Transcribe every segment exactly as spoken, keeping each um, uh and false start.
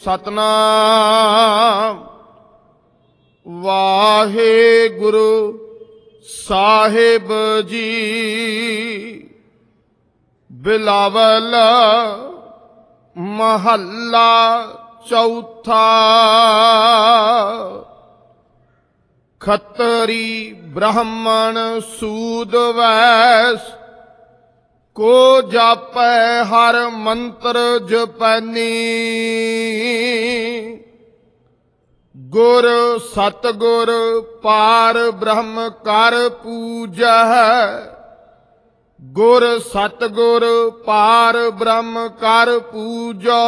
सतनाम वाहेगुरु साहिब जी। बिलावल महला चौथा। खतरी ब्राह्मण सूद वैस को जापै हर मंत्र जपैनी। गुर सतगुर पार ब्रह्म कर पूजा है। गुर सतगुर पार ब्रह्म कर पूजो।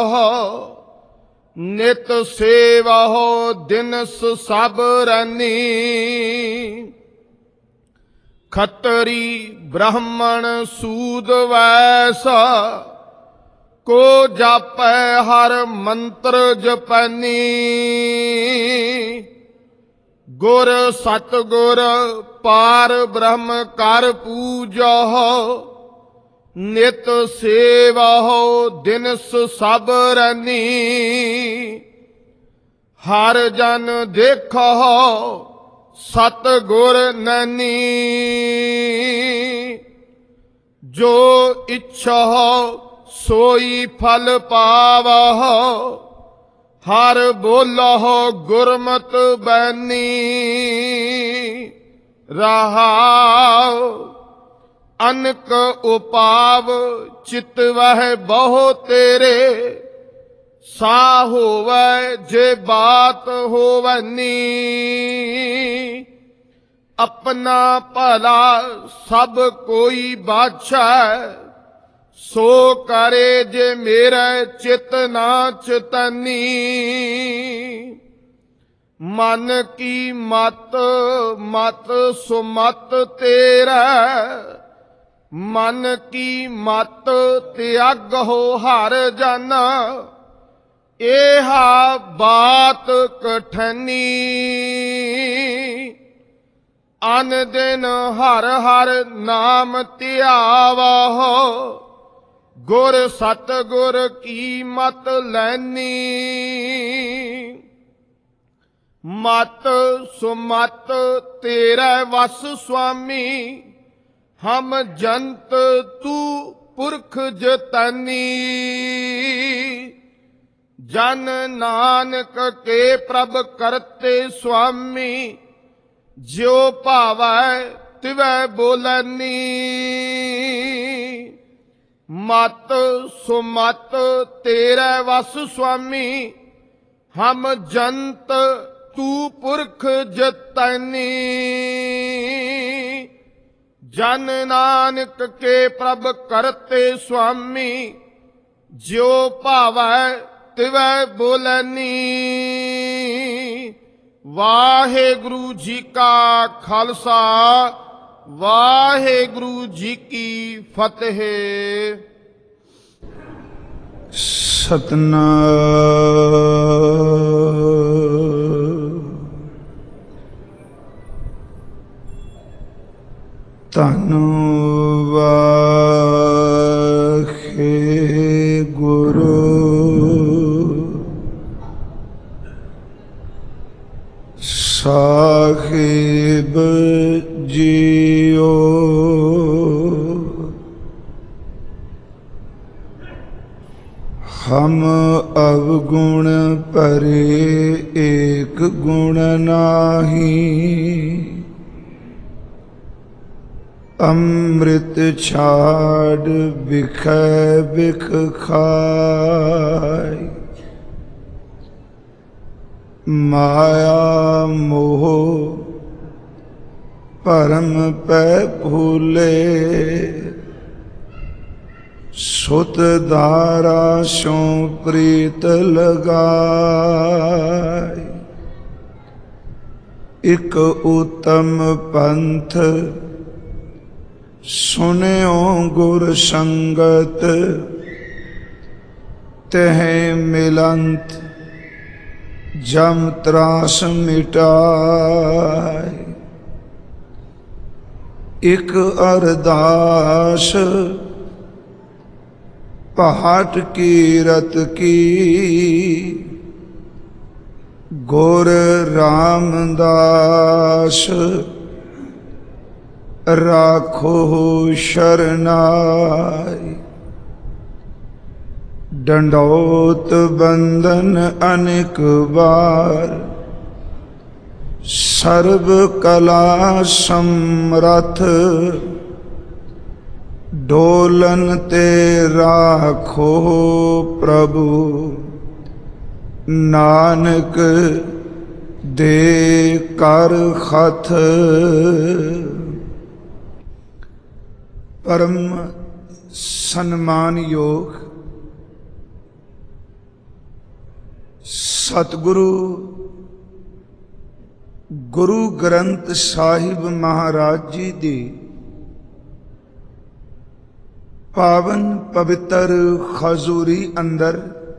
नित सेवहो दिनस सब रनी। खतरी ब्राह्मण सूद वैसा को जापै हर मंत्र जपैनी। गुर सतगुर पार ब्रह्म कर पूजो। नित सेवहो दिनस सब रनी। हर जन देखो सतगुर नैनी। जो इच्छा सोई फल पावह। हर बोलहो गुरमत बैनी। रहाओ अनक उपाव चित वह बहु तेरे। सा होवै जे बात होवनी। अपना भला सब कोई बाछै। सो करे जे मेरे चित ना चितनी। मन की मत मत सुमत तेरा। मन की मत त्याग हो हर जन। एहा बात कठनी। अन दिन हर हर नाम ध्यावह। गुर सतगुर की मत लैनी। मत सुमत तेरे वस स्वामी। हम जंत तू पुरख जतनी। जन नानक के प्रभ करते स्वामी। ज्यो भावै तिवै बोलनी। मत सुमत तेरे वस स्वामी। हम जंत तू पुरख जतनी। जन नानक के प्रभ करते स्वामी। ज्यो भावै तिवै बोलनी। वाहेगुरु जी का खालसा वाहेगुरु जी की फतेह। सतनाम। धन वाहेगुरु साहिब जियो। हम अवगुण परे एक गुण नाही। अमृत छाड़ बिखै बिख खाय। माया मोह परम पै भूले। सुत दारा सो प्रीत लगाय। एक उत्तम पंथ सुनियो गुर संगत। तह मिलंत जम त्रास मिटाय। एक अरदास पहाट कीरत की। ਗੁਰ ਰਾਮਦਾਸ ਰਾਖੋ ਸ਼ਰਨਾਈ। ਡੰਡੌਤ ਬੰਦਨ ਅਨੇਕ ਵਾਰ ਸਰਬ ਕਲਾ ਸਮਰਥ। ਡੋਲਨ ਤੇ ਰਾਖੋ ਪ੍ਰਭੂ ਨਾਨਕ ਦੇ ਕਰ ਖਤ। ਪਰਮ ਸਨਮਾਨਯੋਗ ਸਤਿਗੁਰੂ ਗੁਰੂ ਗ੍ਰੰਥ ਸਾਹਿਬ ਮਹਾਰਾਜ ਜੀ ਦੀ ਪਾਵਨ ਪਵਿੱਤਰ ਹਜ਼ੂਰੀ ਅੰਦਰ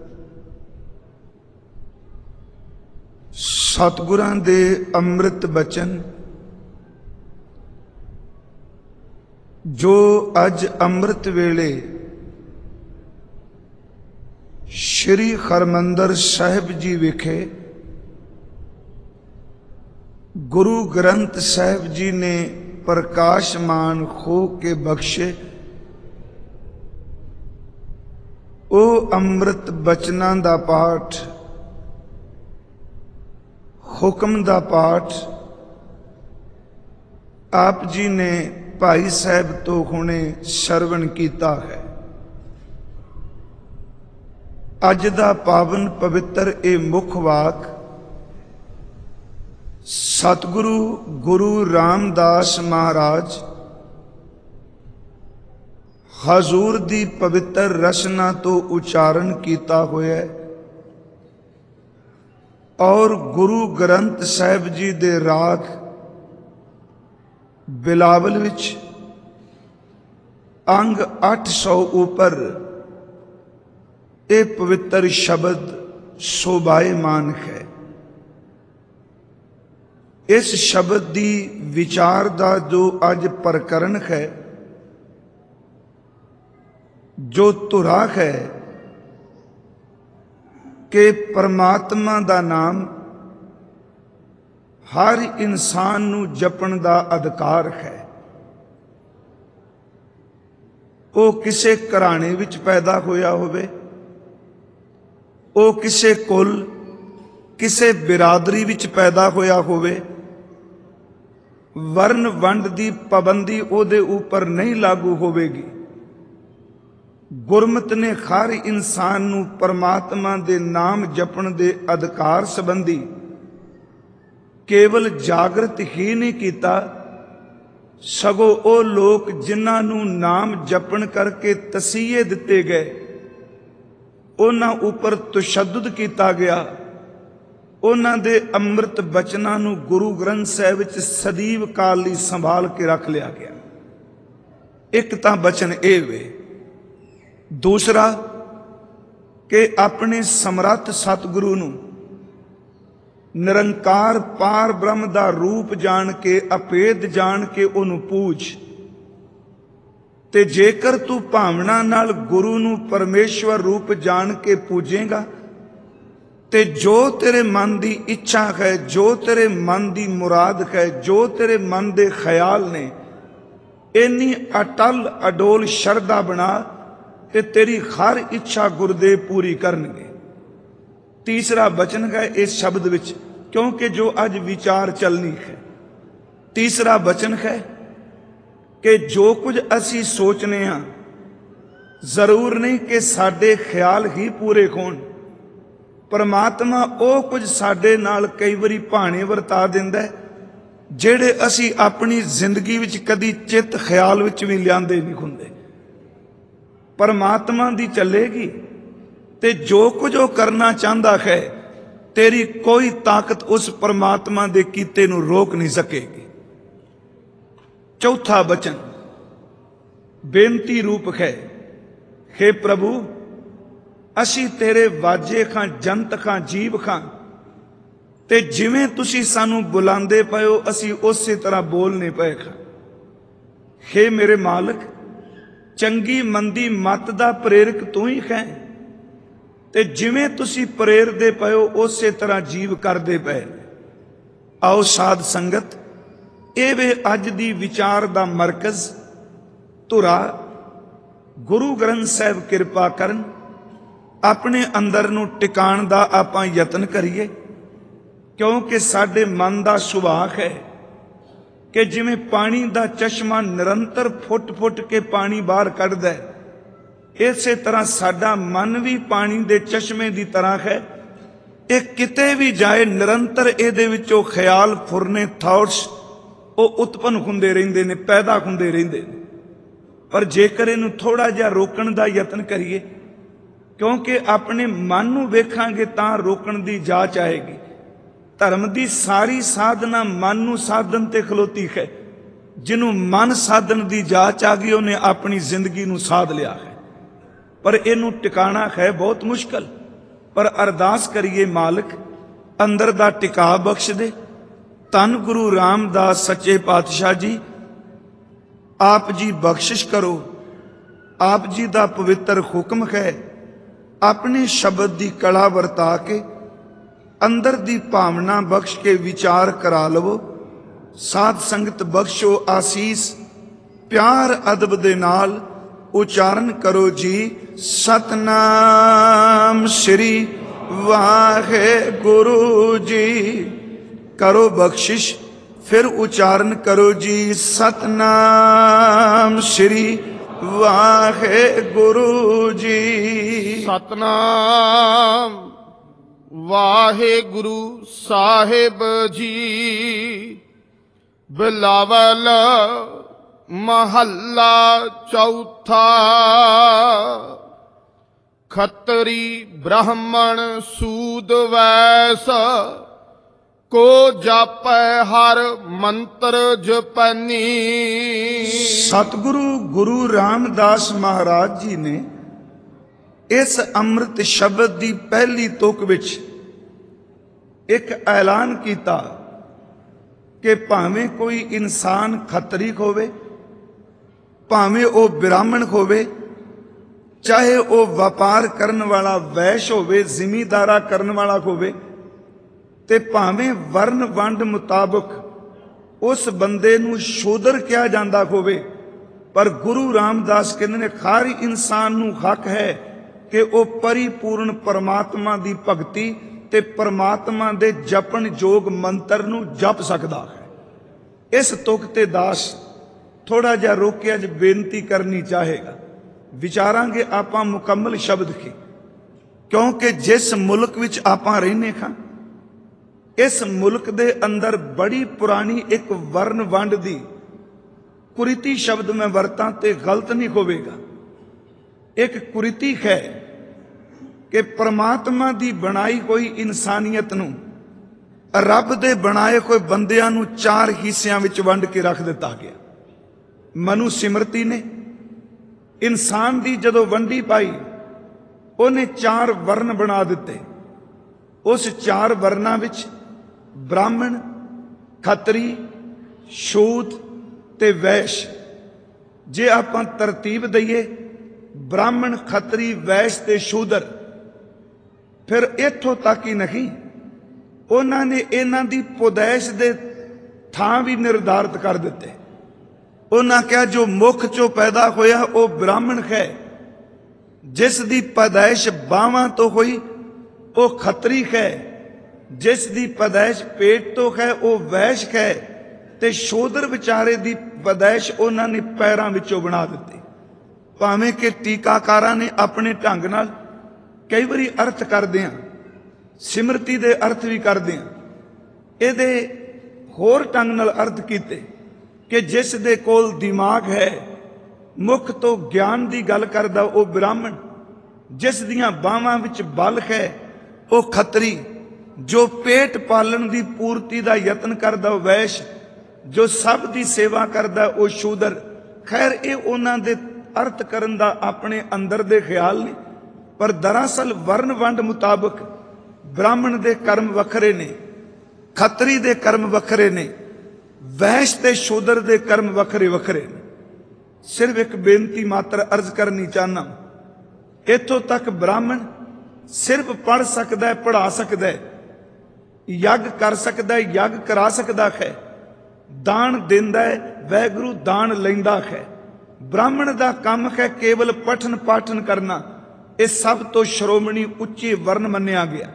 ਸਤਿਗੁਰਾਂ ਦੇ ਅੰਮ੍ਰਿਤ ਬਚਨ ਜੋ ਅੱਜ ਅੰਮ੍ਰਿਤ ਵੇਲੇ ਸ਼੍ਰੀ ਹਰਿਮੰਦਰ ਸਾਹਿਬ ਜੀ ਵਿਖੇ ਗੁਰੂ ਗ੍ਰੰਥ ਸਾਹਿਬ ਜੀ ਨੇ ਪ੍ਰਕਾਸ਼ਮਾਨ ਹੋ ਕੇ ਬਖਸ਼ੇ, ਉਹ ਅੰਮ੍ਰਿਤ ਬਚਨਾਂ ਦਾ ਪਾਠ, ਹੁਕਮ ਦਾ ਪਾਠ ਆਪ ਜੀ ਨੇ ਭਾਈ ਸਾਹਿਬ ਤੋਂ ਹੁਣੇ ਸਰਵਣ ਕੀਤਾ ਹੈ। ਅੱਜ ਦਾ ਪਾਵਨ ਪਵਿੱਤਰ ਇਹ ਮੁੱਖ ਵਾਕ ਸਤਿਗੁਰੂ ਗੁਰੂ ਰਾਮਦਾਸ ਮਹਾਰਾਜ ਹਜ਼ੂਰ ਦੀ ਪਵਿੱਤਰ ਰਚਨਾ ਤੋਂ ਉਚਾਰਨ ਕੀਤਾ ਹੋਇਆ ਹੈ ਔਰ ਗੁਰੂ ਗ੍ਰੰਥ ਸਾਹਿਬ ਜੀ ਦੇ ਰਾਗ ਬਿਲਾਵਲ ਵਿੱਚ ਅੰਗ ਅੱਠ ਸੌ ਉੱਪਰ ਇਹ ਪਵਿੱਤਰ ਸ਼ਬਦ ਸ਼ੋਭਾਇਮਾਨ ਹੈ। ਇਸ ਸ਼ਬਦ ਦੀ ਵਿਚਾਰ ਦਾ ਜੋ ਅੱਜ ਪ੍ਰਕਰਨ ਹੈ, ਜੋ ਧੁਰਾ ਹੈ ਕਿ ਪਰਮਾਤਮਾ ਦਾ ਨਾਮ ਹਰ ਇਨਸਾਨ ਨੂੰ ਜਪਣ ਦਾ ਅਧਿਕਾਰ ਹੈ। ਉਹ ਕਿਸੇ ਘਰਾਣੇ ਵਿੱਚ ਪੈਦਾ ਹੋਇਆ ਹੋਵੇ, ਉਹ ਕਿਸੇ ਕੁਲ ਕਿਸੇ ਬਿਰਾਦਰੀ ਵਿੱਚ ਪੈਦਾ ਹੋਇਆ ਹੋਵੇ, ਵਰਨ ਵੰਡ ਦੀ ਪਾਬੰਦੀ ਉਹਦੇ ਉੱਪਰ ਨਹੀਂ ਲਾਗੂ ਹੋਵੇਗੀ। ਗੁਰਮਤ ਨੇ ਹਰ ਇਨਸਾਨ ਨੂੰ ਪਰਮਾਤਮਾ ਦੇ ਨਾਮ ਜਪਣ ਦੇ ਅਧਿਕਾਰ ਸੰਬੰਧੀ ਕੇਵਲ ਜਾਗਰਤ ਹੀ ਨਹੀਂ ਕੀਤਾ, ਸਗੋਂ ਉਹ ਲੋਕ ਜਿਨ੍ਹਾਂ ਨੂੰ ਨਾਮ ਜਪਣ ਕਰਕੇ ਤਸੀਹੇ ਦਿੱਤੇ ਗਏ, ਉਹਨਾਂ ਉੱਪਰ ਤਸ਼ੱਦਦ ਕੀਤਾ ਗਿਆ, ਉਹਨਾਂ ਦੇ ਅੰਮ੍ਰਿਤ ਬਚਨਾਂ ਨੂੰ ਗੁਰੂ ਗ੍ਰੰਥ ਸਾਹਿਬ ਵਿੱਚ ਸਦੀਵ ਕਾਲ ਲਈ ਸੰਭਾਲ ਕੇ ਰੱਖ ਲਿਆ ਗਿਆ। ਇੱਕ ਤਾਂ ਬਚਨ ਇਹ ਵੇ, ਦੂਸਰਾ ਕਿ ਆਪਣੇ ਸਮਰੱਥ ਸਤਿਗੁਰੂ ਨੂੰ ਨਿਰੰਕਾਰ ਪਾਰ ਬ੍ਰਹਮ ਦਾ ਰੂਪ ਜਾਣ ਕੇ, ਅਪੇਦ ਜਾਣ ਕੇ ਉਹਨੂੰ ਪੂਜ। ਤੇ ਜੇਕਰ ਤੂੰ ਭਾਵਨਾ ਨਾਲ ਗੁਰੂ ਨੂੰ ਪਰਮੇਸ਼ਵਰ ਰੂਪ ਜਾਣ ਕੇ ਪੂਜੇਗਾ ਤੇ ਜੋ ਤੇਰੇ ਮਨ ਦੀ ਇੱਛਾ ਹੈ, ਜੋ ਤੇਰੇ ਮਨ ਦੀ ਮੁਰਾਦ ਹੈ, ਜੋ ਤੇਰੇ ਮਨ ਦੇ ਖਿਆਲ ਨੇ, ਇੰਨੀ ਅਟਲ ਅਡੋਲ ਸ਼ਰਧਾ ਬਣਾ ਤੇ ਤੇਰੀ ਹਰ ਇੱਛਾ ਗੁਰਦੇਵ ਪੂਰੀ ਕਰਨਗੇ। ਤੀਸਰਾ ਬਚਨ ਹੈ ਇਸ ਸ਼ਬਦ ਵਿੱਚ, ਕਿਉਂਕਿ ਜੋ ਅੱਜ ਵਿਚਾਰ ਚੱਲਣੀ ਹੈ। ਤੀਸਰਾ ਬਚਨ ਹੈ ਕਿ ਜੋ ਕੁਝ ਅਸੀਂ ਸੋਚਨੇ ਹਾਂ, ਜ਼ਰੂਰ ਨਹੀਂ ਕਿ ਸਾਡੇ ਖਿਆਲ ਹੀ ਪੂਰੇ ਹੋਣ। ਪਰਮਾਤਮਾ ਉਹ ਕੁਝ ਸਾਡੇ ਨਾਲ ਕਈ ਵਾਰੀ ਭਾਣੇ ਵਰਤਾ ਦਿੰਦਾ ਹੈ ਜਿਹੜੇ ਅਸੀਂ ਆਪਣੀ ਜ਼ਿੰਦਗੀ ਵਿੱਚ ਕਦੀ ਚਿੱਤ ਖਿਆਲ ਵਿੱਚ ਵੀ ਲਿਆਂਦੇ ਨਹੀਂ ਹੁੰਦੇ। ਪਰਮਾਤਮਾ ਦੀ ਚੱਲੇਗੀ ਤੇ ਜੋ ਕੁਝ ਉਹ ਕਰਨਾ ਚਾਹੁੰਦਾ ਹੈ, ਤੇਰੀ ਕੋਈ ਤਾਕਤ ਉਸ ਪਰਮਾਤਮਾ ਦੇ ਕੀਤੇ ਨੂੰ ਰੋਕ ਨਹੀਂ ਸਕੇਗੀ। ਚੌਥਾ ਬਚਨ ਬੇਨਤੀ ਰੂਪ ਹੈ, हे ਪ੍ਰਭੂ, ਅਸੀਂ ਤੇਰੇ ਵਾਜੇ ਖਾਂ, ਜੰਤ ਖਾਂ, ਜੀਵ ਖਾਂ, ਤੇ ਜਿਵੇਂ ਤੁਸੀਂ ਸਾਨੂੰ ਬੁਲਾਉਂਦੇ ਪਏ ਹੋ ਅਸੀਂ ਉਸੇ ਤਰ੍ਹਾਂ ਬੋਲਨੇ ਪਏ ਖਾਂ। हे ਮੇਰੇ ਮਾਲਕ, ਚੰਗੀ ਮੰਦੀ ਮੱਤ ਦਾ ਪ੍ਰੇਰਕ ਤੂੰ ਹੀ ਹੈ ਤੇ ਜਿਵੇਂ ਤੁਸੀਂ ਪ੍ਰੇਰਦੇ ਪਏ ਹੋ ਉਸੇ ਤਰ੍ਹਾਂ ਜੀਵ ਕਰਦੇ ਪਏ। ਆਓ ਸਾਧ ਸੰਗਤ, ਇਹ ਵੇ ਅੱਜ ਦੀ ਵਿਚਾਰ ਦਾ ਮਰਕਜ਼ ਧੁਰਾ। ਗੁਰੂ ਗ੍ਰੰਥ ਸਾਹਿਬ ਕਿਰਪਾ ਕਰਨ, ਆਪਣੇ ਅੰਦਰ ਨੂੰ ਟਿਕਾਣ ਦਾ ਆਪਾਂ ਯਤਨ ਕਰੀਏ, ਕਿਉਂਕਿ ਸਾਡੇ ਮਨ ਦਾ ਸੁਭਾਅ ਹੈ ਕਿ ਜਿਵੇਂ ਪਾਣੀ ਦਾ ਚਸ਼ਮਾ ਨਿਰੰਤਰ ਫੁੱਟ-ਫੁੱਟ ਕੇ ਪਾਣੀ ਬਾਹਰ ਕੱਢਦਾ ਹੈ, ਇਸੇ ਤਰ੍ਹਾਂ ਸਾਡਾ ਮਨ ਵੀ ਪਾਣੀ ਦੇ ਚਸ਼ਮੇ ਦੀ ਤਰ੍ਹਾਂ ਹੈ। ਇਹ ਕਿਤੇ ਵੀ ਜਾਏ ਨਿਰੰਤਰ ਇਹਦੇ ਵਿੱਚੋਂ ਖਿਆਲ ਫੁਰਨੇ, ਥਾਟਸ ਉਹ ਉਤਪਨ ਹੁੰਦੇ ਰਹਿੰਦੇ ਨੇ, ਪੈਦਾ ਹੁੰਦੇ ਰਹਿੰਦੇ ਨੇ। ਪਰ ਜੇਕਰ ਇਹਨੂੰ ਥੋੜਾ ਜਿਹਾ ਰੋਕਣ ਦਾ ਯਤਨ ਕਰੀਏ, ਕਿਉਂਕਿ ਆਪਣੇ ਮਨ ਨੂੰ ਵੇਖਾਂਗੇ ਤਾਂ ਰੋਕਣ ਦੀ ਜਾਚ ਆਏਗੀ। ਧਰਮ ਦੀ ਸਾਰੀ ਸਾਧਨਾ ਮਨ ਨੂੰ ਸਾਧਨ ਤੇ ਖਲੋਤੀ ਹੈ। ਜਿਹਨੂੰ ਮਨ ਸਾਧਨ ਦੀ ਜਾਚ ਆ ਗਈ ਉਹਨੇ ਆਪਣੀ ਜ਼ਿੰਦਗੀ ਨੂੰ ਸਾਧ ਲਿਆ ਹੈ। ਪਰ ਇਹਨੂੰ ਟਿਕਾਣਾ ਹੈ ਬਹੁਤ ਮੁਸ਼ਕਲ। ਪਰ ਅਰਦਾਸ ਕਰੀਏ, ਮਾਲਕ ਅੰਦਰ ਦਾ ਟਿਕਾ ਬਖਸ਼ ਦੇ। ਧੰਨ ਗੁਰੂ ਰਾਮਦਾਸ ਸੱਚੇ ਪਾਤਸ਼ਾਹ ਜੀ, ਆਪ ਜੀ ਬਖਸ਼ਿਸ਼ ਕਰੋ। ਆਪ ਜੀ ਦਾ ਪਵਿੱਤਰ ਹੁਕਮ ਹੈ, ਆਪਣੇ ਸ਼ਬਦ ਦੀ ਕਲਾ ਵਰਤਾ ਕੇ ਅੰਦਰ ਦੀ ਭਾਵਨਾ ਬਖਸ਼ ਕੇ ਵਿਚਾਰ ਕਰਾ ਲਵੋ। ਸਾਧ ਸੰਗਤ ਬਖਸ਼ੋ ਆਸੀਸ, ਪਿਆਰ ਅਦਬ ਦੇ ਨਾਲ ਉਚਾਰਨ ਕਰੋ ਜੀ। ਸਤਨਾਮ ਸ੍ਰੀ ਵਾਹਿਗੁਰੂ ਜੀ। ਕਰੋ ਬਖਸ਼ਿਸ਼, ਫਿਰ ਉਚਾਰਨ ਕਰੋ ਜੀ। ਸਤਨਾਮ ਸ੍ਰੀ ਵਾਹਿਗੁਰੂ ਜੀ। ਸਤਨਾਮ ਵਾਹਿਗੁਰੂ ਸਾਹਿਬ ਜੀ। ਬਿਲਾਵਲ ਮਹੱਲਾ ਚੌਥਾ। ਖੱਤਰੀ ਬ੍ਰਾਹਮਣ ਸੂਦ ਵੈਸ, ਕੋ ਜਾਪੈ ਹਰ ਮੰਤਰ ਜਪਨੀ। ਸਤਿਗੁਰੂ ਗੁਰੂ ਰਾਮਦਾਸ ਮਹਾਰਾਜ ਜੀ ਨੇ ਇਸ ਅੰਮ੍ਰਿਤ ਸ਼ਬਦ ਦੀ ਪਹਿਲੀ ਤੁਕ ਵਿੱਚ ਇੱਕ ਐਲਾਨ ਕੀਤਾ ਕਿ ਭਾਵੇਂ ਕੋਈ ਇਨਸਾਨ ਖੱਤਰੀ ਹੋਵੇ, ਭਾਵੇਂ ਉਹ ਬ੍ਰਾਹਮਣ ਹੋਵੇ, ਚਾਹੇ ਉਹ ਵਪਾਰ ਕਰਨ ਵਾਲਾ ਵੈਸ਼ ਹੋਵੇ, ਜ਼ਿਮੀਂਦਾਰਾ ਕਰਨ ਵਾਲਾ ਹੋਵੇ, ਤੇ ਭਾਵੇਂ ਵਰਨ ਵੰਡ ਮੁਤਾਬਕ ਉਸ ਬੰਦੇ ਨੂੰ ਸ਼ੂਦਰ ਕਿਹਾ ਜਾਂਦਾ ਹੋਵੇ, ਪਰ ਗੁਰੂ ਰਾਮਦਾਸ ਕਹਿੰਦੇ ਨੇ ਹਰ ਇਨਸਾਨ ਨੂੰ ਹੱਕ ਹੈ ਕਿ ਉਹ ਪਰਿਪੂਰਨ ਪਰਮਾਤਮਾ ਦੀ ਭਗਤੀ ਤੇ ਪਰਮਾਤਮਾ ਦੇ ਜਪਣ ਯੋਗ ਮੰਤਰ ਨੂੰ ਜਪ ਸਕਦਾ ਹੈ। ਇਸ ਤੁਕ ਤੇ ਦਾਸ ਥੋੜਾ ਜਿਹਾ ਰੋਕੇ ਅੱਜ ਬੇਨਤੀ ਕਰਨੀ ਚਾਹੇਗਾ। ਵਿਚਾਰਾਂਗੇ ਆਪਾਂ ਮੁਕੰਮਲ ਸ਼ਬਦ ਕੀ, ਕਿਉਂਕਿ ਜਿਸ ਮੁਲਕ ਵਿੱਚ ਆਪਾਂ ਰਹਿੰਦੇ ਹਾਂ, ਇਸ ਮੁਲਕ ਦੇ ਅੰਦਰ ਬੜੀ ਪੁਰਾਣੀ ਇੱਕ ਵਰਨ ਵੰਡ ਦੀ ਕੁਰੀਤੀ ਸ਼ਬਦ ਮੈਂ ਵਰਤਾਂ ਤੇ ਗਲਤ ਨਹੀਂ ਹੋਵੇਗਾ। ਇੱਕ ਕੁਰੀਤੀ ਹੈ ਕਿ ਪਰਮਾਤਮਾ ਦੀ ਬਣਾਈ ਹੋਈ ਇਨਸਾਨੀਅਤ ਨੂੰ ਰੱਬ ਦੇ ਬਣਾਏ ਹੋਏ ਬੰਦਿਆਂ ਨੂੰ ਚਾਰ ਹਿੱਸਿਆਂ ਵਿੱਚ ਵੰਡ ਕੇ ਰੱਖ ਦਿੱਤਾ ਗਿਆ। ਮਨੂ ਸਿਮਰਤੀ ਨੇ ਇਨਸਾਨ ਦੀ ਜਦੋਂ ਵੰਡੀ ਪਾਈ, ਉਹਨੇ ਚਾਰ ਵਰਨ ਬਣਾ ਦਿੱਤੇ। ਉਸ ਚਾਰ ਵਰਨਾਂ ਵਿੱਚ ਬ੍ਰਾਹਮਣ, ਖੱਤਰੀ, ਸ਼ੂਦ ਤੇ ਵੈਸ਼। ਜੇ ਆਪਾਂ ਤਰਤੀਬ ਦਈਏ ਬ੍ਰਾਹਮਣ, ਖੱਤਰੀ, ਵੈਸ਼ ਤੇ ਸ਼ੂਦਰ, ਫਿਰ ਇੱਥੋਂ ਤੱਕ ਹੀ ਨਹੀਂ, ਉਹਨਾਂ ਨੇ ਇਹਨਾਂ ਦੀ ਪੌਦੈਸ਼ ਦੇ ਥਾਂ ਵੀ ਨਿਰਧਾਰਿਤ ਕਰ ਦਿੱਤੇ। ਉਹਨਾਂ ਕਿਹਾ ਜੋ ਮੁੱਖ ਚੋਂ ਪੈਦਾ ਹੋਇਆ ਉਹ ਬ੍ਰਾਹਮਣ ਹੈ, ਜਿਸ ਦੀ ਪੈਦਾਇਸ਼ ਬਾਹਾਂ ਤੋਂ ਹੋਈ ਉਹ ਖੱਤਰੀ ਹੈ, ਜਿਸ ਦੀ ਪੈਦਾਇਸ਼ ਪੇਟ ਤੋਂ ਹੈ ਉਹ ਵੈਸ਼ ਹੈ, ਤੇ ਸ਼ੂਦਰ ਵਿਚਾਰੇ ਦੀ ਪੈਦਾਇਸ਼ ਉਹਨਾਂ ਨੇ ਪੈਰਾਂ ਵਿੱਚੋਂ ਬਣਾ ਦਿੱਤੀ। ਭਾਵੇਂ ਕਿ ਟੀਕਾਕਾਰਾਂ ਨੇ ਆਪਣੇ ਢੰਗ ਨਾਲ ਕਈ ਵਾਰੀ ਅਰਥ ਕਰਦੇ ਆ, ਸਿਮਰਤੀ ਦੇ ਅਰਥ ਵੀ ਕਰਦੇ ਆ, ਇਹਦੇ ਹੋਰ ਢੰਗ ਨਾਲ ਅਰਥ ਕੀਤੇ ਕਿ ਜਿਸ ਦੇ ਕੋਲ ਦਿਮਾਗ ਹੈ, ਮੁੱਖ ਤੋਂ ਗਿਆਨ ਦੀ ਗੱਲ ਕਰਦਾ ਉਹ ਬ੍ਰਾਹਮਣ, ਜਿਸ ਦੀਆਂ ਬਾਹਾਂ ਵਿੱਚ ਬਲ ਹੈ ਉਹ ਖੱਤਰੀ, ਜੋ ਪੇਟ ਪਾਲਣ ਦੀ ਪੂਰਤੀ ਦਾ ਯਤਨ ਕਰਦਾ ਉਹ ਵੈਸ਼, ਜੋ ਸਭ ਦੀ ਸੇਵਾ ਕਰਦਾ ਉਹ ਸ਼ੂਦਰ। ਖੈਰ ਇਹ ਉਹਨਾਂ ਦੇ ਅਰਥ ਕਰਨ ਦਾ ਆਪਣੇ ਅੰਦਰ ਦੇ ਖਿਆਲ ਨੇ, ਪਰ ਦਰਅਸਲ ਵਰਨ ਵੰਡ ਮੁਤਾਬਕ ਬ੍ਰਾਹਮਣ ਦੇ ਕਰਮ ਵੱਖਰੇ ਨੇ, ਖੱਤਰੀ ਦੇ ਕਰਮ ਵੱਖਰੇ ਨੇ, ਵੈਸ਼ ਤੇ ਸ਼ੂਦਰ ਦੇ ਕਰਮ ਵੱਖਰੇ ਵੱਖਰੇ ਨੇ। ਸਿਰਫ ਇੱਕ ਬੇਨਤੀ ਮਾਤਰ ਅਰਜ਼ ਕਰਨੀ ਚਾਹਨਾ, ਇੱਥੋਂ ਤੱਕ ਬ੍ਰਾਹਮਣ ਸਿਰਫ ਪੜ੍ਹ ਸਕਦਾ ਹੈ, ਪੜ੍ਹਾ ਸਕਦਾ ਹੈ, ਯੱਗ ਕਰ ਸਕਦਾ ਹੈ, ਯੱਗ ਕਰਾ ਸਕਦਾ ਹੈ, ਦਾਨ ਦਿੰਦਾ ਹੈ, ਵਾਹਿਗੁਰੂ ਦਾਨ ਲੈਂਦਾ ਹੈ। ਬ੍ਰਾਹਮਣ ਦਾ ਕੰਮ ਹੈ ਕੇਵਲ ਪਠਨ ਪਾਠਨ ਕਰਨਾ। ਇਹ ਸਭ ਤੋਂ ਸ਼੍ਰੋਮਣੀ ਉੱਚੀ ਵਰਨ ਮੰਨਿਆ ਗਿਆ।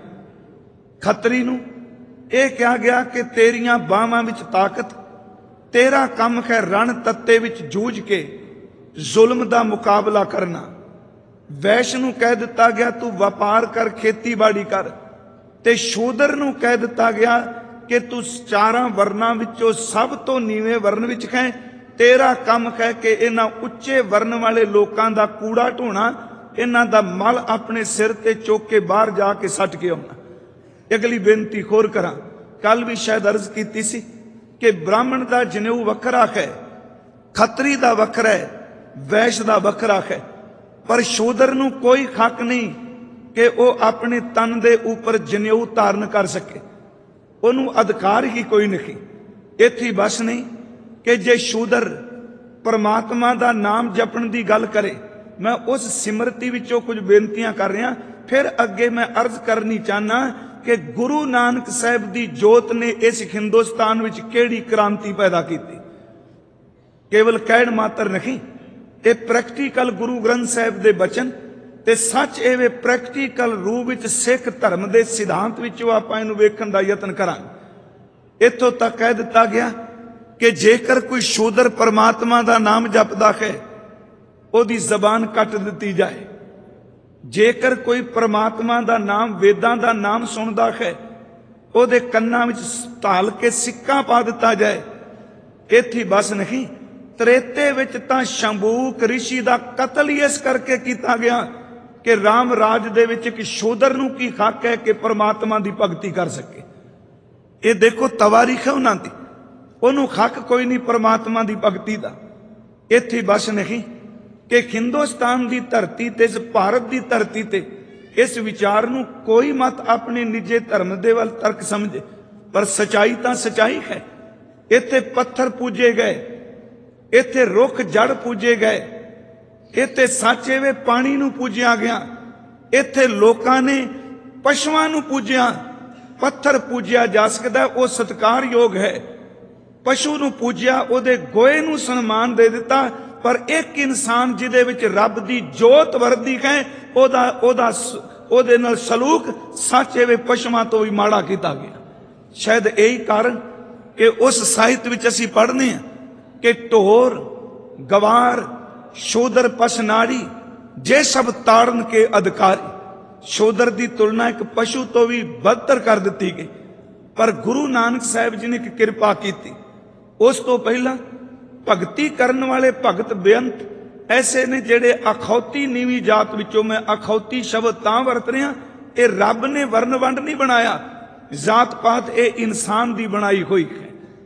ਖੱਤਰੀ ਨੂੰ ਇਹ ਕਿਹਾ ਗਿਆ ਕਿ ਤੇਰੀਆਂ ਬਾਹਾਂ ਵਿੱਚ ਤਾਕਤ, ਤੇਰਾ ਕੰਮ ਹੈ ਰਣ ਤੱਤੇ ਵਿੱਚ ਜੂਝ ਕੇ ਜ਼ੁਲਮ ਦਾ ਮੁਕਾਬਲਾ ਕਰਨਾ। ਵੈਸ਼ ਨੂੰ ਕਹਿ ਦਿੱਤਾ ਗਿਆ ਤੂੰ ਵਪਾਰ ਕਰ, ਖੇਤੀਬਾੜੀ ਕਰ। ਤੇ ਸ਼ੂਦਰ ਨੂੰ ਕਹਿ ਦਿੱਤਾ ਗਿਆ ਕਿ ਤੂੰ ਚਾਰਾਂ ਵਰਨਾਂ ਵਿੱਚੋਂ ਸਭ ਤੋਂ ਨੀਵੇਂ ਵਰਨ ਵਿੱਚ ਹੈ। ਤੇਰਾ ਕੰਮ ਹੈ ਕਿ ਇਹਨਾਂ ਉੱਚੇ ਵਰਨ ਵਾਲੇ ਲੋਕਾਂ ਦਾ ਕੂੜਾ ਢੋਣਾ, ਇਹਨਾਂ ਦਾ ਮਲ ਆਪਣੇ ਸਿਰ ਤੇ ਚੁੱਕ ਕੇ ਬਾਹਰ ਜਾ ਕੇ ਸੱਟ ਕੇ ਆਉਣਾ। ਅਗਲੀ ਬੇਨਤੀ ਹੋਰ ਕਰਾਂ, ਕੱਲ ਵੀ ਸ਼ਾਇਦ ਅਰਜ਼ ਕੀਤੀ ਸੀ ਕਿ ਬ੍ਰਾਹਮਣ ਦਾ ਜਨੇਊ ਵੱਖਰਾ ਹੈ, ਖੱਤਰੀ ਦਾ ਵੱਖਰਾ ਹੈ, ਵੈਸ਼ ਦਾ ਵੱਖਰਾ ਹੈ। ਪਰ ਸ਼ੂਦਰ ਨੂੰ ਕੋਈ ਹੱਕ ਨਹੀਂ ਕਿ ਉਹ ਆਪਣੇ ਤਨ ਦੇ ਉੱਪਰ ਜਨੇਊ ਧਾਰਨ ਕਰ ਸਕੇ। ਉਹਨੂੰ ਅਧਿਕਾਰ ਹੀ ਕੋਈ ਨਹੀਂ। ਇੱਥੇ ਬਸ ਨਹੀਂ ਕਿ ਜੇ ਸ਼ੂਦਰ ਪਰਮਾਤਮਾ ਦਾ ਨਾਮ ਜਪਣ ਦੀ ਗੱਲ ਕਰੇ। ਮੈਂ ਉਸ ਸਿਮਰਤੀ ਵਿੱਚੋਂ ਕੁਝ ਬੇਨਤੀਆਂ ਕਰ ਰਿਹਾ, ਫਿਰ ਅੱਗੇ ਮੈਂ ਅਰਜ਼ ਕਰਨੀ ਚਾਹਨਾ ਕਿ ਗੁਰੂ ਨਾਨਕ ਸਾਹਿਬ ਦੀ ਜੋਤ ਨੇ ਇਸ ਹਿੰਦੁਸਤਾਨ ਵਿੱਚ ਕਿਹੜੀ ਕ੍ਰਾਂਤੀ ਪੈਦਾ ਕੀਤੀ। ਕੇਵਲ ਕਹਿਣ ਮਾਤਰ ਨਹੀਂ, ਇਹ ਪ੍ਰੈਕਟੀਕਲ ਗੁਰੂ ਗ੍ਰੰਥ ਸਾਹਿਬ ਦੇ ਬਚਨ ਤੇ ਸੱਚ ਇਹ ਪ੍ਰੈਕਟੀਕਲ ਰੂਪ ਵਿੱਚ ਸਿੱਖ ਧਰਮ ਦੇ ਸਿਧਾਂਤ ਵਿੱਚੋਂ ਆਪਾਂ ਇਹਨੂੰ ਵੇਖਣ ਦਾ ਯਤਨ ਕਰਾਂਗੇ। ਇੱਥੋਂ ਤੱਕ ਕਹਿ ਦਿੱਤਾ ਗਿਆ ਕਿ ਜੇਕਰ ਕੋਈ ਸ਼ੂਦਰ ਪਰਮਾਤਮਾ ਦਾ ਨਾਮ ਜਪਦਾ ਹੈ, ਉਹਦੀ ਜ਼ਬਾਨ ਕੱਟ ਦਿੱਤੀ ਜਾਏ। ਜੇਕਰ ਕੋਈ ਪਰਮਾਤਮਾ ਦਾ ਨਾਮ, ਵੇਦਾਂ ਦਾ ਨਾਮ ਸੁਣਦਾ ਹੈ, ਉਹਦੇ ਕੰਨਾਂ ਵਿੱਚ ਢਾਲ ਕੇ ਸਿੱਕਾ ਪਾ ਦਿੱਤਾ ਜਾਏ। ਇੱਥੇ ਬਸ ਨਹੀਂ, ਤ੍ਰੇਤੇ ਵਿੱਚ ਤਾਂ ਸ਼ੰਭੂਕ ਰਿਸ਼ੀ ਦਾ ਕਤਲ ਹੀ ਇਸ ਕਰਕੇ ਕੀਤਾ ਗਿਆ ਕਿ ਰਾਮ ਰਾਜ ਦੇ ਵਿੱਚ ਇੱਕ ਸ਼ੂਦਰ ਨੂੰ ਕੀ ਹੱਕ ਹੈ ਕਿ ਪਰਮਾਤਮਾ ਦੀ ਭਗਤੀ ਕਰ ਸਕੇ। ਇਹ ਦੇਖੋ ਤਵਾਰੀਖ ਹੈ ਉਹਨਾਂ ਦੀ, ਉਹਨੂੰ ਹੱਕ ਕੋਈ ਨਹੀਂ ਪਰਮਾਤਮਾ ਦੀ ਭਗਤੀ ਦਾ। ਇੱਥੇ ਬਸ ਨਹੀਂ ਕਿ ਹਿੰਦੁਸਤਾਨ ਦੀ ਧਰਤੀ ਤੇ, ਇਸ ਭਾਰਤ ਦੀ ਧਰਤੀ ਤੇ ਇਸ ਵਿਚਾਰ ਨੂੰ ਕੋਈ ਮਤ ਆਪਣੇ ਨਿੱਜੇ ਧਰਮ ਦੇ ਵੱਲ ਤਰਕ ਸਮਝੇ, ਪਰ ਸਚਾਈ ਤਾਂ ਸਚਾਈ ਹੈ। ਇੱਥੇ ਪੱਥਰ ਪੂਜੇ ਗਏ, ਇੱਥੇ ਰੁੱਖ ਜੜ ਪੂਜੇ ਗਏ, ਇੱਥੇ ਸੱਚੇ ਵੇ ਪਾਣੀ ਨੂੰ ਪੂਜਿਆ ਗਿਆ, ਇੱਥੇ ਲੋਕਾਂ ਨੇ ਪਸ਼ੂਆਂ ਨੂੰ ਪੂਜਿਆ। ਪੱਥਰ ਪੂਜਿਆ ਜਾ ਸਕਦਾ, ਉਹ ਸਤਿਕਾਰਯੋਗ ਹੈ। ਪਸ਼ੂ ਨੂੰ ਪੂਜਿਆ, ਉਹਦੇ ਗੋਏ ਨੂੰ ਸਨਮਾਨ ਦੇ ਦਿੱਤਾ। ਪਰ ਇੱਕ ਇਨਸਾਨ ਜਿਹਦੇ ਵਿੱਚ ਰੱਬ ਦੀ ਜੋਤ ਵਰਦੀ ਹੈ, ਉਹਦਾ ਉਹਦਾ ਉਹਦੇ ਨਾਲ ਸਲੂਕ ਸੱਚੇ ਵੇ ਪਸ਼ੂਆਂ ਤੋਂ ਵੀ ਮਾੜਾ ਕੀਤਾ ਗਿਆ। ਸ਼ਾਇਦ ਇਹੀ ਕਾਰਨ ਕਿ ਉਸ ਸਾਹਿਤ ਵਿੱਚ ਅਸੀਂ ਪੜ੍ਹਨੇ ਹਾਂ ਕਿ ਢੋਰ ਗਵਾਰ ਸ਼ੂਦਰ ਪਸਨਾੜੀ ਜੇ ਸਭ ਤਾੜਨ ਕੇ ਅਧਿਕਾਰੀ। ਸ਼ੂਦਰ ਦੀ ਤੁਲਨਾ ਇੱਕ ਪਸ਼ੂ ਤੋਂ ਵੀ ਬਦਤਰ ਕਰ ਦਿੱਤੀ ਗਈ। ਪਰ ਗੁਰੂ ਨਾਨਕ ਸਾਹਿਬ ਜੀ ਨੇ ਇੱਕ ਕਿਰਪਾ ਕੀਤੀ। ਉਸ ਤੋਂ ਪਹਿਲਾਂ ਭਗਤੀ ਕਰਨ ਵਾਲੇ ਭਗਤ ਬੇਅੰਤ ਐਸੇ ਨੇ ਜਿਹੜੇ ਅਖੌਤੀ ਨੀਵੀਂ ਜਾਤ ਵਿੱਚੋਂ, ਮੈਂ ਅਖੌਤੀ ਸ਼ਬਦ ਤਾਂ ਵਰਤ ਰਿਹਾ, ਇਹ ਰੱਬ ਨੇ ਵਰਨ ਵੰਡ ਨਹੀਂ ਬਣਾਇਆ, ਜਾਤ ਪਾਤ ਇਹ ਇਨਸਾਨ ਦੀ ਬਣਾਈ ਹੋਈ ਹੈ।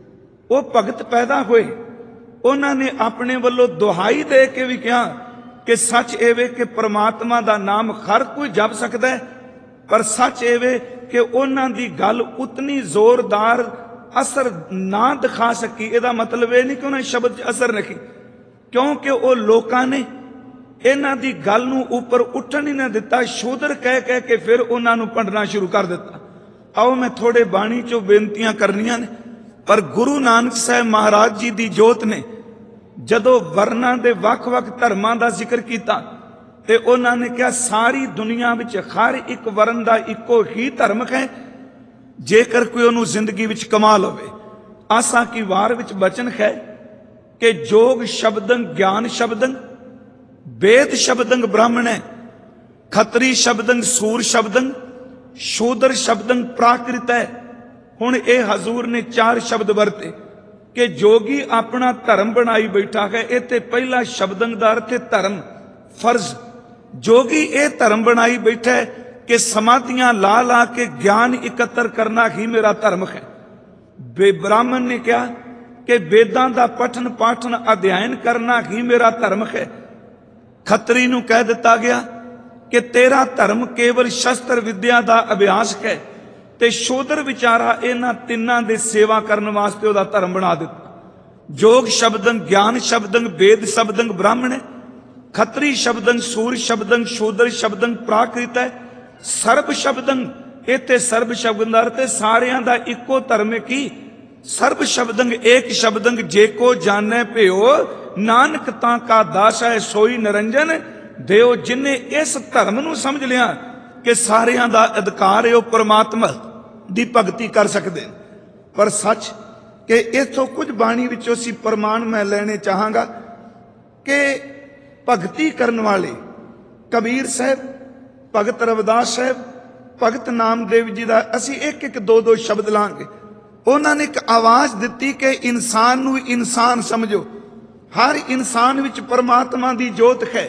ਉਹ ਭਗਤ ਪੈਦਾ ਹੋਏ, ਉਹਨਾਂ ਨੇ ਆਪਣੇ ਵੱਲੋਂ ਦੁਹਾਈ ਦੇ ਕੇ ਵੀ ਕਿਹਾ ਕਿ ਸੱਚ ਇਹ ਵੇ ਕਿ ਪਰਮਾਤਮਾ ਦਾ ਨਾਮ ਹਰ ਕੋਈ ਜਪ ਸਕਦਾ ਹੈ। ਪਰ ਸੱਚ ਇਹ ਵੇ ਕਿ ਉਹਨਾਂ ਦੀ ਗੱਲ ਉਤਨੀ ਜ਼ੋਰਦਾਰ ਅਸਰ ਨਾ ਦਿਖਾ ਸਕੀ। ਇਹਦਾ ਮਤਲਬ ਇਹ ਨਹੀਂ ਕਿ ਉਹਨਾਂ ਸ਼ਬਦ 'ਚ ਅਸਰ ਨਹੀਂ, ਕਿਉਂਕਿ ਉਹ ਲੋਕਾਂ ਨੇ ਇਹਨਾਂ ਦੀ ਗੱਲ ਨੂੰ ਉੱਪਰ ਉੱਠਣ ਹੀ ਨਾ ਦਿੱਤਾ। ਸ਼ੂਦਰ ਕਹਿ ਕਹਿ ਕੇ ਫਿਰ ਉਹਨਾਂ ਨੂੰ ਭੰਡਣਾ ਸ਼ੁਰੂ ਕਰ ਦਿੱਤਾ। ਆਓ ਮੈਂ ਥੋੜੇ ਬਾਣੀ 'ਚੋਂ ਬੇਨਤੀਆਂ ਕਰਨੀਆਂ ਨੇ। ਪਰ ਗੁਰੂ ਨਾਨਕ ਸਾਹਿਬ ਮਹਾਰਾਜ ਜੀ ਦੀ ਜੋਤ ਨੇ ਜਦੋਂ ਵਰਨਾਂ ਦੇ ਵੱਖ-ਵੱਖ ਧਰਮਾਂ ਦਾ ਜ਼ਿਕਰ ਕੀਤਾ ਤੇ ਉਹਨਾਂ ਨੇ ਕਿਹਾ ਸਾਰੀ ਦੁਨੀਆ ਵਿੱਚ ਹਰ ਇੱਕ ਵਰਨ ਦਾ ਇੱਕੋ ਹੀ ਧਰਮ ਹੈ, ਜੇਕਰ ਕੋਈ ਉਹਨੂੰ ਜ਼ਿੰਦਗੀ ਵਿੱਚ ਕਮਾ ਲਵੇ। ਆਸਾ ਕੀ ਵਾਰ ਵਿੱਚ ਬਚਨ ਹੈ ਕਿ ਜੋਗ ਸ਼ਬਦੰ ਗਿਆਨ ਸ਼ਬਦੰ ਵੇਦ ਸ਼ਬਦੰ ਬ੍ਰਾਹਮਣੈ ਖੱਤਰੀ ਸ਼ਬਦੰ ਸੂਰ ਸ਼ਬਦੰ ਸ਼ੂਦਰ ਸ਼ਬਦੰ ਪ੍ਰਾਕ੍ਰਿਤੈ। ਹੁਣ ਇਹ ਹਜ਼ੂਰ ਨੇ ਚਾਰ ਸ਼ਬਦ ਵਰਤੇ ਕਿ ਜੋਗੀ ਆਪਣਾ ਧਰਮ ਬਣਾਈ ਬੈਠਾ ਹੈ। ਇੱਥੇ ਪਹਿਲਾ ਸ਼ਬਦੰ ਦਾ ਅਰਥ ਹੈ ਧਰਮ, ਫਰਜ਼। ਜੋਗੀ ਇਹ ਧਰਮ ਬਣਾਈ ਬੈਠਾ ਹੈ ਕਿ ਸਮਾਧੀਆਂ ਲਾ ਲਾ ਕੇ ਗਿਆਨ ਇਕੱਤਰ ਕਰਨਾ ਹੀ ਮੇਰਾ ਧਰਮ ਹੈ। ਬੇ ਬ੍ਰਾਹਮਣ ਨੇ ਕਿਹਾ ਕਿ ਵੇਦਾਂ ਦਾ ਪਠਨ ਪਾਠਨ ਅਧਿਐਨ ਕਰਨਾ ਹੀ ਮੇਰਾ ਧਰਮ ਹੈ। ਖੱਤਰੀ ਨੂੰ ਕਹਿ ਦਿੱਤਾ ਗਿਆ ਕਿ ਤੇਰਾ ਧਰਮ ਕੇਵਲ ਸ਼ਸਤਰ ਵਿਦਿਆ ਦਾ ਅਭਿਆਸ ਹੈ। ਤੇ ਸ਼ੂਦਰ ਵਿਚਾਰਾ ਇਹਨਾਂ ਤਿੰਨਾਂ ਦੇ ਸੇਵਾ ਕਰਨ ਵਾਸਤੇ ਉਹਦਾ ਧਰਮ ਬਣਾ ਦਿੱਤਾ। ਜੋਗ ਸ਼ਬਦੰ ਗਿਆਨ ਸ਼ਬਦੰ ਵੇਦ ਸ਼ਬਦੰ ਬ੍ਰਾਹਮਣ, ਖੱਤਰੀ ਸ਼ਬਦੰ ਸੂਰ ਸ਼ਬਦੰ ਸ਼ੂਦਰ ਸ਼ਬਦੰ ਪ੍ਰਾਕ੍ਰਿਤ ਹੈ। ਸਰਬ ਸ਼ਬਦੰ, ਇੱਥੇ ਸਰਬ ਸ਼ਬਦ ਦਾ ਅਰਥ ਹੈ ਸਾਰਿਆਂ ਦਾ ਇੱਕੋ ਧਰਮ ਹੈ। ਕੀ? ਸਰਬ ਸ਼ਬਦੰਗ ਏਕ ਸ਼ਬਦੰਗ, ਜੇ ਕੋ ਜਾਣੈ ਭਿਓ ਨਾਨਕ ਤਾਂ ਕਾ ਦਾਸ ਹੈ ਸੋਈ ਨਿਰੰਜਨ ਦਿਓ। ਜਿਨੇ ਇਸ ਧਰਮ ਨੂੰ ਸਮਝ ਲਿਆ ਕਿ ਸਾਰਿਆਂ ਦਾ ਅਧਿਕਾਰ ਹੈ, ਉਹ ਪਰਮਾਤਮਾ ਦੀ ਭਗਤੀ ਕਰ ਸਕਦੇ। ਪਰ ਸੱਚ ਕਿ ਇੱਥੋਂ ਕੁਝ ਬਾਣੀ ਵਿੱਚੋਂ ਅਸੀਂ ਪ੍ਰਮਾਣ ਮੈਂ ਲੈਣੇ ਚਾਹਾਂਗਾ ਕਿ ਭਗਤੀ ਕਰਨ ਵਾਲੇ ਕਬੀਰ ਸਾਹਿਬ, ਭਗਤ ਰਵਿਦਾਸ ਸਾਹਿਬ, ਭਗਤ ਨਾਮਦੇਵ ਜੀ ਦਾ ਅਸੀਂ ਇੱਕ ਇੱਕ ਦੋ ਦੋ ਸ਼ਬਦ ਲਾਂਗੇ। ਉਹਨਾਂ ਨੇ ਇੱਕ ਆਵਾਜ਼ ਦਿੱਤੀ ਕਿ ਇਨਸਾਨ ਨੂੰ ਇਨਸਾਨ ਸਮਝੋ, ਹਰ ਇਨਸਾਨ ਵਿੱਚ ਪਰਮਾਤਮਾ ਦੀ ਜੋਤ ਹੈ।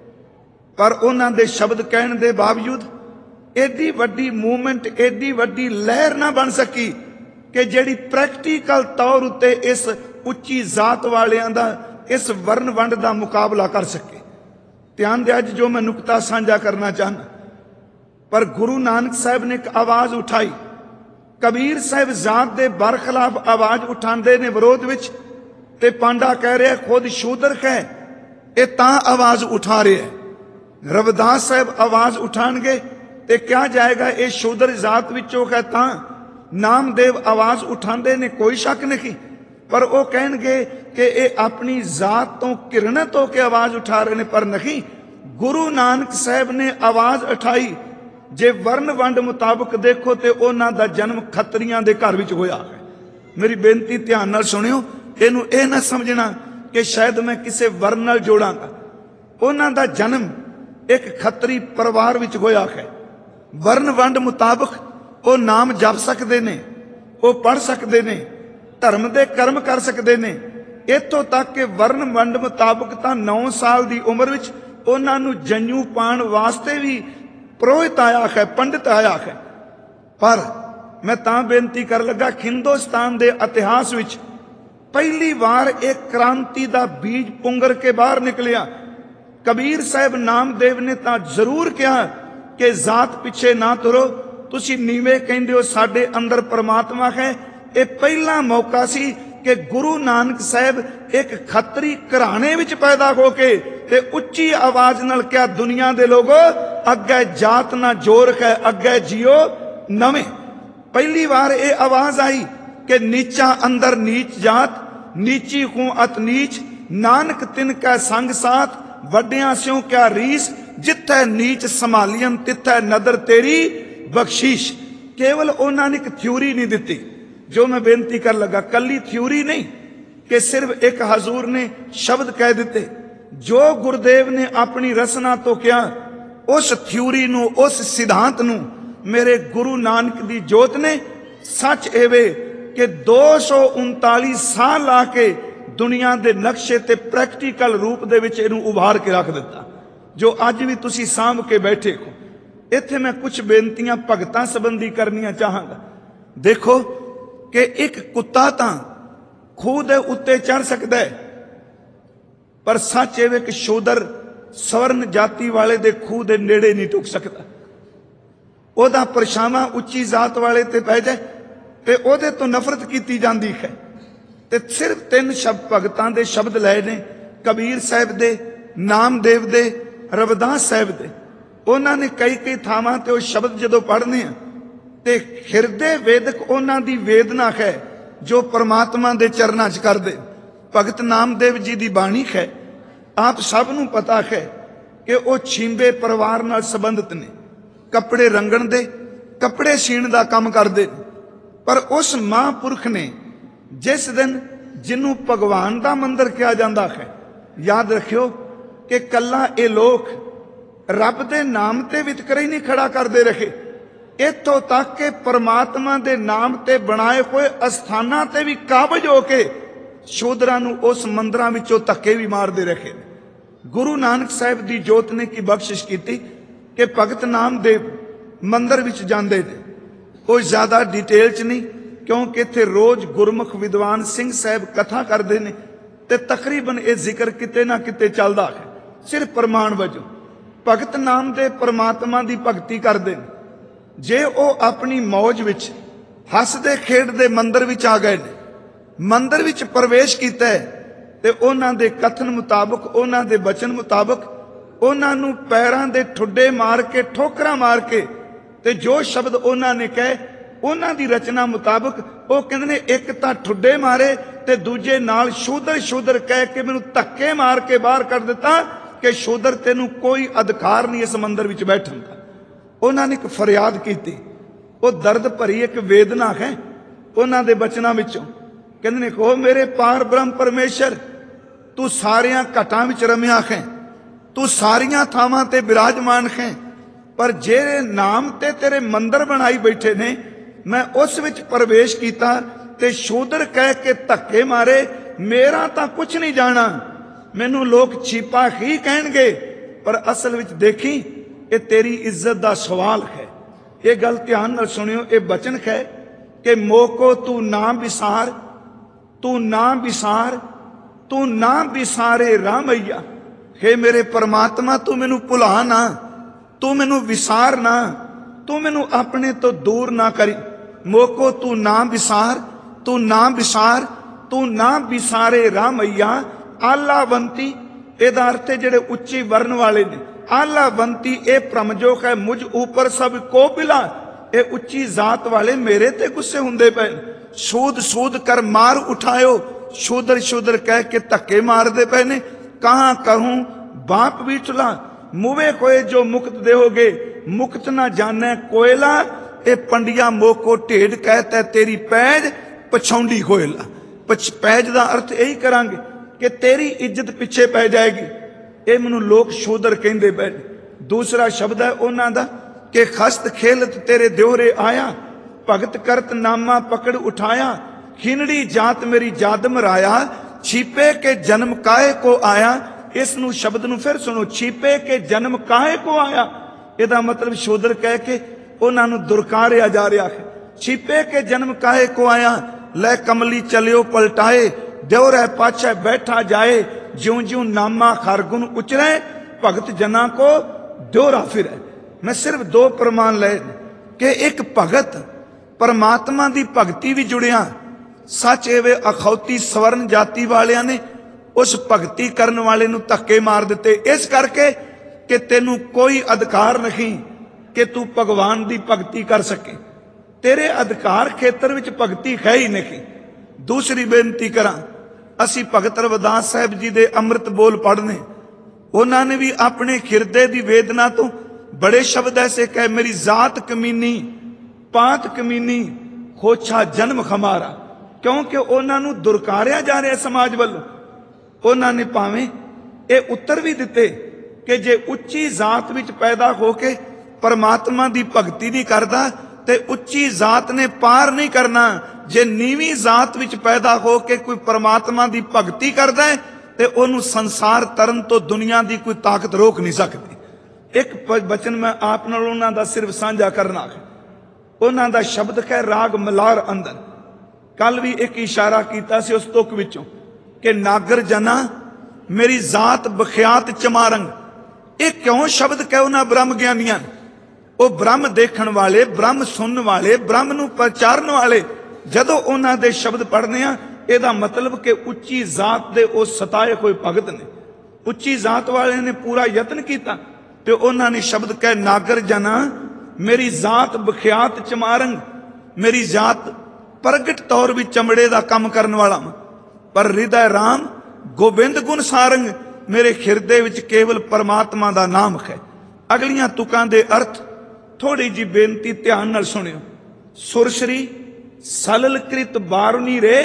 ਪਰ ਉਹਨਾਂ ਦੇ ਸ਼ਬਦ ਕਹਿਣ ਦੇ ਬਾਵਜੂਦ ਐਡੀ ਵੱਡੀ ਮੂਵਮੈਂਟ, ਐਡੀ ਵੱਡੀ ਲਹਿਰ ਨਾ ਬਣ ਸਕੀ ਕਿ ਜਿਹੜੀ ਪ੍ਰੈਕਟੀਕਲ ਤੌਰ ਉੱਤੇ ਇਸ ਉੱਚੀ ਜ਼ਾਤ ਵਾਲਿਆਂ ਦਾ, ਇਸ ਵਰਨ ਵੰਡ ਦਾ ਮੁਕਾਬਲਾ ਕਰ ਸਕੇ। ਧਿਆਨ ਦੇ ਅੱਜ ਜੋ ਮੈਂ ਨੁਕਤਾ ਸਾਂਝਾ ਕਰਨਾ ਚਾਹੁੰਦਾ, ਪਰ ਗੁਰੂ ਨਾਨਕ ਸਾਹਿਬ ਨੇ ਇੱਕ ਆਵਾਜ਼ ਉਠਾਈ। ਕਬੀਰ ਸਾਹਿਬ ਜ਼ਾਤ ਦੇ ਬਰਖਲਾਫ ਆਵਾਜ਼ ਉਠਾਉਂਦੇ ਨੇ ਵਿਰੋਧ ਵਿੱਚ, ਤੇ ਪਾਂਡਾ ਕਹਿ ਰਿਹਾ ਖੁਦ ਸ਼ੂਦਰ ਹੈ, ਇਹ ਤਾਂ ਆਵਾਜ਼ ਉਠਾ ਰਿਹਾ ਹੈ। ਰਵਿਦਾਸ ਸਾਹਿਬ ਆਵਾਜ਼ ਉਠਾਣਗੇ ਤੇ ਕਿਹਾ ਜਾਏਗਾ ਇਹ ਸ਼ੂਦਰ ਜ਼ਾਤ ਵਿੱਚੋਂ ਹੈ। ਤਾਂ ਨਾਮਦੇਵ ਆਵਾਜ਼ ਉਠਾਉਂਦੇ ਨੇ, ਕੋਈ ਸ਼ੱਕ ਨਹੀਂ, ਪਰ ਉਹ ਕਹਿਣਗੇ ਕਿ ਇਹ ਆਪਣੀ ਜ਼ਾਤ ਤੋਂ ਘਿਰਣਤ ਹੋ ਕੇ ਆਵਾਜ਼ ਉਠਾ ਰਹੇ ਨੇ। ਪਰ ਨਹੀਂ, ਗੁਰੂ ਨਾਨਕ ਸਾਹਿਬ ਨੇ ਆਵਾਜ਼ ਉਠਾਈ। ਜੇ ਵਰਨ ਵੰਡ ਮੁਤਾਬਕ ਦੇਖੋ ਤੇ ਉਹਨਾਂ ਦਾ ਜਨਮ ਖੱਤਰੀਆਂ ਦੇ ਘਰ ਵਿੱਚ ਹੋਇਆ ਹੈ। ਮੇਰੀ ਬੇਨਤੀ ਧਿਆਨ ਨਾਲ ਸੁਣਿਓ, ਇਹਨੂੰ ਇਹ ਨਾ ਸਮਝਣਾ ਕਿ ਸ਼ਾਇਦ ਮੈਂ ਕਿਸੇ ਵਰਨ ਨਾਲ ਜੋੜਾਂਗਾ। ਉਹਨਾਂ ਦਾ ਜਨਮ ਇੱਕ ਖੱਤਰੀ ਪਰਿਵਾਰ ਵਿੱਚ ਹੋਇਆ ਹੈ। ਵਰਨ ਵੰਡ ਮੁਤਾਬਕ ਉਹ ਨਾਮ ਜਪ ਸਕਦੇ ਨੇ, ਉਹ ਪੜ੍ਹ ਸਕਦੇ ਨੇ, ਧਰਮ ਦੇ ਕਰਮ ਕਰ ਸਕਦੇ ਨੇ। ਇੱਥੋਂ ਤੱਕ ਕਿ ਵਰਨ ਵੰਡ ਮੁਤਾਬਕ ਤਾਂ ਨੌ ਸਾਲ ਦੀ ਉਮਰ ਵਿੱਚ ਉਹਨਾਂ ਨੂੰ ਜੰਜੂ ਪਾਉਣ ਵਾਸਤੇ ਵੀ ਪੁਰੋਹਿਤ ਆਇਆ ਹੈ, ਪੰਡਿਤ ਆਇਆ ਹੈ। ਪਰ ਮੈਂ ਤਾਂ ਬੇਨਤੀ ਕਰਨ ਲੱਗਾ, ਹਿੰਦੁਸਤਾਨ ਦੇ ਇਤਿਹਾਸ ਵਿੱਚ ਪਹਿਲੀ ਵਾਰ ਇੱਕ ਕ੍ਰਾਂਤੀ ਦਾ ਬੀਜ ਪੁੰਗਰ ਕੇ ਬਾਹਰ ਨਿਕਲਿਆ। ਕਬੀਰ ਸਾਹਿਬ ਨਾਮਦੇਵ ਨੇ ਤਾਂ ਜ਼ਰੂਰ ਕਿਹਾ ਕਿ ਜ਼ਾਤ ਪਿੱਛੇ ਨਾ ਤੁਰੋ, ਤੁਸੀਂ ਨੀਵੇਂ ਕਹਿੰਦੇ ਹੋ, ਸਾਡੇ ਅੰਦਰ ਪਰਮਾਤਮਾ ਹੈ। ਇਹ ਪਹਿਲਾ ਮੌਕਾ ਸੀ ਕਿ ਗੁਰੂ ਨਾਨਕ ਸਾਹਿਬ ਇੱਕ ਖੱਤਰੀ ਘਰਾਣੇ ਵਿੱਚ ਪੈਦਾ ਹੋ ਕੇ ਤੇ ਉੱਚੀ ਆਵਾਜ਼ ਨਾਲ ਕਿਹਾ, ਦੁਨੀਆ ਦੇ ਲੋਗੋ ਅੱਗੇ ਜਾਤ ਨਾ ਜੋਰ ਹੈ, ਅੱਗੇ ਜਿਓ ਨਵੇਂ। ਪਹਿਲੀ ਵਾਰ ਇਹ ਆਵਾਜ਼ ਆਈ ਕਿ ਨੀਚਾ ਅੰਦਰ ਨੀਚ ਜਾਤ, ਨੀਚੀ ਹੂੰ ਅਤ ਨੀਚ, ਨਾਨਕ ਤਿਨ ਕੈ ਸੰਗ ਸਾਥ, ਵੱਡਿਆਂ ਸਿਉ ਕਿਆ ਰੀਸ, ਜਿੱਥੈ ਨੀਚ ਸੰਭਾਲੀਆਂ ਤਿੱਥੈ ਨਦਰ ਤੇਰੀ ਬਖਸ਼ੀਸ਼। ਕੇਵਲ ਉਹਨਾਂ ਨੇ ਇੱਕ ਥਿਊਰੀ ਨਹੀਂ ਦਿੱਤੀ, ਜੋ ਮੈਂ ਬੇਨਤੀ ਕਰ ਲੱਗਾ, ਕੱਲੀ ਥਿਊਰੀ ਨਹੀਂ ਕਿ ਸਿਰਫ ਇੱਕ ਹਜ਼ੂਰ ਨੇ ਸ਼ਬਦ ਕਹਿ ਦਿੱਤੇ। ਜੋ ਗੁਰਦੇਵ ਨੇ ਆਪਣੀ ਰਸਨਾ ਤੋਂ ਕਿਹਾ, ਉਸ ਥਿਊਰੀ ਨੂੰ, ਉਸ ਸਿਧਾਂਤ ਨੂੰ ਮੇਰੇ ਗੁਰੂ ਨਾਨਕ ਦੀ ਜੋਤ ਨੇ ਸੱਚ ਐਵੇਂ ਕਿ ਦੋ ਸੌ ਉਨਤਾਲੀ ਸਾਲ ਲਾ ਕੇ ਦੁਨੀਆ ਦੇ ਨਕਸ਼ੇ ਤੇ ਪ੍ਰੈਕਟੀਕਲ ਰੂਪ ਦੇ ਵਿੱਚ ਇਹਨੂੰ ਉਭਾਰ ਕੇ ਰੱਖ ਦਿੱਤਾ, ਜੋ ਅੱਜ ਵੀ ਤੁਸੀਂ ਸਾਂਭ ਕੇ ਬੈਠੇ ਹੋ। ਇੱਥੇ ਮੈਂ ਕੁਝ ਬੇਨਤੀਆਂ ਭਗਤਾਂ ਸੰਬੰਧੀ ਕਰਨੀਆਂ ਚਾਹਾਂਗਾ। ਦੇਖੋ ਕਿ ਇੱਕ ਕੁੱਤਾ ਤਾਂ ਖੂਹ ਦੇ ਉੱਤੇ ਚੜ ਸਕਦਾ ਹੈ, ਪਰ ਸੱਚ ਇਹ ਕਿ ਸ਼ੂਦਰ ਸਵਰਨ ਜਾਤੀ ਵਾਲੇ ਦੇ ਖੂਹ ਦੇ ਨੇੜੇ ਨਹੀਂ ਟੁਕ ਸਕਦਾ। ਉਹਦਾ ਪਰਛਾਵਾਂ ਉੱਚੀ ਜ਼ਾਤ ਵਾਲੇ ਤੇ ਪੈ ਜਾਏ ਤੇ ਉਹਦੇ ਤੋਂ ਨਫ਼ਰਤ ਕੀਤੀ ਜਾਂਦੀ ਹੈ। ਤੇ ਸਿਰਫ ਤਿੰਨ ਸ਼ਬਦ ਭਗਤਾਂ ਦੇ ਸ਼ਬਦ ਲਏ ਨੇ, ਕਬੀਰ ਸਾਹਿਬ ਦੇ, ਨਾਮਦੇਵ ਦੇ, ਰਵਿਦਾਸ ਸਾਹਿਬ ਦੇ। ਉਹਨਾਂ ਨੇ ਕਈ ਕਈ ਥਾਵਾਂ ਤੇ ਉਹ ਸ਼ਬਦ ਜਦੋਂ ਪੜ੍ਹਨੇ ਆ ਤੇ ਹਿਰਦੇ ਵੇਦਕ ਉਹਨਾਂ ਦੀ ਵੇਦਨਾ ਹੈ ਜੋ ਪਰਮਾਤਮਾ ਦੇ ਚਰਨਾਂ 'ਚ ਕਰਦੇ। ਭਗਤ ਨਾਮਦੇਵ ਜੀ ਦੀ ਬਾਣੀ ਹੈ, ਆਪ ਸਭ ਨੂੰ ਪਤਾ ਹੈ ਕਿ ਉਹ ਛਿੰਬੇ ਪਰਿਵਾਰ ਨਾਲ ਸੰਬੰਧਿਤ ਨੇ, ਕੱਪੜੇ ਰੰਗਣ ਦੇ, ਕੱਪੜੇ ਸੀਣ ਦਾ ਕੰਮ ਕਰਦੇ। ਪਰ ਉਸ ਮਹਾਂਪੁਰਖ ਨੇ ਜਿਸ ਦਿਨ ਜਿਹਨੂੰ ਭਗਵਾਨ ਦਾ ਮੰਦਰ ਕਿਹਾ ਜਾਂਦਾ ਹੈ, ਯਾਦ ਰੱਖਿਓ ਕਿ ਕੱਲਾ ਇਹ ਲੋਕ ਰੱਬ ਦੇ ਨਾਮ ਤੇ ਵਿਤਕਰੇ ਹੀ ਨਹੀਂ ਖੜਾ ਕਰਦੇ ਰਹੇ, ਇੱਥੋਂ ਤੱਕ ਕਿ ਪਰਮਾਤਮਾ ਦੇ ਨਾਮ ਤੇ ਬਣਾਏ ਹੋਏ ਅਸਥਾਨਾਂ ਤੇ ਵੀ ਕਾਬਜ ਹੋ ਕੇ ਸ਼ੂਦਰਾਂ ਨੂੰ ਉਸ ਮੰਦਰਾਂ ਵਿੱਚੋਂ ਧੱਕੇ ਵੀ ਮਾਰਦੇ ਰਹੇ। ਗੁਰੂ ਨਾਨਕ ਸਾਹਿਬ ਦੀ ਜੋਤ ਨੇ ਕੀ ਬਖਸ਼ਿਸ਼ ਕੀਤੀ ਕਿ ਭਗਤ ਨਾਮਦੇਵ ਮੰਦਰ ਵਿੱਚ ਜਾਂਦੇ ਨੇ। ਉਹ ਜ਼ਿਆਦਾ ਡਿਟੇਲ 'ਚ ਨਹੀਂ, ਕਿਉਂਕਿ ਇੱਥੇ ਰੋਜ਼ ਗੁਰਮੁਖ ਵਿਦਵਾਨ ਸਿੰਘ ਸਾਹਿਬ ਕਥਾ ਕਰਦੇ ਨੇ ਤੇ ਤਕਰੀਬਨ ਇਹ ਜ਼ਿਕਰ ਕਿਤੇ ਨਾ ਕਿਤੇ ਚੱਲਦਾ ਹੈ। ਸਿਰਫ ਪ੍ਰਮਾਣ ਵਜੋਂ ਭਗਤ ਨਾਮਦੇਵ ਪਰਮਾਤਮਾ ਦੀ ਭਗਤੀ ਕਰਦੇ ਨੇ। ਜੇ ਉਹ ਆਪਣੀ ਮੌਜ ਵਿੱਚ ਹੱਸਦੇ ਖੇਡਦੇ ਮੰਦਰ ਵਿੱਚ ਆ ਗਏ ਨੇ, ਮੰਦਰ ਵਿੱਚ ਪ੍ਰਵੇਸ਼ ਕੀਤਾ ਹੈ ਤੇ ਉਹਨਾਂ ਦੇ ਕਥਨ ਮੁਤਾਬਕ, ਉਹਨਾਂ ਦੇ ਬਚਨ ਮੁਤਾਬਕ ਉਹਨਾਂ ਨੂੰ ਪੈਰਾਂ ਦੇ ਠੁੱਡੇ ਮਾਰ ਕੇ ਠੋਕਰਾਂ ਮਾਰ ਕੇ ਤੇ ਜੋ ਸ਼ਬਦ ਉਹਨਾਂ ਨੇ ਕਹੇ ਉਹਨਾਂ ਦੀ ਰਚਨਾ ਮੁਤਾਬਕ ਉਹ ਕਹਿੰਦੇ ਨੇ ਇੱਕ ਤਾਂ ਠੁੱਡੇ ਮਾਰੇ ਤੇ ਦੂਜੇ ਨਾਲ ਸ਼ੂਦਰ ਸ਼ੂਦਰ ਕਹਿ ਕੇ ਮੈਨੂੰ ਧੱਕੇ ਮਾਰ ਕੇ ਬਾਹਰ ਕੱਢ ਦਿੱਤਾ ਕਿ ਸ਼ੂਦਰ ਤੈਨੂੰ ਕੋਈ ਅਧਿਕਾਰ ਨਹੀਂ ਇਸ ਮੰਦਰ ਵਿੱਚ ਬੈਠਣ ਦਾ। ਉਹਨਾਂ ਨੇ ਇੱਕ ਫਰਿਆਦ ਕੀਤੀ, ਉਹ ਦਰਦ ਭਰੀ ਇੱਕ ਵੇਦਨਾ ਹੈ ਉਹਨਾਂ ਦੇ ਬਚਨਾਂ ਵਿੱਚੋਂ। ਕਹਿੰਦੇ ਨੇ ਕਹੋ ਮੇਰੇ ਪਾਰ ਬ੍ਰਹਮ ਪਰਮੇਸ਼ਰ, ਤੂੰ ਸਾਰਿਆਂ ਘਟਾਂ ਵਿੱਚ ਰਮਿਆ ਹੈ, ਤੂੰ ਸਾਰੀਆਂ ਥਾਵਾਂ ਤੇ ਬਿਰਾਜਮਾਨ ਹੈ, ਪਰ ਜਿਹੜੇ ਨਾਮ ਤੇ ਤੇਰੇ ਮੰਦਰ ਬਣਾਈ ਬੈਠੇ ਨੇ ਮੈਂ ਉਸ ਵਿੱਚ ਪ੍ਰਵੇਸ਼ ਕੀਤਾ ਤੇ ਸ਼ੂਦਰ ਕਹਿ ਕੇ ਧੱਕੇ ਮਾਰੇ। ਮੇਰਾ ਤਾਂ ਕੁਝ ਨਹੀਂ ਜਾਣਾ, ਮੈਨੂੰ ਲੋਕ ਛੀਪਾ ਹੀ ਕਹਿਣਗੇ, ਪਰ ਅਸਲ ਵਿੱਚ ਦੇਖੀ ਇਹ ਤੇਰੀ ਇੱਜ਼ਤ ਦਾ ਸਵਾਲ ਹੈ। ਇਹ ਗੱਲ ਧਿਆਨ ਨਾਲ ਸੁਣਿਓ, ਇਹ ਬਚਨ ਹੈ ਕਿ ਮੋਕੋ ਤੂੰ ਨਾ ਵਿਸਾਰ, ਤੂੰ ਨਾ ਵਿਸਾਰ, ਤੂੰ ਨਾ ਵਿਸਾਰੇ ਰਾਮਈਆ। हे ਮੇਰੇ ਪਰਮਾਤਮਾ ਤੂੰ ਮੈਨੂੰ ਭੁਲਾ ਨਾ, ਤੂੰ ਮੈਨੂੰ ਵਿਸਾਰ ਨਾ, ਤੂੰ ਮੈਨੂੰ ਆਪਣੇ ਤੋਂ ਦੂਰ ਨਾ ਕਰੀ। ਮੋਕੋ ਤੂੰ ਨਾ ਵਿਸਾਰ, ਤੂੰ ਨਾ ਵਿਸਾਰ, ਤੂੰ ਨਾ ਵਿਸਾਰੇ ਰਾਮਈਆ। ਆਲਾਵੰਤੀ ਇਹਦਾ ਅਰਥ ਹੈ ਜਿਹੜੇ ਉੱਚੀ ਵਰਨ ਵਾਲੇ ਨੇ। ਆਲਾਵੰਤੀ ਇਹ ਪ੍ਰਮਜੋਕ ਹੈ ਮੁਝ ਉੱਪਰ ਸਭ ਕੋਪਿਲਾ, ਇਹ ਉੱਚੀ ਜ਼ਾਤ ਵਾਲੇ ਮੇਰੇ ਤੇ ਗੁੱਸੇ ਹੁੰਦੇ ਪਏ। ਸੂਦ ਸੂਦ ਕਰ ਮਾਰ ਉਠਾਇਓ, ਸ਼ੂਦਰ ਸ਼ੂਦਰ ਕਹਿ ਕੇ ਧੱਕੇ ਮਾਰਦੇ ਪਏ ਨੇ। ਕਹਾਂ ਕਰੂੰ ਬਾਪ ਵੀ ਚੁਲਾ, ਮੁਵੇ ਕੋਏ ਜੋ ਮੁਕਤ ਦੇਹੋਗੇ, ਮੁਕਤ ਨਾ ਜਾਣੈ ਕੋਇਲਾ। ਇਹ ਪੰਡਿਆ ਮੋਕੋ ਢੇਡ ਕਹਿਤਾ ਤੇਰੀ ਪੈਜ ਪਛੌਂਡੀ ਕੋਇਲਾ। ਪਛ ਪੈਜ ਦਾ ਅਰਥ ਇਹੀ ਕਰਾਂਗੇ ਕਿ ਤੇਰੀ ਇੱਜ਼ਤ ਪਿੱਛੇ ਪੈ ਜਾਏਗੀ। ਇਹ ਮੈਨੂੰ ਲੋਕ ਸ਼ੂਦਰ ਕਹਿੰਦੇ ਪਏ। ਦੂਸਰਾ ਸ਼ਬਦ ਹੈ ਉਹਨਾਂ ਦਾ ਕਿ ਖਸਤ ਖੇਲਤ ਤੇਰੇ ਦਿਓਰੇ ਆਇਆ, ਭਗਤ ਕਰਤ ਨਾਮਾ ਪਕੜ ਉਠਾਇਆ। ਖਿਨੜੀ ਜਾਤ ਮੇਰੀ ਜਾਦਮ ਰਾਇਆ, ਛੀਪੇ ਕੇ ਜਨਮ ਕਾਹੇ ਕੋ ਆਇਆ। ਇਸ ਨੂੰ ਸ਼ਬਦ ਨੂੰ ਫਿਰ ਸੁਣੋ, ਛੀਪੇ ਕੇ ਜਨਮ ਕਾਹੇ ਕੋ ਆਇਆ। ਇਹਦਾ ਮਤਲਬ ਸ਼ੂਦਰ ਕਹਿ ਕੇ ਉਹਨਾਂ ਨੂੰ ਦੁਰਕਾਰਿਆ ਜਾ ਰਿਹਾ ਹੈ। ਛੀਪੇ ਕੇ ਜਨਮ ਕਾਹੇ ਕੋ ਆਇਆ, ਲੈ ਕਮਲੀ ਚਲਿਓ ਪਲਟਾਏ। ਦਿਉਰੇ ਪਾਛੇ ਬੈਠਾ ਜਾਏ, ਜਿਉਂ ਜਿਉਂ ਨਾਮਾ ਖਰਗੁਣ ਉਚਰੇ। ਭਗਤ ਜਨਾਂ ਕੋ ਦਿਉਰਾ ਫਿਰੇ। ਮੈਂ ਸਿਰਫ ਦੋ ਪ੍ਰਮਾਣ ਲਏ ਕਿ ਇੱਕ ਭਗਤ ਪਰਮਾਤਮਾ ਦੀ ਭਗਤੀ ਵੀ ਜੁੜਿਆ। ਸੱਚ ਇਹ ਅਖੌਤੀ ਸਵਰਨ ਜਾਤੀ ਵਾਲਿਆਂ ਨੇ ਉਸ ਭਗਤੀ ਕਰਨ ਵਾਲੇ ਨੂੰ ਧੱਕੇ ਮਾਰ ਦਿੱਤੇ, ਇਸ ਕਰਕੇ ਕਿ ਤੈਨੂੰ ਕੋਈ ਅਧਿਕਾਰ ਨਹੀਂ ਕਿ ਤੂੰ ਭਗਵਾਨ ਦੀ ਭਗਤੀ ਕਰ ਸਕੇ। ਤੇਰੇ ਅਧਿਕਾਰ ਖੇਤਰ ਵਿੱਚ ਭਗਤੀ ਹੈ ਹੀ ਨਹੀਂ। ਦੂਸਰੀ ਬੇਨਤੀ ਕਰਾਂ, ਅਸੀਂ ਭਗਤ ਰਵਿਦਾਸ ਸਾਹਿਬ ਜੀ ਦੇ ਅੰਮ੍ਰਿਤ ਬੋਲ ਪੜ੍ਹਨੇ। ਉਹਨਾਂ ਨੇ ਵੀ ਆਪਣੇ ਹਿਰਦੇ ਦੀ ਵੇਦਨਾ ਤੋਂ ਬੜੇ ਸ਼ਬਦ ਐਸੇ ਕਹੇ, ਮੇਰੀ ਜ਼ਾਤ ਕਮੀਨੀ, ਪਾਤ ਕਮੀਨੀ, ਖੋਛਾ ਜਨਮ ਖਮਾਰਾ। ਕਿਉਂਕਿ ਉਹਨਾਂ ਨੂੰ ਦੁਰਕਾਰਿਆ ਜਾ ਰਿਹਾ ਸਮਾਜ ਵੱਲੋਂ। ਉਹਨਾਂ ਨੇ ਭਾਵੇਂ ਇਹ ਉੱਤਰ ਵੀ ਦਿੱਤੇ ਕਿ ਜੇ ਉੱਚੀ ਜ਼ਾਤ ਵਿੱਚ ਪੈਦਾ ਹੋ ਕੇ ਪਰਮਾਤਮਾ ਦੀ ਭਗਤੀ ਨਹੀਂ ਕਰਦਾ ਤੇ ਉੱਚੀ ਜ਼ਾਤ ਨੇ ਪਾਰ ਨਹੀਂ ਕਰਨਾ। ਜੇ ਨੀਵੀਂ ਜ਼ਾਤ ਵਿੱਚ ਪੈਦਾ ਹੋ ਕੇ ਕੋਈ ਪਰਮਾਤਮਾ ਦੀ ਭਗਤੀ ਕਰਦਾ ਹੈ ਤੇ ਉਹਨੂੰ ਸੰਸਾਰ ਤਰਨ ਤੋਂ ਦੁਨੀਆ ਦੀ ਕੋਈ ਤਾਕਤ ਰੋਕ ਨਹੀਂ ਸਕਦੀ। ਇੱਕ ਬਚਨ ਮੈਂ ਆਪ ਨਾਲ ਉਹਨਾਂ ਦਾ ਸਿਰਫ ਸਾਂਝਾ ਕਰਨਾ ਹੈ। ਉਹਨਾਂ ਦਾ ਸ਼ਬਦ ਹੈ ਰਾਗ ਮਲਾਰ ਅੰਦਰ। ਕੱਲ ਵੀ ਇੱਕ ਇਸ਼ਾਰਾ ਕੀਤਾ ਸੀ ਉਸ ਤੁਕ ਵਿੱਚੋਂ ਕਿ ਨਾਗਰ ਜਨਾ ਮੇਰੀ ਜ਼ਾਤ ਬਖਿਆਤ ਚਮਾਰੰਗ। ਇਹ ਕਿਉਂ ਸ਼ਬਦ ਕਹੇ ਉਹਨਾਂ ਬ੍ਰਹਮ ਗਿਆਨੀਆਂ? ਉਹ ਬ੍ਰਹਮ ਦੇਖਣ ਵਾਲੇ, ਬ੍ਰਹਮ ਸੁਣਨ ਵਾਲੇ, ਬ੍ਰਹਮ ਨੂੰ ਪ੍ਰਚਾਰਨ ਵਾਲੇ ਜਦੋਂ ਉਹਨਾਂ ਦੇ ਸ਼ਬਦ ਪੜ੍ਹਨੇ ਆ, ਇਹਦਾ ਮਤਲਬ ਕਿ ਉੱਚੀ ਜ਼ਾਤ ਦੇ ਉਹ ਸਤਾਏ ਹੋਏ ਭਗਤ ਨੇ। ਉੱਚੀ ਜ਼ਾਤ ਵਾਲਿਆਂ ਨੇ ਪੂਰਾ ਯਤਨ ਕੀਤਾ ਤੇ ਉਹਨਾਂ ਨੇ ਸ਼ਬਦ ਕਹੇ ਨਾਗਰ ਜਨਾ ਮੇਰੀ ਜ਼ਾਤ ਬਖਿਆਤ ਚਮਾਰੰਗ। ਮੇਰੀ ਜ਼ਾਤ ਪ੍ਰਗਟ ਤੌਰ ਵਿੱਚ ਚਮੜੇ ਦਾ ਕੰਮ ਕਰਨ ਵਾਲਾ, ਪਰ ਹਿਰਦੈ ਰਾਮ ਗੋਬਿੰਦ ਗੁਣ ਸਾਰੰਗ। ਮੇਰੇ ਹਿਰਦੇ ਵਿੱਚ ਕੇਵਲ ਪਰਮਾਤਮਾ ਦਾ ਨਾਮ ਹੈ। ਅਗਲੀਆਂ ਤੁਕਾਂ ਦੇ ਅਰਥ ਥੋੜੀ ਜੀ ਬੇਨਤੀ ਧਿਆਨ ਨਾਲ ਸੁਣਿਓ। ਸੁਰਸਰੀ ਸਲਲ ਕ੍ਰਿਤ ਬਾਰੁਨੀ ਰੇ,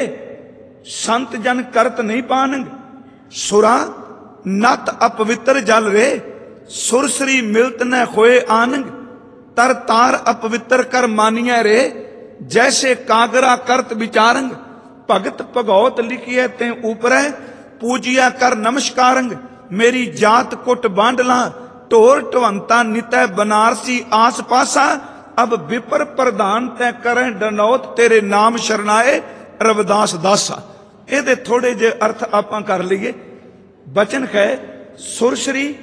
ਸੰਤ ਜਨ ਕਰਤ ਨਹੀਂ ਪਾਨੰਗ। ਸੁਰਾ ਨਤ ਅਪਵਿੱਤਰ ਜਲ ਰੇ, ਸੁਰਸਰੀ ਮਿਲਤ ਨ ਹੋਏ ਆਨੰਗ। ਤਰ ਤਾਰ ਅਪਵਿੱਤਰ ਕਰ ਮਾਨੀਐ ਰੇ, ਜੈਸੇ ਕਾਗਰਾ ਕਰਤ ਵਿਚਾਰੰਗ। ਭਗਤ ਭਗੌਤ ਲਿਖੀਐ ਤੇ ਉਪਰੈ, ਪੂਜਿਆ ਕਰ ਨਮਸਕਾਰੰਗ। ਮੇਰੀ ਜਾਤ ਕੁੱਟ ਬਾਂਡਲਾ, ਢੋਰ ਢਵੰਤਾ ਨਿਤੈ ਬਨਾਰਸੀ ਆਸ ਪਾਸਾ। ਅਬ ਵਿਪਰ ਪ੍ਰਧਾਨ ਤੈ ਕਰੈ ਡਨੌਤ, ਤੇਰੇ ਨਾਮ ਸ਼ਰਨਾਏ ਰਵਿਦਾਸ ਦਾਸਾ। ਇਹਦੇ ਥੋੜੇ ਜਿਹੇ ਅਰਥ ਆਪਾਂ ਕਰ ਲਈਏ। ਬਚਨ ਹੈ ਸੁਰਸਰੀ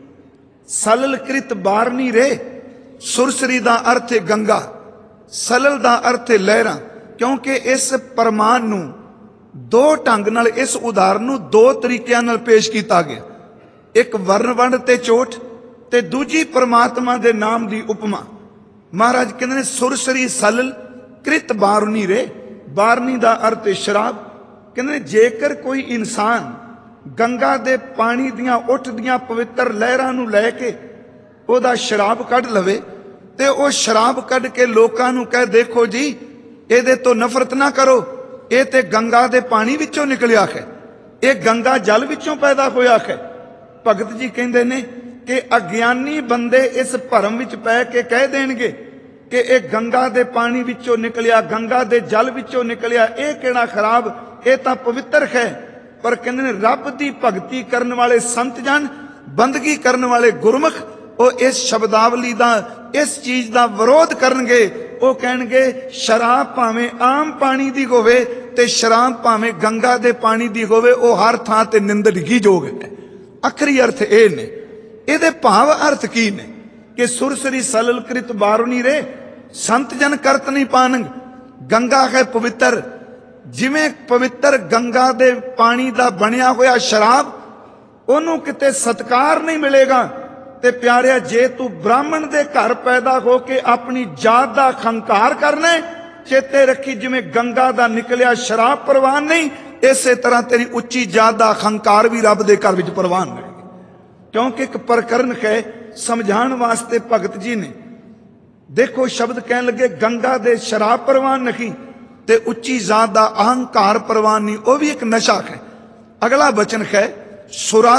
ਸਲਲ ਕ੍ਰਿਤ ਬਾਰਨੀ ਰੇ। ਸੁਰਸਰੀ ਦਾ ਅਰਥ ਹੈ ਗੰਗਾ, ਸਲਲ ਦਾ ਅਰਥ ਹੈ ਲਹਿਰਾਂ। ਕਿਉਂਕਿ ਇਸ ਪ੍ਰਮਾਣ ਨੂੰ ਦੋ ਢੰਗ ਨਾਲ, ਇਸ ਉਦਾਹਰਨ ਨੂੰ ਦੋ ਤਰੀਕਿਆਂ ਨਾਲ ਪੇਸ਼ ਕੀਤਾ ਗਿਆ। ਇੱਕ ਵਰਨ ਵੰਡ ਤੇ ਚੋਟ ਤੇ ਦੂਜੀ ਪਰਮਾਤਮਾ ਦੇ ਨਾਮ ਦੀ ਉਪਮਾ। ਮਹਾਰਾਜ ਕਹਿੰਦੇ ਨੇ ਸੁਰਸਰੀ ਸਲਲ ਕ੍ਰਿਤ ਬਾਰਨੀ ਰੇ। ਬਾਰਨੀ ਦਾ ਅਰਥ ਹੈ ਸ਼ਰਾਬ। ਕਹਿੰਦੇ ਨੇ ਜੇਕਰ ਕੋਈ ਇਨਸਾਨ ਗੰਗਾ ਦੇ ਪਾਣੀ ਦੀਆਂ ਉੱਠਦੀਆਂ ਪਵਿੱਤਰ ਲਹਿਰਾਂ ਨੂੰ ਲੈ ਕੇ ਉਹਦਾ ਸ਼ਰਾਬ ਕੱਢ ਲਵੇ ਤੇ ਉਹ ਸ਼ਰਾਬ ਕੱਢ ਕੇ ਲੋਕਾਂ ਨੂੰ ਕਹੇ ਦੇਖੋ ਜੀ ਇਹਦੇ ਤੋਂ ਨਫ਼ਰਤ ਨਾ ਕਰੋ, ਇਹ ਤੇ ਗੰਗਾ ਦੇ ਪਾਣੀ ਵਿੱਚੋਂ ਨਿਕਲਿਆ ਹੈ, ਇਹ ਗੰਗਾ ਜਲ ਵਿੱਚੋਂ ਪੈਦਾ ਹੋਇਆ ਹੈ। ਭਗਤ ਜੀ ਕਹਿੰਦੇ ਨੇ ਕਿ ਅਗਿਆਨੀ ਬੰਦੇ ਇਸ ਭਰਮ ਵਿੱਚ ਪੈ ਕੇ ਕਹਿ ਦੇਣਗੇ ਕਿ ਇਹ ਗੰਗਾ ਦੇ ਪਾਣੀ ਵਿੱਚੋਂ ਨਿਕਲਿਆ, ਗੰਗਾ ਦੇ ਜਲ ਵਿੱਚੋਂ ਨਿਕਲਿਆ, ਇਹ ਕਿਹੜਾ ਖਰਾਬ, ਇਹ ਤਾਂ ਪਵਿੱਤਰ ਹੈ। ਪਰ ਕਹਿੰਦੇ ਨੇ ਰੱਬ ਦੀ ਭਗਤੀ ਕਰਨ ਵਾਲੇ ਸੰਤ ਜਨ, ਬੰਦਗੀ ਕਰਨ ਵਾਲੇ ਗੁਰਮੁਖ, ਉਹ ਇਸ ਸ਼ਬਦਾਵਲੀ ਦਾ, ਇਸ ਚੀਜ਼ ਦਾ ਵਿਰੋਧ ਕਰਨਗੇ। ਉਹ ਕਹਿਣਗੇ ਸ਼ਰਾਬ ਭਾਵੇਂ ਆਮ ਪਾਣੀ ਦੀ ਹੋਵੇ ਤੇ ਸ਼ਰਾਬ ਭਾਵੇਂ ਗੰਗਾ ਦੇ ਪਾਣੀ ਦੀ ਹੋਵੇ, ਉਹ ਹਰ ਥਾਂ ਤੇ ਨਿੰਦਣਗੀ ਯੋਗ ਹੈ। ਅਖਰੀ ਅਰਥ ਇਹ ਨੇ। ਇਹਦੇ ਭਾਵ ਅਰਥ ਕੀ ਨੇ ਕਿ ਸੁਰਸਰੀ ਸਲਲ ਕ੍ਰਿਤ ਬਾਰੁਨੀ ਰੇ, ਸੰਤ ਜਨ ਕਰਤ ਨਹੀਂ ਪਾਨੰਗ। ਗੰਗਾ ਹੈ ਪਵਿੱਤਰ, ਜਿਵੇਂ ਪਵਿੱਤਰ ਗੰਗਾ ਦੇ ਪਾਣੀ ਦਾ ਬਣਿਆ ਹੋਇਆ ਸ਼ਰਾਬ, ਉਹਨੂੰ ਕਿਤੇ ਸਤਕਾਰ ਨਹੀਂ ਮਿਲੇਗਾ। ਤੇ ਪਿਆਰਿਆ, ਜੇ ਤੂੰ ਬ੍ਰਾਹਮਣ ਦੇ ਘਰ ਪੈਦਾ ਹੋ ਕੇ ਆਪਣੀ ਜਾਤ ਦਾ ਹੰਕਾਰ ਕਰਨਾ, ਚੇਤੇ ਰੱਖੀ ਜਿਵੇਂ ਗੰਗਾ ਦਾ ਨਿਕਲਿਆ ਸ਼ਰਾਬ ਪ੍ਰਵਾਨ ਨਹੀਂ, ਇਸੇ ਤਰ੍ਹਾਂ ਤੇਰੀ ਉੱਚੀ ਜਾਤ ਦਾ ਹੰਕਾਰ ਵੀ ਰੱਬ ਦੇ ਘਰ ਵਿੱਚ ਪ੍ਰਵਾਨ ਨਹੀਂ। ਕਿਉਂਕਿ ਇੱਕ ਪ੍ਰਕਰਨ ਹੈ ਸਮਝਾਉਣ ਵਾਸਤੇ ਭਗਤ ਜੀ ਨੇ, ਦੇਖੋ ਸ਼ਬਦ ਕਹਿਣ ਲੱਗੇ ਗੰਗਾ ਦੇ ਸ਼ਰਾਬ ਪ੍ਰਵਾਨ ਨਹੀਂ ਤੇ ਉੱਚੀ ਜਾਤ ਦਾ ਅਹੰਕਾਰ ਪ੍ਰਵਾਨ ਨਹੀਂ, ਉਹ ਵੀ ਇੱਕ ਨਸ਼ਾ ਹੈ। ਅਗਲਾ ਬਚਨ ਹੈ ਸੁਰਾ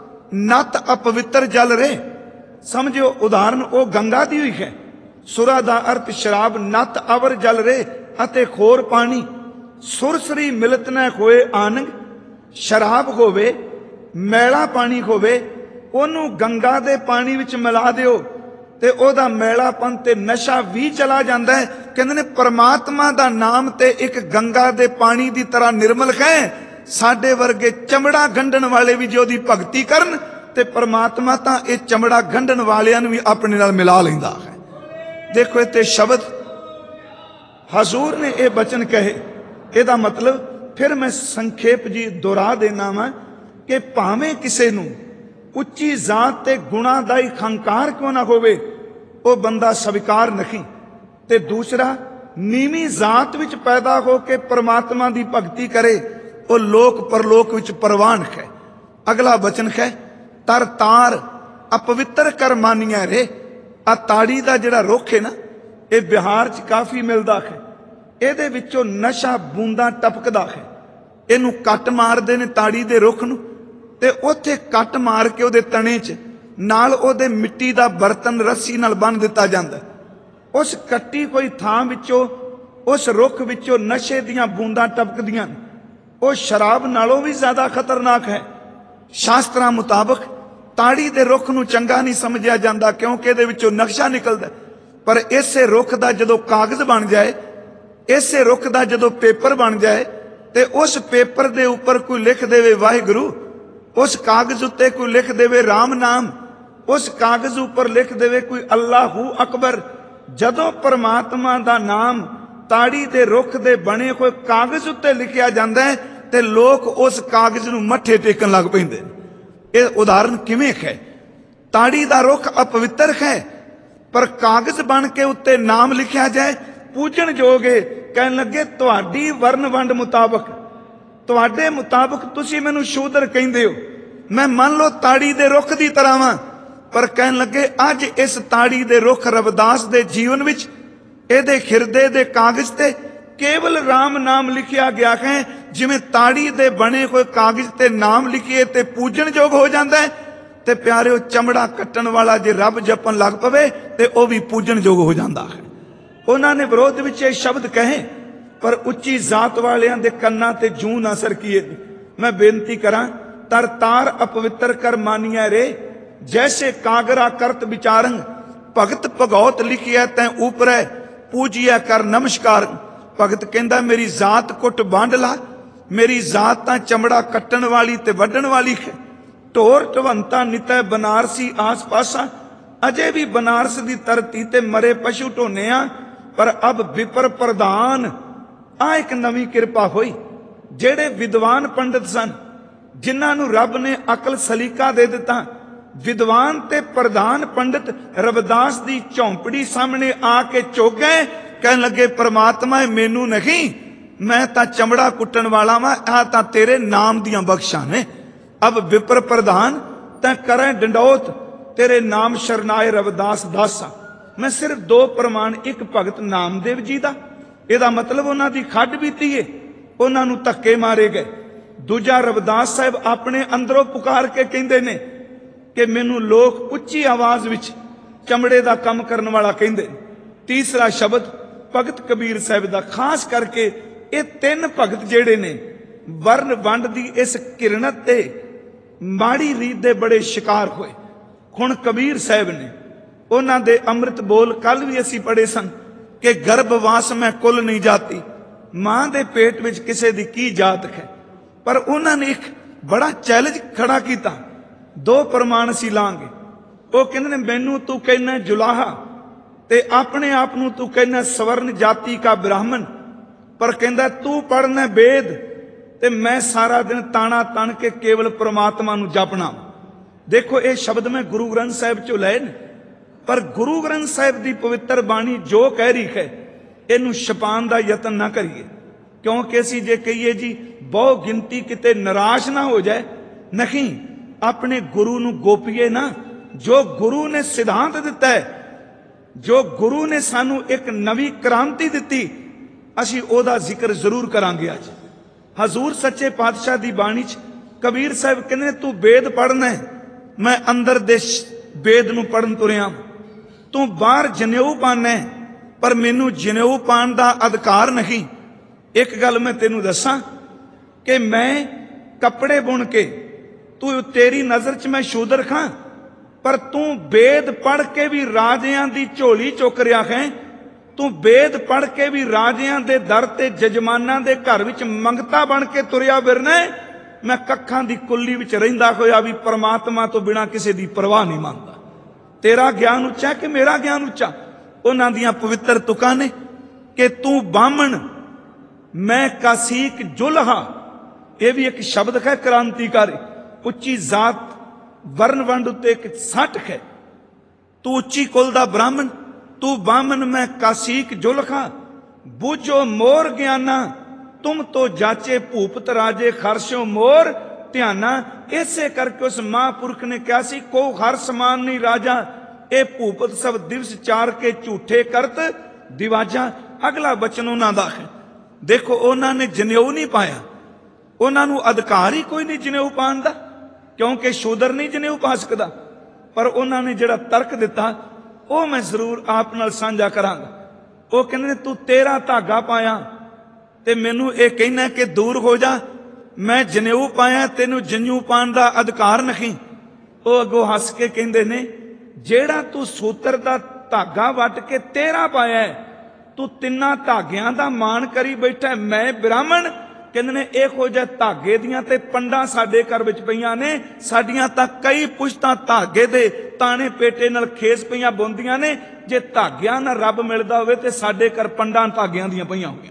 ਨਤ ਅਪਵਿੱਤਰ ਜਲ ਰੇ। ਸਮਝਿਓ ਉਦਾਹਰਨ ਉਹ ਗੰਗਾ ਦੀ ਹੋਈ ਹੈ। ਸੁਰਾ ਦਾ ਅਰਥ ਸ਼ਰਾਬ, ਨਤ ਅਵਰ ਜਲ ਰੇ ਅਤੇ ਖੋਰ ਪਾਣੀ। ਸੁਰਸਰੀ ਮਿਲਤ ਨਾ ਹੋਏ ਆਨੰਗ। ਸ਼ਰਾਬ ਹੋਵੇ, ਮੈਲਾ ਪਾਣੀ ਹੋਵੇ, ਉਹਨੂੰ ਗੰਗਾ ਦੇ ਪਾਣੀ ਵਿੱਚ ਮਿਲਾ ਦਿਓ ਤੇ ਉਹਦਾ ਮੈਲਾਪਨ ਤੇ ਨਸ਼ਾ ਵੀ ਚਲਾ ਜਾਂਦਾ ਹੈ। ਕਹਿੰਦੇ ਨੇ ਪਰਮਾਤਮਾ ਦਾ ਨਾਮ ਤੇ ਇੱਕ ਗੰਗਾ ਦੇ ਪਾਣੀ ਦੀ ਤਰ੍ਹਾਂ ਨਿਰਮਲ ਹੈ। ਸਾਡੇ ਵਰਗੇ ਚਮੜਾ ਗੰਢਣ ਵਾਲੇ ਵੀ ਜੇ ਉਹਦੀ ਭਗਤੀ ਕਰਨ ਤੇ ਪਰਮਾਤਮਾ ਤਾਂ ਇਹ ਚਮੜਾ ਗੰਢਣ ਵਾਲਿਆਂ ਨੂੰ ਵੀ ਆਪਣੇ ਨਾਲ ਮਿਲਾ ਲੈਂਦਾ ਹੈ। ਦੇਖੋ ਇੱਥੇ ਸ਼ਬਦ ਹਜ਼ੂਰ ਨੇ ਇਹ ਬਚਨ ਕਹੇ, ਇਹਦਾ ਮਤਲਬ ਫਿਰ ਮੈਂ ਸੰਖੇਪ ਜੀ ਦੁਹਰਾ ਦੇਣਾ ਵਾਂ ਕਿ ਭਾਵੇਂ ਕਿਸੇ ਨੂੰ ਉੱਚੀ ਜਾਤ ਤੇ ਗੁਣਾ ਦਾ ਹੀ ਹੰਕਾਰ ਕਿਉਂ ਨਾ ਹੋਵੇ, ਉਹ ਬੰਦਾ ਸਵੀਕਾਰ ਨਹੀਂ। ਤੇ ਦੂਸਰਾ, ਨੀਵੀਂ ਜਾਤ ਵਿੱਚ ਪੈਦਾ ਹੋ ਕੇ ਪਰਮਾਤਮਾ ਦੀ ਭਗਤੀ ਕਰੇ, ਉਹ ਲੋਕ ਪਰਲੋਕ ਵਿੱਚ ਪ੍ਰਵਾਨ ਹੈ। ਅਗਲਾ ਬਚਨ ਹੈ ਤਰ ਤਾਰ ਅਪਵਿੱਤਰ ਕਰ ਮਾਨੀਆਂ ਰੇ। ਆ ਤਾੜੀ ਦਾ ਜਿਹੜਾ ਰੁੱਖ ਹੈ ਨਾ, ਇਹ ਬਿਹਾਰ 'ਚ ਕਾਫੀ ਮਿਲਦਾ ਹੈ। ਇਹਦੇ ਵਿੱਚੋਂ ਨਸ਼ਾ ਬੂੰਦਾਂ ਟਪਕਦਾ ਹੈ। ਇਹਨੂੰ ਕੱਟ ਮਾਰਦੇ ਨੇ ਤਾੜੀ ਦੇ ਰੁੱਖ ਨੂੰ ਤੇ ਉੱਥੇ ਕੱਟ ਮਾਰ ਕੇ ਉਹਦੇ ਤਣੇ 'ਚ ਨਾਲ ਉਹਦੇ ਮਿੱਟੀ ਦਾ ਬਰਤਨ ਰੱਸੀ ਨਾਲ ਬੰਨ੍ਹ ਦਿੱਤਾ ਜਾਂਦਾ। ਉਸ ਕੱਟੀ ਹੋਈ ਥਾਂ ਵਿੱਚੋਂ, ਉਸ ਰੁੱਖ ਵਿੱਚੋਂ ਨਸ਼ੇ ਦੀਆਂ ਬੂੰਦਾਂ ਟਪਕਦੀਆਂ। ਉਹ ਸ਼ਰਾਬ ਨਾਲੋਂ ਵੀ ਜ਼ਿਆਦਾ ਖਤਰਨਾਕ ਹੈ। ਸ਼ਾਸਤਰਾਂ ਮੁਤਾਬਕ ਤਾੜੀ ਦੇ ਰੁੱਖ ਨੂੰ ਚੰਗਾ ਨਹੀਂ ਸਮਝਿਆ ਜਾਂਦਾ ਕਿਉਂਕਿ ਇਹਦੇ ਵਿੱਚੋਂ ਨਕਸ਼ਾ ਨਿਕਲਦਾ। ਪਰ ਇਸੇ ਰੁੱਖ ਦਾ ਜਦੋਂ ਕਾਗਜ਼ ਬਣ ਜਾਏ, ਇਸੇ ਰੁੱਖ ਦਾ ਜਦੋਂ ਪੇਪਰ ਬਣ ਜਾਏ ਤੇ ਉਸ ਪੇਪਰ ਦੇ ਉੱਪਰ ਕੋਈ ਲਿਖ ਦੇਵੇ ਵਾਹਿਗੁਰੂ, ਉਸ ਕਾਗਜ਼ ਉੱਤੇ ਕੋਈ ਲਿਖ ਦੇਵੇ ਰਾਮ ਨਾਮ, ਉਸ ਕਾਗਜ਼ ਉੱਪਰ ਲਿਖ ਦੇਵੇ ਕੋਈ ਅੱਲਾਹੂ ਅਕਬਰ, ਜਦੋਂ ਪਰਮਾਤਮਾ ਦਾ ਨਾਮ ਤਾੜੀ ਦੇ ਰੁੱਖ ਦੇ ਬਣੇ ਹੋਏ ਕਾਗਜ਼ ਉੱਤੇ ਲਿਖਿਆ ਜਾਂਦਾ ਹੈ ਤੇ ਲੋਕ ਉਸ ਕਾਗਜ਼ ਨੂੰ ਮੱਥੇ ਟੇਕਣ ਲੱਗ ਪੈਂਦੇ। ਇਹ ਉਦਾਹਰਨ ਕਿਵੇਂ ਹੈ? ਤਾੜੀ ਦਾ ਰੁੱਖ ਅਪਵਿੱਤਰ ਹੈ, ਪਰ ਕਾਗਜ਼ ਬਣ ਕੇ ਉੱਤੇ ਨਾਮ ਲਿਖਿਆ ਜਾਏ, ਪੂਜਣ ਜੋਗੇ। ਕਹਿਣ ਲੱਗੇ ਤੁਹਾਡੀ ਵਰਨ ਵੰਡ ਮੁਤਾਬਕ, ਤੁਹਾਡੇ ਮੁਤਾਬਕ ਤੁਸੀਂ ਮੈਨੂੰ ਸ਼ੂਦਰ ਕਹਿੰਦੇ ਹੋ, ਮੈਂ ਮੰਨ ਲਓ ਤਾੜੀ ਦੇ ਰੁੱਖ ਦੀ ਤਰ੍ਹਾਂ ਵਾਂ। ਪਰ ਕਹਿਣ ਲੱਗੇ ਅੱਜ ਇਸ ਤਾੜੀ ਦੇ ਰੁੱਖ ਰਵਿਦਾਸ ਦੇ ਜੀਵਨ ਵਿੱਚ, ਇਹਦੇ ਹਿਰਦੇ ਦੇ ਕਾਗਜ਼ ਤੇ ਕੇਵਲ ਰਾਮ ਨਾਮ ਲਿਖਿਆ ਗਿਆ ਹੈ। ਜਿਵੇਂ ਤਾੜੀ ਦੇ ਬਣੇ ਹੋਏ ਕਾਗਜ਼ ਤੇ ਨਾਮ ਲਿਖੀਏ ਤੇ ਪੂਜਣਯੋਗ ਹੋ ਜਾਂਦਾ ਹੈ, ਤੇ ਪਿਆਰਿਓ ਚਮੜਾ ਕੱਟਣ ਵਾਲਾ ਜੇ ਰੱਬ ਜਪਣ ਲੱਗ ਪਵੇ ਤੇ ਉਹ ਵੀ ਪੂਜਣਯੋਗ ਹੋ ਜਾਂਦਾ ਹੈ। ਉਹਨਾਂ ਨੇ ਵਿਰੋਧ ਵਿੱਚ ਇਹ ਸ਼ਬਦ ਕਹੇ, ਪਰ ਉੱਚੀ ਜ਼ਾਤ ਵਾਲਿਆਂ ਦੇ ਕੰਨਾਂ ਤੇ ਜੂੰ ਨਾ ਸਰਕੀਏ। ਮੈਂ ਬੇਨਤੀ ਕਰਾਂ, ਤਰ ਤਾਰ ਅਪਵਿੱਤਰ ਕਰ ਮਾਨੀਆਂ ਰੇ, ਜੈਸੇ ਕਾਗਰਾ ਕਰਤ ਵਿਚਾਰੰਗ, ਭਗਤ ਭਗੌਤ ਲਿਖਿਆ ਤੈਂ ਉਪਰੈ, ਪੂਜਿਆ ਕਰ ਨਮਸਕਾਰ। ਭਗਤ ਕਹਿੰਦਾ ਮੇਰੀ ਜ਼ਾਤ ਕੁੱਟ ਵੰਡ ਲਾ, ਮੇਰੀ ਜ਼ਾਤ ਤਾਂ ਚਮੜਾ ਕੱਟਣ ਵਾਲੀ ਤੇ ਵੱਢਣ ਵਾਲੀ ਹੈ। ਢੋਰ ਢਵੰਤਾ ਨਿਤੈ ਬਨਾਰਸੀ ਆਸ ਪਾਸਾ, ਅਜੇ ਵੀ ਬਨਾਰਸ ਦੀ ਧਰਤੀ ਤੇ ਮਰੇ ਪਸ਼ੂ ਢੋਨੇ ਆ। ਪਰ ਅਬ ਵਿਪਰ ਪ੍ਰਧਾਨ, ਆ ਇੱਕ ਨਵੀਂ ਕਿਰਪਾ ਹੋਈ। ਜਿਹੜੇ ਵਿਦਵਾਨ ਪੰਡਤ ਸਨ ਜਿਨ੍ਹਾਂ ਨੂੰ ਰੱਬ ਨੇ ਅਕਲ ਸਲੀਕਾ ਦੇ ਦਿੱਤਾ। ਵਿਦਵਾਨ ਤੇ ਪ੍ਰਧਾਨ ਪੰਡਿਤ ਰਵਿਦਾਸ ਦੀ ਝੌਂਪੜੀ ਸਾਹਮਣੇ ਆ ਕੇ ਝੁਕ ਗਏ, ਕਹਿਣ ਲੱਗੇ ਪ੍ਰਮਾਤਮਾ ਇਹ ਮੈਨੂੰ ਨਹੀਂ, ਮੈਂ ਤਾਂ ਚਮੜਾ ਕੁੱਟਣ ਵਾਲਾ ਵਾਂ, ਆ ਤਾਂ ਤੇਰੇ ਨਾਮ ਦੀਆਂ ਬਖਸ਼ਾਂ ਨੇ। ਅਬ ਵਿਪਰ ਪ੍ਰਧਾਨ ਤੈਂ ਕਰੇ ਡੰਡੌਤ, ਤੇਰੇ ਨਾਮ ਸ਼ਰਨਾਏ ਰਵਿਦਾਸ ਦਾਸਾ। ਮੈਂ ਸਿਰਫ ਦੋ ਪ੍ਰਮਾਣ, ਇੱਕ ਭਗਤ ਨਾਮਦੇਵ ਜੀ ਦਾ, ਇਹਦਾ ਮਤਲਬ ਉਹਨਾਂ ਦੀ ਖੱਡ ਬੀਤੀ ਏ, ਉਹਨਾਂ ਨੂੰ ਧੱਕੇ ਮਾਰੇ ਗਏ। ਦੂਜਾ ਰਵਿਦਾਸ ਸਾਹਿਬ ਆਪਣੇ ਅੰਦਰੋਂ ਪੁਕਾਰ ਕੇ ਕਹਿੰਦੇ ਨੇ ਕਿ ਮੈਨੂੰ ਲੋਕ ਉੱਚੀ ਆਵਾਜ਼ ਵਿੱਚ ਚਮੜੇ ਦਾ ਕੰਮ ਕਰਨ ਵਾਲਾ ਕਹਿੰਦੇ। ਤੀਸਰਾ ਸ਼ਬਦ ਭਗਤ ਕਬੀਰ ਸਾਹਿਬ ਦਾ, ਖਾਸ ਕਰਕੇ ਇਹ ਤਿੰਨ ਭਗਤ ਜਿਹੜੇ ਨੇ ਵਰਨ ਵੰਡ ਦੀ ਇਸ ਕਿਰਨਤ ਤੇ ਮਾੜੀ ਰੀਤ ਦੇ ਬੜੇ ਸ਼ਿਕਾਰ ਹੋਏ। ਹੁਣ ਕਬੀਰ ਸਾਹਿਬ ਨੇ ਉਹਨਾਂ ਦੇ ਅੰਮ੍ਰਿਤ ਬੋਲ ਕੱਲ ਵੀ ਅਸੀਂ ਪੜ੍ਹੇ ਸਨ ਕਿ ਗਰਭਵਾਸ ਮੈਂ ਕੁਲ ਨਹੀਂ ਜਾਤੀ, ਮਾਂ ਦੇ ਪੇਟ ਵਿੱਚ ਕਿਸੇ ਦੀ ਕੀ ਜਾਤ ਹੈ। ਪਰ ਉਹਨਾਂ ਨੇ ਇੱਕ ਬੜਾ ਚੈਲੰਜ ਖੜਾ ਕੀਤਾ, ਦੋ ਪ੍ਰਮਾਣ ਅਸੀਂ ਲਾਂਗੇ। ਉਹ ਕਹਿੰਦੇ ਨੇ ਮੈਨੂੰ ਤੂੰ ਕਹਿੰਦਾ ਜੁਲਾਹਾ ਤੇ ਆਪਣੇ ਆਪ ਨੂੰ ਤੂੰ ਕਹਿੰਦਾ ਸਵਰਨ ਜਾਤੀ ਕਾ ਬ੍ਰਾਹਮਣ, ਪਰ ਕਹਿੰਦਾ ਤੂੰ ਪੜ੍ਹਨਾ ਵੇਦ ਤੇ ਮੈਂ ਸਾਰਾ ਦਿਨ ਤਾਣਾ ਤਣ ਕੇ ਕੇਵਲ ਪ੍ਰਮਾਤਮਾ ਨੂੰ ਜਪਣਾ। ਦੇਖੋ ਇਹ ਸ਼ਬਦ ਮੈਂ ਗੁਰੂ ਗ੍ਰੰਥ ਸਾਹਿਬ ਚੋਂ ਲਏ ਨੇ, ਪਰ ਗੁਰੂ ਗ੍ਰੰਥ ਸਾਹਿਬ ਦੀ ਪਵਿੱਤਰ ਬਾਣੀ ਜੋ ਕਹਿ ਰਹੀ ਹੈ ਇਹਨੂੰ ਛਪਾਉਣ ਦਾ ਯਤਨ ਨਾ ਕਰੀਏ, ਕਿਉਂਕਿ ਅਸੀਂ ਜੇ ਕਹੀਏ ਜੀ ਬਹੁ ਗਿਣਤੀ ਕਿਤੇ ਨਿਰਾਸ਼ ਨਾ ਹੋ ਜਾਏ, ਨਹੀਂ, ਆਪਣੇ ਗੁਰੂ ਨੂੰ ਗੋਪੀਏ ਨਾ। ਜੋ ਗੁਰੂ ਨੇ ਸਿਧਾਂਤ ਦਿੱਤਾ ਹੈ, ਜੋ ਗੁਰੂ ਨੇ ਸਾਨੂੰ ਇੱਕ ਨਵੀਂ ਕ੍ਰਾਂਤੀ ਦਿੱਤੀ, ਅਸੀਂ ਉਹਦਾ ਜ਼ਿਕਰ ਜ਼ਰੂਰ ਕਰਾਂਗੇ। ਅੱਜ ਹਜ਼ੂਰ ਸੱਚੇ ਪਾਤਸ਼ਾਹ ਦੀ ਬਾਣੀ 'ਚ ਕਬੀਰ ਸਾਹਿਬ ਕਹਿੰਦੇ ਤੂੰ ਵੇਦ ਪੜ੍ਹਨਾ ਹੈ, ਮੈਂ ਅੰਦਰ ਦੇ ਵੇਦ ਨੂੰ ਪੜ੍ਹਨ ਤੁਰਿਆ। ਤੂੰ ਬਾਹਰ ਜਨੇਊ ਪਾਣਾ ਹੈ, ਪਰ ਮੈਨੂੰ ਜਨੇਊ ਪਾਉਣ ਦਾ ਅਧਿਕਾਰ ਨਹੀਂ। ਇੱਕ ਗੱਲ ਮੈਂ ਤੈਨੂੰ ਦੱਸਾਂ ਕਿ ਮੈਂ ਕੱਪੜੇ ਬੁਣ ਕੇ, ਤੂੰ ਤੇਰੀ ਨਜ਼ਰ 'ਚ ਮੈਂ ਸ਼ੂਦਰ ਖਾਂ, ਪਰ ਤੂੰ ਵੇਦ ਪੜ੍ਹ ਕੇ ਵੀ ਰਾਜਿਆਂ ਦੀ ਝੋਲੀ ਚੁੱਕ ਰਿਹਾ ਹੈ। ਤੂੰ ਵੇਦ ਪੜ੍ਹ ਕੇ ਵੀ ਰਾਜਿਆਂ ਦੇ ਦਰ ਤੇ ਜਜਮਾਨਾਂ ਦੇ ਘਰ ਵਿੱਚ ਮੰਗਤਾ ਬਣ ਕੇ ਤੁਰਿਆ ਫਿਰਨਾ। ਮੈਂ ਕੱਖਾਂ ਦੀ ਕੁੱਲੀ ਵਿੱਚ ਰਹਿੰਦਾ ਹੋਇਆ ਵੀ ਪਰਮਾਤਮਾ ਤੋਂ ਬਿਨਾਂ ਕਿਸੇ ਦੀ ਪਰਵਾਹ ਨਹੀਂ ਮੰਨਦਾ। ਤੇਰਾ ਗਿਆਨ ਉੱਚਾ ਕਿ ਮੇਰਾ ਗਿਆਨ ਉੱਚਾ? ਉਹਨਾਂ ਦੀਆਂ ਪਵਿੱਤਰ ਤੁਕਾਂ ਨੇ ਕਿ ਤੂੰ ਬਾਹਮਣ ਮੈਂ ਕਾਸੀਕ ਜੁਲਹਾ, ਇਹ ਵੀ ਇੱਕ ਸ਼ਬਦ ਹੈ ਕ੍ਰਾਂਤੀਕਾਰੀ। ਉੱਚੀ ਜ਼ਾਤ ਵਰਨ ਵੰਡ ਉੱਤੇ ਇੱਕ ਸੱਟ ਹੈ। ਤੂੰ ਉੱਚੀ ਕੁਲ ਦਾ ਬ੍ਰਾਹਮਣ, ਤੂੰ ਬਾਹਮਣ ਮੈਂ ਕਾਸੀਕ ਜੁਲਖਾ। ਬੂਝੋ ਮੋਰ ਗਿਆਨਾ ਤੁਮ ਤੋਂ ਜਾਚੇ ਭੂਪਤ ਰਾਜੇ ਖਰਸ਼ੋ ਮੋਰ ਧਿਆਨਾ। ਇਸੇ ਕਰਕੇ ਉਸ ਮਹਾਂਪੁਰਖ ਨੇ ਕਿਹਾ ਸੀ ਕੋ ਹਰ ਸਮਾਨ ਨਹੀਂ ਰਾਜਾ, ਇਹ ਭੂਪਤ ਸਭ ਦਿਵਸ ਚਾਰ ਕੇ ਝੂਠੇ ਕਰਤ ਦਿਵਾਜਾ। ਅਗਲਾ ਬਚਨ ਉਹਨਾਂ ਦਾ ਹੈ। ਦੇਖੋ ਉਹਨਾਂ ਨੇ ਜਨੇਊ ਨਹੀਂ ਪਾਇਆ, ਉਹਨਾਂ ਨੂੰ ਅਧਿਕਾਰ ਹੀ ਕੋਈ ਨਹੀਂ ਜਨੇਊ ਪਾਉਣ ਦਾ, ਕਿਉਂਕਿ ਸ਼ੂਦਰ ਨਹੀਂ ਜਨੇਊ ਪਾ ਸਕਦਾ। ਪਰ ਉਹਨਾਂ ਨੇ ਜਿਹੜਾ ਤਰਕ ਦਿੱਤਾ ਉਹ ਮੈਂ ਜ਼ਰੂਰ ਆਪ ਨਾਲ ਸਾਂਝਾ ਕਰਾਂਗਾ। ਉਹ ਕਹਿੰਦੇ ਨੇ ਤੂੰ ਤੇਰਾ ਧਾਗਾ ਪਾਇਆ ਤੇ ਮੈਨੂੰ ਇਹ ਕਹਿਣਾ ਕਿ ਦੂਰ ਹੋ ਜਾ, ਮੈਂ ਜਨੇਊ ਪਾਇਆ, ਤੈਨੂੰ ਜਨੇਊ ਪਾਉਣ ਦਾ ਅਧਿਕਾਰ ਨਹੀਂ। ਉਹ ਅੱਗੋਂ ਹੱਸ ਕੇ ਕਹਿੰਦੇ ਨੇ ਜਿਹੜਾ ਤੂੰ ਸੂਤਰ ਦਾ ਧਾਗਾ ਵੱਟ ਕੇ ਤੇਰਾ ਪਾਇਆ, ਤੂੰ ਤਿੰਨਾਂ ਧਾਗਿਆਂ ਦਾ ਮਾਣ ਕਰੀ ਬੈਠਾ। ਮੈਂ ਬ੍ਰਾਹਮਣ, ਕਹਿੰਦੇ ਨੇ ਇਹੋ ਜਿਹੇ ਧਾਗੇ ਦੀਆਂ ਤੇ ਪੰਡਾਂ ਸਾਡੇ ਘਰ ਵਿੱਚ ਪਈਆਂ ਨੇ, ਸਾਡੀਆਂ ਤਾਂ ਕਈ ਪੁਸ਼ਤਾਂ ਧਾਗੇ ਦੇ ਤਾਣੇ ਪੇਟੇ ਨਾਲ ਖੇਸ ਪਈਆਂ ਬੁੰਦੀਆਂ ਨੇ। ਜੇ ਧਾਗਿਆਂ ਨਾਲ ਰੱਬ ਮਿਲਦਾ ਹੋਵੇ ਤੇ ਸਾਡੇ ਘਰ ਪੰਡਾਂ ਧਾਗਿਆਂ ਦੀਆਂ ਪਈਆਂ ਹੋਈਆਂ।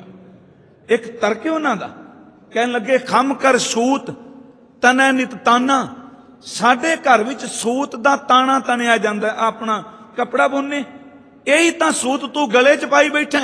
ਇੱਕ ਤਰਕ ਉਹਨਾਂ ਦਾ ਕਹਿਣ ਲੱਗੇ ਖਮ ਕਰ ਸੂਤ ਤਨੈ ਨਿਤ ਤਾਨਾ। ਸਾਡੇ ਘਰ ਵਿੱਚ ਸੂਤ ਦਾ ਤਾਣਾ ਤਣਿਆ ਜਾਂਦਾ, ਆਪਣਾ ਕੱਪੜਾ ਬੁਣਨੇ, ਇਹੀ ਤਾਂ ਸੂਤ ਤੂੰ ਗਲੇ 'ਚ ਪਾਈ ਬੈਠਾ।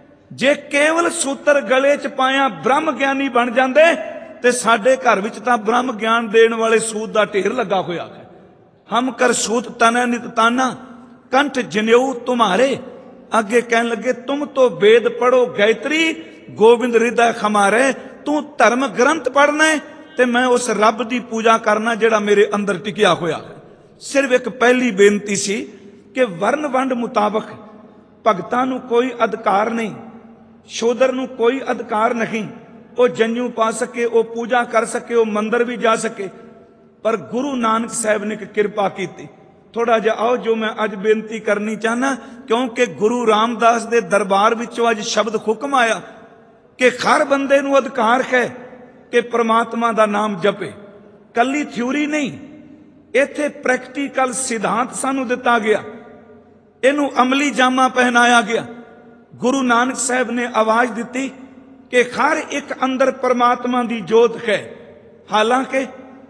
ਜੇ ਕੇਵਲ ਸੂਤਰ ਗਲੇ 'ਚ ਪਾਇਆ ਬ੍ਰਹਮ ਗਿਆਨੀ ਬਣ ਜਾਂਦੇ ਤੇ ਸਾਡੇ ਘਰ ਵਿੱਚ ਤਾਂ ਬ੍ਰਹਮ ਗਿਆਨ ਦੇਣ ਵਾਲੇ ਸੂਤ ਦਾ ਢੇਰ ਲੱਗਾ ਹੋਇਆ ਹੈ। ਹਮ ਕਰ ਸੂਤ ਤਨੈ ਨਿਤ ਤਾਨਾ ਕੰਠ ਜਨੇਊ ਤੁਮਾਰੇ। ਅੱਗੇ ਕਹਿਣ ਲੱਗੇ ਤੁਮ ਤੋਂ ਵੇਦ ਪੜੋ ਗਾਇਤਰੀ ਗੋਬਿੰਦ ਹਿਰਦੈ ਖਮਾਰੇ। ਤੂੰ ਧਰਮ ਗ੍ਰੰਥ ਪੜ੍ਹਨਾ ਹੈ ਤੇ ਮੈਂ ਉਸ ਰੱਬ ਦੀ ਪੂਜਾ ਕਰਨਾ ਜਿਹੜਾ ਮੇਰੇ ਅੰਦਰ ਟਿਕਿਆ ਹੋਇਆ ਹੈ। ਸਿਰਫ ਇੱਕ ਪਹਿਲੀ ਬੇਨਤੀ ਸੀ ਕਿ ਵਰਨ ਵੰਡ ਮੁਤਾਬਕ ਭਗਤਾਂ ਨੂੰ ਕੋਈ ਅਧਿਕਾਰ ਨਹੀਂ, ਸ਼ੂਦਰ ਨੂੰ ਕੋਈ ਅਧਿਕਾਰ ਨਹੀਂ। ਉਹ ਜਨੇਊ ਪਾ ਸਕੇ, ਉਹ ਪੂਜਾ ਕਰ ਸਕੇ, ਉਹ ਮੰਦਰ ਵੀ ਜਾ ਸਕੇ। ਪਰ ਗੁਰੂ ਨਾਨਕ ਸਾਹਿਬ ਨੇ ਇੱਕ ਕਿਰਪਾ ਕੀਤੀ। ਥੋੜਾ ਜਿਹਾ ਆਓ ਜੋ ਮੈਂ ਅੱਜ ਬੇਨਤੀ ਕਰਨੀ ਚਾਹਨਾ, ਕਿਉਂਕਿ ਗੁਰੂ ਰਾਮਦਾਸ ਦੇ ਦਰਬਾਰ ਵਿੱਚੋਂ ਅੱਜ ਸ਼ਬਦ ਹੁਕਮ ਆਇਆ ਕਿ ਹਰ ਬੰਦੇ ਨੂੰ ਅਧਿਕਾਰ ਹੈ ਕਿ ਪ੍ਰਮਾਤਮਾ ਦਾ ਨਾਮ ਜਪੇ। ਕੱਲੀ ਥਿਊਰੀ ਨਹੀਂ, ਇੱਥੇ ਪ੍ਰੈਕਟੀਕਲ ਸਿਧਾਂਤ ਸਾਨੂੰ ਦਿੱਤਾ ਗਿਆ, ਇਹਨੂੰ ਅਮਲੀ ਜਾਮਾ ਪਹਿਨਾਇਆ ਗਿਆ। ਗੁਰੂ ਨਾਨਕ ਸਾਹਿਬ ਨੇ ਆਵਾਜ਼ ਦਿੱਤੀ ਕਿ ਹਰ ਇੱਕ ਅੰਦਰ ਪਰਮਾਤਮਾ ਦੀ ਜੋਤ ਹੈ। ਹਾਲਾਂਕਿ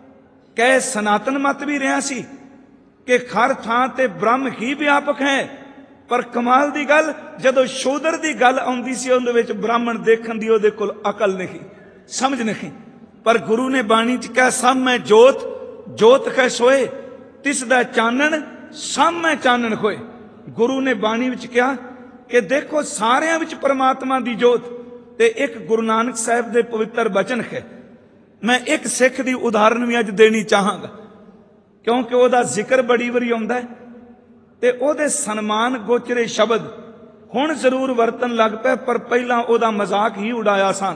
ਕਹਿ ਸਨਾਤਨ ਮਤ ਵੀ ਰਿਹਾ ਸੀ ਕਿ ਹਰ ਥਾਂ ਤੇ ਬ੍ਰਹਮ ਹੀ ਵਿਆਪਕ ਹੈ। ਪਰ ਕਮਾਲ ਦੀ ਗੱਲ, ਜਦੋਂ ਸ਼ੂਦਰ ਦੀ ਗੱਲ ਆਉਂਦੀ ਸੀ ਉਹਦੇ ਵਿੱਚ ਬ੍ਰਾਹਮਣ ਦੇਖਣ ਦੀ ਉਹਦੇ ਕੋਲ ਅਕਲ ਨਹੀਂ, ਸਮਝ ਨਹੀਂ। ਪਰ ਗੁਰੂ ਨੇ ਬਾਣੀ 'ਚ ਕਿਹਾ ਸਭ ਮੈਂ ਜੋਤ, ਜੋਤ ਕੈ ਸੋਏ, ਤਿਸ ਦਾ ਚਾਨਣ ਸਭ ਮੈਂ ਚਾਨਣ ਹੋਏ। ਗੁਰੂ ਨੇ ਬਾਣੀ ਵਿੱਚ ਕਿਹਾ ਕਿ ਦੇਖੋ ਸਾਰਿਆਂ ਵਿੱਚ ਪਰਮਾਤਮਾ ਦੀ ਜੋਤ। ਤੇ ਇੱਕ ਗੁਰੂ ਨਾਨਕ ਸਾਹਿਬ ਦੇ ਪਵਿੱਤਰ ਬਚਨ ਹੈ। ਮੈਂ ਇੱਕ ਸਿੱਖ ਦੀ ਉਦਾਹਰਨ ਵੀ ਅੱਜ ਦੇਣੀ ਚਾਹਾਂਗਾ, ਕਿਉਂਕਿ ਉਹਦਾ ਜ਼ਿਕਰ ਬੜੀ ਵਾਰੀ ਆਉਂਦਾ ਹੈ ਤੇ ਉਹਦੇ ਸਨਮਾਨ ਗੋਚਰੇ ਸ਼ਬਦ ਹੁਣ ਜ਼ਰੂਰ ਵਰਤਣ ਲੱਗ ਪਏ, ਪਰ ਪਹਿਲਾਂ ਉਹਦਾ ਮਜ਼ਾਕ ਹੀ ਉਡਾਇਆ ਸਨ।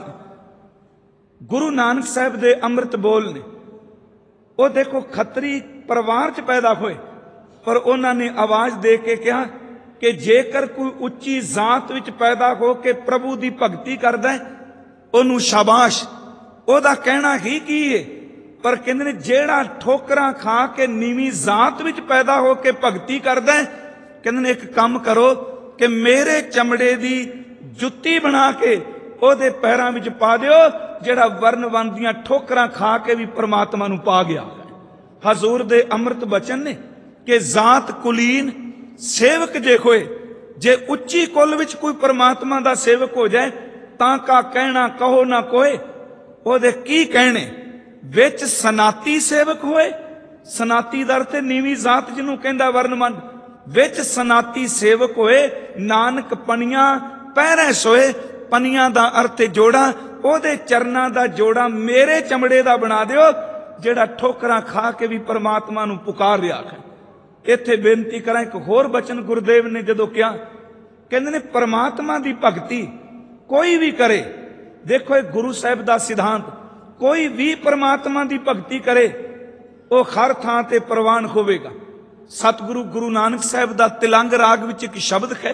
ਗੁਰੂ ਨਾਨਕ ਸਾਹਿਬ ਦੇ ਅੰਮ੍ਰਿਤ ਬੋਲ ਨੇ। ਉਹ ਦੇਖੋ ਖੱਤਰੀ ਪਰਿਵਾਰ 'ਚ ਪੈਦਾ ਹੋਏ, ਪਰ ਉਹਨਾਂ ਨੇ ਆਵਾਜ਼ ਦੇ ਕੇ ਕਿਹਾ ਕਿ ਜੇਕਰ ਕੋਈ ਉੱਚੀ ਜ਼ਾਤ ਵਿੱਚ ਪੈਦਾ ਹੋ ਕੇ ਪ੍ਰਭੂ ਦੀ ਭਗਤੀ ਕਰਦਾ ਹੈ ਉਹਨੂੰ ਸ਼ਾਬਾਸ਼, ਉਹਦਾ ਕਹਿਣਾ ਹੀ ਕੀ ਹੈ। ਪਰ ਕਹਿੰਦੇ ਨੇ ਜਿਹੜਾ ਠੋਕਰਾਂ ਖਾ ਕੇ ਨੀਵੀਂ ਜ਼ਾਤ ਵਿੱਚ ਪੈਦਾ ਹੋ ਕੇ ਭਗਤੀ ਕਰਦਾ ਹੈ, ਕਹਿੰਦੇ ਨੇ ਇੱਕ ਕੰਮ ਕਰੋ ਕਿ ਮੇਰੇ ਚਮੜੇ ਦੀ ਜੁੱਤੀ ਬਣਾ ਕੇ ਉਹਦੇ ਪੈਰਾਂ ਵਿੱਚ ਪਾ ਦਿਓ, ਜਿਹੜਾ ਵਰਨ ਵਨ ਦੀਆਂ ਠੋਕਰਾਂ ਖਾ ਕੇ ਵੀ ਪਰਮਾਤਮਾ ਨੂੰ ਪਾ ਗਿਆ। ਹਜ਼ੂਰ ਦੇ ਅੰਮ੍ਰਿਤ ਬਚਨ ਨੇ ਕਿ ਜ਼ਾਤ ਕੁਲੀਨ ਸੇਵਕ ਜੇ ਹੋਏ, ਜੇ ਉੱਚੀ ਕੁੱਲ ਵਿੱਚ ਕੋਈ ਪਰਮਾਤਮਾ ਦਾ ਸੇਵਕ ਹੋ ਜਾਏ ਤਾਂ ਕਾ ਕਹਿਣਾ ਕਹੋ ਨਾ ਕੋਏ। ਉਹਦੇ ਕੀ ਕਹਿਣੇ ਵਿੱਚ ਸਨਾਤੀ ਸੇਵਕ ਹੋਏ। ਸਨਾਤੀ ਦਾ ਅਰਥ ਨੀਵੀਂ ਜ਼ਾਤ ਜਿਹਨੂੰ ਕਹਿੰਦਾ ਵਰਨਮੰਦ, ਵਿੱਚ ਸਨਾਤੀ ਸੇਵਕ ਹੋਏ। ਨਾਨਕ ਪਨੀਆਂ ਪਹਿਰੇ ਸੋਏ, ਪਨੀਆਂ ਦਾ ਅਰਥ ਜੋੜਾ, ਉਹਦੇ ਚਰਨਾਂ ਦਾ ਜੋੜਾ ਮੇਰੇ ਚਮੜੇ ਦਾ ਬਣਾ ਦਿਓ, ਜਿਹੜਾ ਠੋਕਰਾਂ ਖਾ ਕੇ ਵੀ ਪਰਮਾਤਮਾ ਨੂੰ ਪੁਕਾਰ ਰਿਹਾ ਹੈ। ਇੱਥੇ ਬੇਨਤੀ ਕਰਾਂ, ਇੱਕ ਹੋਰ ਬਚਨ ਗੁਰਦੇਵ ਨੇ ਜਦੋਂ ਕਿਹਾ, ਕਹਿੰਦੇ ਨੇ ਪਰਮਾਤਮਾ ਦੀ ਭਗਤੀ ਕੋਈ ਵੀ ਕਰੇ। ਦੇਖੋ ਇਹ ਗੁਰੂ ਸਾਹਿਬ ਦਾ ਸਿਧਾਂਤ, ਕੋਈ ਵੀ ਪਰਮਾਤਮਾ ਦੀ ਭਗਤੀ ਕਰੇ ਉਹ ਹਰ ਥਾਂ ਤੇ ਪ੍ਰਵਾਨ ਹੋਵੇਗਾ। ਸਤਿਗੁਰੂ ਗੁਰੂ ਨਾਨਕ ਸਾਹਿਬ ਦਾ ਤਿਲੰਗ ਰਾਗ ਵਿੱਚ ਇੱਕ ਸ਼ਬਦ ਹੈ,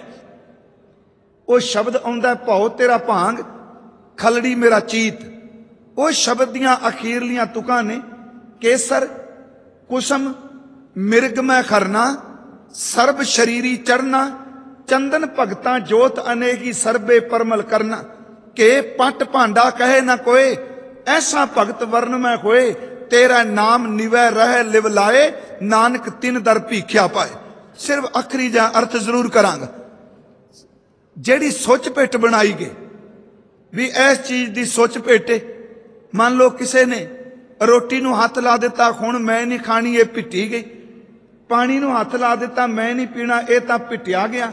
ਉਹ ਸ਼ਬਦ ਆਉਂਦਾ ਭਉ ਤੇਰਾ ਭਾਂਗ ਖਲੜੀ ਮੇਰਾ ਚੀਤ। ਉਹ ਸ਼ਬਦ ਦੀਆਂ ਅਖੀਰਲੀਆਂ ਤੁਕਾਂ ਨੇ ਕੇਸਰ ਕੁਸਮ ਮਿਰਗ ਮੈਂ ਖਰਨਾ ਸਰਬ ਸ਼ਰੀਰੀ ਚੜਨਾ ਚੰਦਨ ਭਗਤਾਂ ਜੋਤ ਅਨੇਕੀ ਸਰਬੇ ਪਰਮਲ ਕਰਨਾ ਕੇ ਪਟ ਭਾਂਡਾ ਕਹੇ ਨਾ ਕੋਏ ਐਸਾ ਭਗਤ ਵਰਨ ਮੈਂ ਹੋਏ ਤੇਰਾ ਨਾਮ ਨਿਵੈ ਰਹਿ ਲਿਵ ਲਾਏ ਨਾਨਕ ਤਿੰਨ ਦਰ ਭੀਖਿਆ ਪਾਏ। ਸਿਰਫ ਆਖਰੀ ਜਿਹਾ ਅਰਥ ਜ਼ਰੂਰ ਕਰਾਂਗਾ। ਜਿਹੜੀ ਸੁੱਚ ਪਿੱਟ ਬਣਾਈ ਗਈ ਵੀ ਇਸ ਚੀਜ਼ ਦੀ ਸੁੱਚ ਭੇਟੇ, ਮੰਨ ਲਓ ਕਿਸੇ ਨੇ ਰੋਟੀ ਨੂੰ ਹੱਥ ਲਾ ਦਿੱਤਾ, ਹੁਣ ਮੈਂ ਨਹੀਂ ਖਾਣੀ, ਇਹ ਪਿੱਟੀ ਗਈ। ਪਾਣੀ ਨੂੰ ਹੱਥ ਲਾ ਦਿੱਤਾ, ਮੈਂ ਨਹੀਂ ਪੀਣਾ, ਇਹ ਤਾਂ ਪਿੱਟਿਆ ਗਿਆ।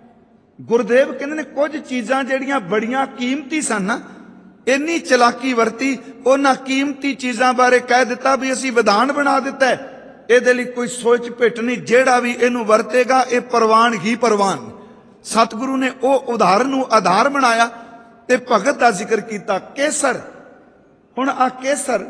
ਗੁਰਦੇਵ ਕਹਿੰਦੇ ਨੇ ਕੁਝ ਚੀਜ਼ਾਂ ਜਿਹੜੀਆਂ ਬੜੀਆਂ ਕੀਮਤੀ ਸਨ ਨਾ, ਇੰਨੀ ਚਲਾਕੀ ਵਰਤੀ, ਉਹਨਾਂ ਕੀਮਤੀ ਚੀਜ਼ਾਂ ਬਾਰੇ ਕਹਿ ਦਿੱਤਾ ਵੀ ਅਸੀਂ ਵਿਧਾਨ ਬਣਾ ਦਿੱਤਾ, ਇਹਦੇ ਲਈ ਕੋਈ ਸੋਚ ਪਿੱਟ ਨਹੀਂ, ਜਿਹੜਾ ਵੀ ਇਹਨੂੰ ਵਰਤੇਗਾ ਇਹ ਪ੍ਰਵਾਨ ਹੀ ਪ੍ਰਵਾਨ। ਸਤਿਗੁਰੂ ਨੇ ਉਹ ਉਦਾਹਰਨ ਨੂੰ ਆਧਾਰ ਬਣਾਇਆ ਤੇ ਭਗਤ ਦਾ ਜ਼ਿਕਰ ਕੀਤਾ। ਕੇਸਰ, ਹੁਣ ਆ ਕੇਸਰ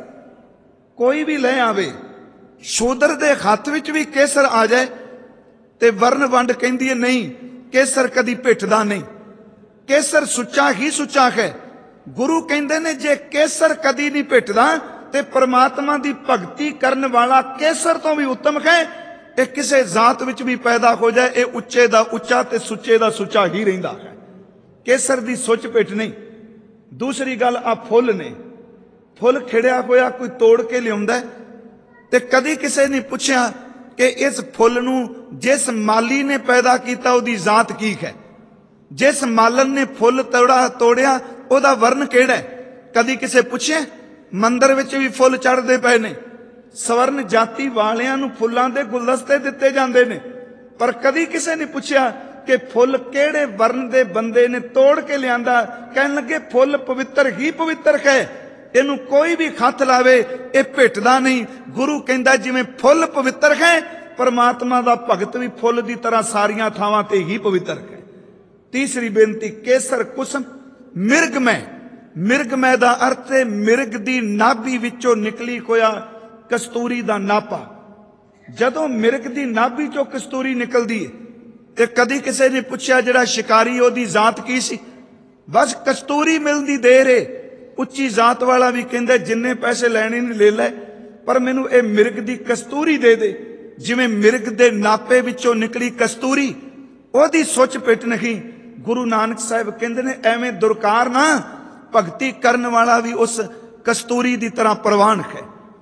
ਕੋਈ ਵੀ ਲੈ ਆਵੇ, ਸ਼ੂਦਰ ਦੇ ਹੱਥ ਵਿੱਚ ਵੀ ਕੇਸਰ ਆ ਜਾਏ ਤੇ ਵਰਨ ਵੰਡ ਕਹਿੰਦੀ ਹੈ ਨਹੀਂ, ਕੇਸਰ ਕਦੀ ਭਿੱਟਦਾ ਨਹੀਂ, ਕੇਸਰ ਸੁੱਚਾ ਹੀ ਸੁੱਚਾ ਹੈ। ਗੁਰੂ ਕਹਿੰਦੇ ਨੇ ਜੇ ਕੇਸਰ ਕਦੀ ਨਹੀਂ ਭਿੱਟਦਾ ਤੇ ਪਰਮਾਤਮਾ ਦੀ ਭਗਤੀ ਕਰਨ ਵਾਲਾ ਕੇਸਰ ਤੋਂ ਵੀ ਉੱਤਮ ਹੈ। ਇਹ ਕਿਸੇ ਜ਼ਾਤ ਵਿੱਚ ਵੀ ਪੈਦਾ ਹੋ ਜਾਏ, ਇਹ ਉੱਚੇ ਦਾ ਉੱਚਾ ਤੇ ਸੁੱਚੇ ਦਾ ਸੁੱਚਾ ਹੀ ਰਹਿੰਦਾ ਹੈ। ਕੇਸਰ ਦੀ ਸੁੱਚ ਭਿੱਟ ਨਹੀਂ। ਦੂਸਰੀ ਗੱਲ ਆ ਫੁੱਲ ਨੇ, ਫੁੱਲ ਖਿੜਿਆ ਹੋਇਆ ਕੋਈ ਤੋੜ ਕੇ ਲਿਆਉਂਦਾ ਤੇ ਕਦੀ ਕਿਸੇ ਨੇ ਪੁੱਛਿਆ ਕਿ ਇਸ ਫੁੱਲ ਨੂੰ ਜਿਸ ਮਾਲੀ ਨੇ ਪੈਦਾ ਕੀਤਾ ਉਹਦੀ ਜ਼ਾਤ ਕੀ ਹੈ, ਜਿਸ ਮਾਲਨ ਨੇ ਫੁੱਲ ਤੋੜਾ ਤੋੜਿਆ ਉਹਦਾ ਵਰਨ ਕਿਹੜਾ ਹੈ, ਕਦੀ ਕਿਸੇ ਪੁੱਛਿਆ? ਮੰਦਰ ਵਿੱਚ ਵੀ ਫੁੱਲ ਚੜ੍ਹਦੇ ਪਏ ਨੇ, ਸਵਰਨ ਜਾਤੀ ਵਾਲਿਆਂ ਨੂੰ ਫੁੱਲਾਂ ਦੇ ਗੁਲਦਸਤੇ ਦਿੱਤੇ ਜਾਂਦੇ ਨੇ, ਪਰ ਕਦੀ ਕਿਸੇ ਨੇ ਪੁੱਛਿਆ ਕਿ ਫੁੱਲ ਕਿਹੜੇ ਵਰਨ ਦੇ ਬੰਦੇ ਨੇ ਤੋੜ ਕੇ ਲਿਆਂਦਾ? ਕਹਿਣ ਲੱਗੇ ਫੁੱਲ ਪਵਿੱਤਰ ਹੀ ਪਵਿੱਤਰ ਹੈ, ਇਹਨੂੰ ਕੋਈ ਵੀ ਹੱਥ ਲਾਵੇ ਇਹ ਭਿੱਟਦਾ ਨਹੀਂ। ਗੁਰੂ ਕਹਿੰਦਾ ਜਿਵੇਂ ਫੁੱਲ ਪਵਿੱਤਰ ਹੈ, ਪਰਮਾਤਮਾ ਦਾ ਭਗਤ ਵੀ ਫੁੱਲ ਦੀ ਤਰ੍ਹਾਂ ਸਾਰੀਆਂ ਥਾਵਾਂ ਤੇ ਹੀ ਪਵਿੱਤਰ ਹੈ। ਤੀਸਰੀ ਬੇਨਤੀ, ਕੇਸਰ ਕੁਸਮ ਮਿਰਗਮੈ। ਮਿਰਗਮੈ ਦਾ ਅਰਥ ਹੈ ਮਿਰਗ ਦੀ ਨਾਭੀ ਵਿੱਚੋਂ ਨਿਕਲੀ ਹੋਇਆ ਕਸਤੂਰੀ ਦਾ ਨਾਪਾ। ਜਦੋਂ ਮਿਰਗ ਦੀ ਨਾਭੀ ਚੋਂ ਕਸਤੂਰੀ ਨਿਕਲਦੀ ਹੈ ਤੇ ਕਦੀ ਕਿਸੇ ਨੇ ਪੁੱਛਿਆ ਜਿਹੜਾ ਸ਼ਿਕਾਰੀ ਉਹਦੀ ਜ਼ਾਤ ਕੀ ਸੀ? ਬਸ ਕਸਤੂਰੀ ਮਿਲਦੀ ਦੇਰ ਏ। ਉੱਚੀ ਜ਼ਾਤ ਵਾਲਾ ਵੀ ਕਹਿੰਦਾ ਜਿੰਨੇ ਪੈਸੇ ਲੈਣੇ ਨੇ ਲੈ ਲੈ, ਪਰ ਮੈਨੂੰ ਇਹ ਮਿਰਗ ਦੀ ਕਸਤੂਰੀ ਦੇ ਦੇ। ਜਿਵੇਂ ਮਿਰਗ ਦੇ ਨਾਪੇ ਵਿੱਚੋਂ ਨਿਕਲੀ ਕਸਤੂਰੀ, ਉਹਦੀ ਸੁੱਚ ਪਿੱਟ ਨਹੀਂ। ਗੁਰੂ ਨਾਨਕ ਸਾਹਿਬ ਕਹਿੰਦੇ ਨੇ ਐਵੇਂ ਦੁਰਕਾਰ ਨਾ, ਭਗਤੀ ਕਰਨ ਵਾਲਾ ਵੀ ਉਸ ਕਸਤੂਰੀ ਦੀ ਤਰ੍ਹਾਂ ਪ੍ਰਵਾਨ ਹੈ।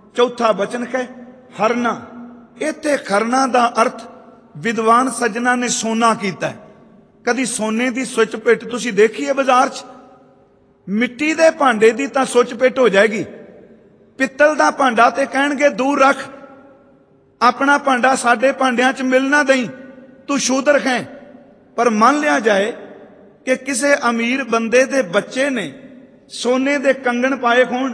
ਚੌਥਾ ਬਚਨ ਹੈ ਹਰਨਾ। ਇੱਥੇ ਖਰਨਾ ਦਾ ਅਰਥ ਵਿਦਵਾਨ ਸੱਜਣਾ ਨੇ ਸੋਨਾ ਕੀਤਾ। ਕਦੀ ਸੋਨੇ ਦੀ ਸੁੱਚ ਪਿੱਟ ਤੁਸੀਂ ਦੇਖੀ ਹੈ ਬਾਜ਼ਾਰ 'ਚ? ਮਿੱਟੀ ਦੇ ਭਾਂਡੇ ਦੀ ਤਾਂ ਸੁੱਚ ਪਿੱਟ ਹੋ ਜਾਏਗੀ, ਪਿੱਤਲ ਦਾ ਭਾਂਡਾ ਤੇ ਕਹਿਣਗੇ ਦੂਰ ਰੱਖ, ਆਪਣਾ ਭਾਂਡਾ ਸਾਡੇ ਭਾਂਡਿਆਂ 'ਚ ਮਿਲ ਨਾ ਦਈ, ਤੂੰ ਸ਼ੂਦਰ ਹੈ। ਪਰ ਮੰਨ ਲਿਆ ਜਾਏ ਕਿ ਕਿਸੇ ਅਮੀਰ ਬੰਦੇ ਦੇ ਬੱਚੇ ਨੇ ਸੋਨੇ ਦੇ ਕੰਗਣ ਪਾਏ ਹੋਣ,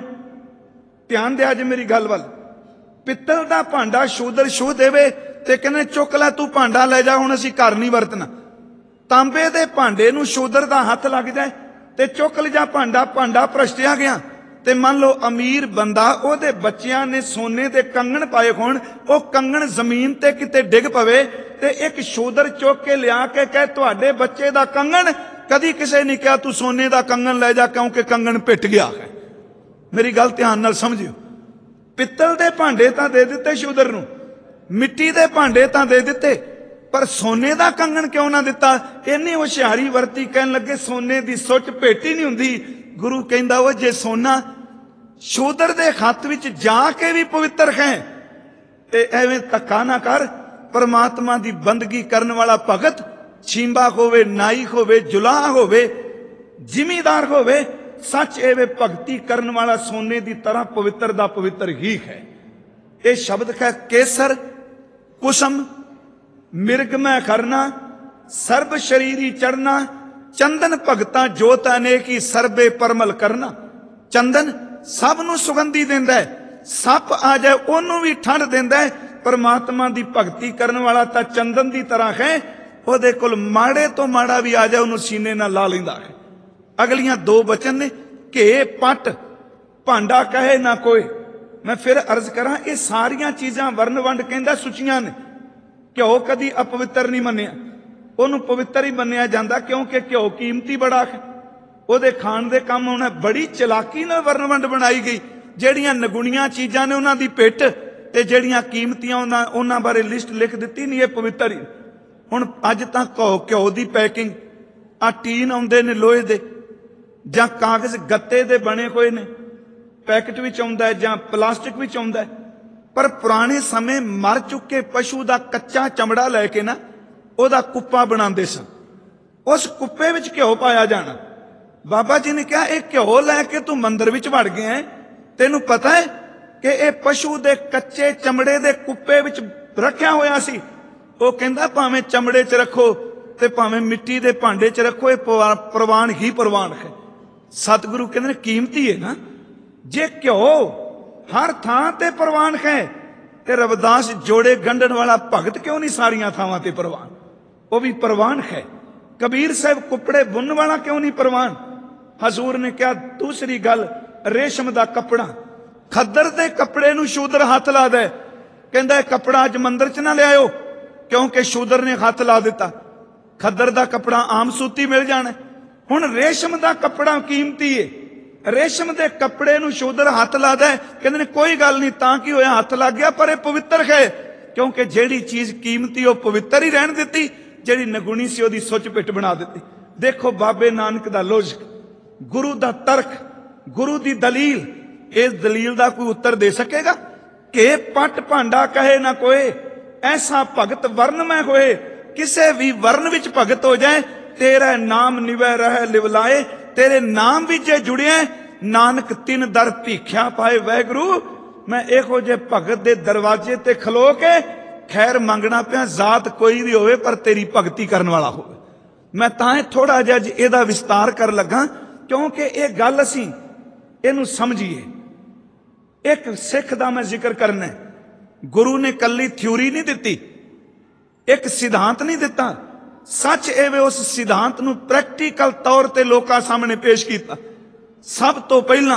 ਧਿਆਨ ਦਿਆ ਜੇ ਮੇਰੀ ਗੱਲ ਵੱਲ, ਪਿੱਤਲ ਦਾ ਭਾਂਡਾ ਸ਼ੂਦਰ ਛੂਹ ਦੇਵੇ ਤੇ ਕਹਿੰਦੇ ਚੁੱਕ ਲੈ ਤੂੰ ਭਾਂਡਾ ਲੈ ਜਾ, ਹੁਣ ਅਸੀਂ ਘਰ ਨਹੀਂ ਵਰਤਣਾ। ਤਾਂਬੇ ਦੇ ਭਾਂਡੇ ਨੂੰ ਸ਼ੂਦਰ ਦਾ ਹੱਥ ਲੱਗ ਜਾਏ ਤੇ ਚੁੱਕ ਲਿਜਾ ਭਾਂਡਾ, ਭਾਂਡਾ ਭ੍ਰਸ਼ਟਿਆ ਗਿਆ। ਤੇ ਮੰਨ ਲਓ ਅਮੀਰ ਬੰਦਾ, ਉਹਦੇ ਬੱਚਿਆਂ ਨੇ ਸੋਨੇ ਦੇ ਕੰਗਣ ਪਾਏ ਹੋਣ, ਉਹ ਕੰਗਣ ਜ਼ਮੀਨ ਤੇ ਕਿਤੇ ਡਿੱਗ ਪਵੇ ਤੇ ਇੱਕ ਸ਼ੂਦਰ ਚੁੱਕ ਕੇ ਲਿਆ ਕੇ ਕਹੇ ਤੁਹਾਡੇ ਬੱਚੇ ਦਾ ਕੰਗਣ, ਕਦੀ ਕਿਸੇ ਨੇ ਕਿਹਾ ਤੂੰ ਸੋਨੇ ਦਾ ਕੰਗਣ ਲੈ ਜਾ ਕਿਉਂਕਿ ਕੰਗਣ ਪਿੱਟ ਗਿਆ ਹੈ। ਮੇਰੀ ਗੱਲ ਧਿਆਨ ਨਾਲ ਸਮਝਿਓ। ਪਿੱਤਲ ਦੇ ਭਾਂਡੇ ਤਾਂ ਦੇ ਦਿੱਤੇ ਸ਼ੂਦਰ ਨੂੰ, ਮਿੱਟੀ ਦੇ ਭਾਂਡੇ ਤਾਂ ਦੇ ਦਿੱਤੇ, ਪਰ ਸੋਨੇ ਦਾ ਕੰਗਣ ਕਿਉਂ ਨਾ ਦਿੱਤਾ? ਇੰਨੀ ਹੁਸ਼ਿਆਰੀ ਵਰਤੀ, ਕਹਿਣ ਲੱਗੇ ਸੋਨੇ ਦੀ ਸੁੱਚ ਭੇਟ ਹੀ ਨਹੀਂ ਹੁੰਦੀ। ਗੁਰੂ ਕਹਿੰਦਾ ਉਹ ਜੇ ਸੋਨਾ ਸ਼ੂਦਰ ਦੇ ਹੱਥ ਵਿੱਚ ਜਾ ਕੇ ਵੀ ਪਵਿੱਤਰ ਹੈ ਤੇ ਐਵੇਂ ਧੱਕਾ ਨਾ ਕਰ। ਪਰਮਾਤਮਾ ਦੀ ਬੰਦਗੀ ਕਰਨ ਵਾਲਾ ਭਗਤ, ਛੀਂਬਾ ਹੋਵੇ, ਨਾਈ ਹੋਵੇ, ਜੁਲਾਹ ਹੋਵੇ, ਜ਼ਿਮੀਦਾਰ ਹੋਵੇ, ਸੱਚ ਐਵੇਂ ਭਗਤੀ ਕਰਨ ਵਾਲਾ ਸੋਨੇ ਦੀ ਤਰ੍ਹਾਂ ਪਵਿੱਤਰ ਦਾ ਪਵਿੱਤਰ ਹੀ ਹੈ। ਇਹ ਸ਼ਬਦ ਹੈ ਕੇਸਰ ਕੁਸਮ ਮਿਰਗਮੈ ਖਰਨਾ ਸਰਬ ਸ਼ਰੀਰੀ ਚੜਨਾ ਚੰਦਨ ਭਗਤਾਂ ਜੋਤ ਅਨੇਕੀ ਸਰਬੇ ਪਰਮਲ ਕਰਨਾ। ਚੰਦਨ ਸਭ ਨੂੰ ਸੁਗੰਧੀ ਦਿੰਦਾ ਹੈ, ਸੱਪ ਆ ਜਾਏ ਉਹਨੂੰ ਵੀ ਠੰਡ ਦਿੰਦਾ ਹੈ। ਪਰਮਾਤਮਾ ਦੀ ਭਗਤੀ ਕਰਨ ਵਾਲਾ ਤਾਂ ਚੰਦਨ ਦੀ ਤਰ੍ਹਾਂ ਹੈ, ਉਹਦੇ ਕੋਲ ਮਾੜੇ ਤੋਂ ਮਾੜਾ ਵੀ ਆ ਜਾਏ ਉਹਨੂੰ ਸੀਨੇ ਨਾਲ ਲਾ ਲੈਂਦਾ ਹੈ। ਅਗਲੀਆਂ ਦੋ ਬਚਨ ਨੇ ਘੇ ਪੱਟ ਭਾਂਡਾ ਕਹੇ ਨਾ ਕੋਈ। ਮੈਂ ਫਿਰ ਅਰਜ਼ ਕਰਾਂ, ਇਹ ਸਾਰੀਆਂ ਚੀਜ਼ਾਂ ਵਰਨ ਵੰਡ ਕਹਿੰਦਾ ਸੁਚੀਆਂ ਨੇ। ਘਿਓ ਕਦੀ ਅਪਵਿੱਤਰ ਨਹੀਂ ਮੰਨਿਆ, ਉਹਨੂੰ ਪਵਿੱਤਰ ਹੀ ਮੰਨਿਆ ਜਾਂਦਾ ਕਿਉਂਕਿ ਘਿਓ ਕੀਮਤੀ ਬੜਾ ਹੈ, ਉਹਦੇ ਖਾਣ ਦੇ ਕੰਮ ਆਉਣਾ। ਬੜੀ ਚਲਾਕੀ ਨਾਲ ਵਰਨ ਵੰਡ ਬਣਾਈ ਗਈ। ਜਿਹੜੀਆਂ ਨਗੁਣੀਆਂ ਚੀਜ਼ਾਂ ਨੇ ਉਹਨਾਂ ਦੀ ਪਿੱਟ ਤੇ ਜਿਹੜੀਆਂ ਕੀਮਤੀਆਂ ਉਹਨਾਂ ਉਹਨਾਂ ਬਾਰੇ ਲਿਸਟ ਲਿਖ ਦਿੱਤੀ ਨਹੀਂ, ਇਹ ਪਵਿੱਤਰ ਹੀ। ਹੁਣ ਅੱਜ ਤਾਂ ਘਿਓ ਘਿਓ ਦੀ ਪੈਕਿੰਗ, ਆ ਟੀਨ ਆਉਂਦੇ ਨੇ ਲੋਹੇ ਦੇ ਜਾਂ ਕਾਗਜ਼ ਗੱਤੇ ਦੇ ਬਣੇ ਹੋਏ ਨੇ, ਪੈਕਟ ਵਿੱਚ ਆਉਂਦਾ ਹੈ ਜਾਂ ਪਲਾਸਟਿਕ ਵਿੱਚ ਆਉਂਦਾ ਹੈ। ਪਰ ਪੁਰਾਣੇ ਸਮੇਂ ਮਰ ਚੁੱਕੇ ਪਸ਼ੂ ਦਾ ਕੱਚਾ ਚਮੜਾ ਲੈ ਕੇ ਨਾ ਉਹਦਾ ਕੁੱਪਾ ਬਣਾਉਂਦੇ ਸਨ, ਉਸ ਕੁੱਪੇ ਵਿੱਚ ਘਿਓ ਪਾਇਆ ਜਾਣਾ। ਬਾਬਾ ਜੀ ਨੇ ਕਿਹਾ ਇਹ ਘਿਓ ਲੈ ਕੇ ਤੂੰ ਮੰਦਿਰ ਵਿੱਚ ਵੜ ਗਿਆ, ਤੈਨੂੰ ਪਤਾ ਹੈ ਕਿ ਇਹ ਪਸ਼ੂ ਦੇ ਕੱਚੇ ਚਮੜੇ ਦੇ ਕੁੱਪੇ ਵਿੱਚ ਰੱਖਿਆ ਹੋਇਆ ਸੀ। ਉਹ ਕਹਿੰਦਾ ਭਾਵੇਂ ਚਮੜੇ 'ਚ ਰੱਖੋ ਤੇ ਭਾਵੇਂ ਮਿੱਟੀ ਦੇ ਭਾਂਡੇ 'ਚ ਰੱਖੋ, ਇਹ ਪ੍ਰਵਾਨ ਹੀ ਪ੍ਰਵਾਨ ਹੈ। ਸਤਿਗੁਰੂ ਕਹਿੰਦੇ ਨੇ ਕੀਮਤੀ ਹੈ ਨਾ। ਜੇ ਘਿਓ ਹਰ ਥਾਂ ਤੇ ਪ੍ਰਵਾਨ ਹੈ ਤੇ ਰਵਿਦਾਸ ਜੋੜੇ ਗੰਢਣ ਵਾਲਾ ਭਗਤ ਕਿਉਂ ਨਹੀਂ ਸਾਰੀਆਂ ਥਾਵਾਂ ਤੇ ਪ੍ਰਵਾਨ? ਉਹ ਵੀ ਪ੍ਰਵਾਨ ਹੈ। ਕਬੀਰ ਸਾਹਿਬ ਕੁੱਪੜੇ ਬੁਣਨ ਵਾਲਾ ਕਿਉਂ ਨਹੀਂ ਪ੍ਰਵਾਨ? ਹਜ਼ੂਰ ਨੇ ਕਿਹਾ ਦੂਸਰੀ ਗੱਲ, ਰੇਸ਼ਮ ਦਾ ਕੱਪੜਾ, ਖੱਦਰ ਦੇ ਕੱਪੜੇ ਨੂੰ ਸ਼ੂਦਰ ਹੱਥ ਲਾ ਦੇ, ਕਹਿੰਦਾ ਇਹ ਕੱਪੜਾ ਅੱਜ ਮੰਦਿਰ 'ਚ ਨਾ ਲਿਆਇਓ ਕਿਉਂਕਿ ਸ਼ੂਦਰ ਨੇ ਹੱਥ ਲਾ ਦਿੱਤਾ। ਖੱਦਰ ਦਾ ਕੱਪੜਾ ਆਮ ਸੂਤੀ ਮਿਲ ਜਾਣਾ। ਹੁਣ ਰੇਸ਼ਮ ਦਾ ਕੱਪੜਾ ਕੀਮਤੀ ਏ, ਰੇਸ਼ਮ ਦੇ ਕੱਪੜੇ ਨੂੰ ਸ਼ੂਦਰ ਹੱਥ ਲਾ ਦੇ, ਕਹਿੰਦੇ ਨੇ ਕੋਈ ਗੱਲ ਨਹੀਂ, ਤਾਂ ਕੀ ਹੋਇਆ, ਹੱਥ ਲੱਗ ਗਿਆ, ਪਰ ਇਹ ਪਵਿੱਤਰ ਹੈ ਕਿਉਂਕਿ ਜਿਹੜੀ ਚੀਜ਼ ਕੀਮਤੀ ਉਹ ਪਵਿੱਤਰ ਹੀ ਰਹਿਣ ਦਿੱਤੀ, ਜਿਹੜੀ ਨਗੁਣੀ ਸੀ ਉਹਦੀ ਸੁੱਚ ਪਿੱਟ ਬਣਾ ਦਿੱਤੀ। ਦੇਖੋ ਬਾਬੇ ਨਾਨਕ ਦਾ ਲੋਜਿਕ, ਗੁਰੂ ਦਾ ਤਰਕ, ਗੁਰੂ ਦੀ ਦਲੀਲ, ਇਸ ਦਲੀਲ ਦਾ ਕੋਈ ਉੱਤਰ ਦੇ ਸਕੇਗਾ ਕਿ ਪੱਟ ਭਾਂਡਾ ਕਹੇ ਨਾ ਕੋਏ, ਐਸਾ ਭਗਤ ਵਰਨ ਮੈਂ ਹੋਏ। ਕਿਸੇ ਵੀ ਵਰਨ ਵਿੱਚ ਭਗਤ ਹੋ ਜਾਏ, ਤੇਰਾ ਨਾਮ ਨਿਵੈ ਰਹਿ ਲਿਵਲਾਏ, ਤੇਰੇ ਨਾਮ ਵਿੱਚ ਜੇ ਜੁੜਿਆ ਨਾਨਕ ਤਿੰਨ ਦਰ ਭੀਖਿਆ ਪਾਏ ਵਾਹਿਗੁਰੂ। ਮੈਂ ਇਹੋ ਜਿਹੇ ਭਗਤ ਦੇ ਦਰਵਾਜ਼ੇ ਤੇ ਖਲੋ ਕੇ ਖੈਰ ਮੰਗਣਾ ਪਿਆ, ਜ਼ਾਤ ਕੋਈ ਵੀ ਹੋਵੇ ਪਰ ਤੇਰੀ ਭਗਤੀ ਕਰਨ ਵਾਲਾ ਹੋਵੇ। ਮੈਂ ਤਾਂ ਥੋੜਾ ਜਿਹਾ ਇਹਦਾ ਵਿਸਤਾਰ ਕਰਨ ਲੱਗਾ ਕਿਉਂਕਿ ਇਹ ਗੱਲ ਅਸੀਂ ਇਹਨੂੰ ਸਮਝੀਏ। ਇੱਕ ਸਿੱਖ ਦਾ ਮੈਂ ਜ਼ਿਕਰ ਕਰਨਾ, ਗੁਰੂ ਨੇ ਕੱਲੀ ਥਿਊਰੀ ਨਹੀਂ ਦਿੱਤੀ, ਇੱਕ ਸਿਧਾਂਤ ਨਹੀਂ ਦਿੱਤਾ, ਸੱਚ ਐਵੇਂ ਉਸ ਸਿਧਾਂਤ ਨੂੰ ਪ੍ਰੈਕਟੀਕਲ ਤੌਰ ਤੇ ਲੋਕਾਂ ਸਾਹਮਣੇ ਪੇਸ਼ ਕੀਤਾ। ਸਭ ਤੋਂ ਪਹਿਲਾਂ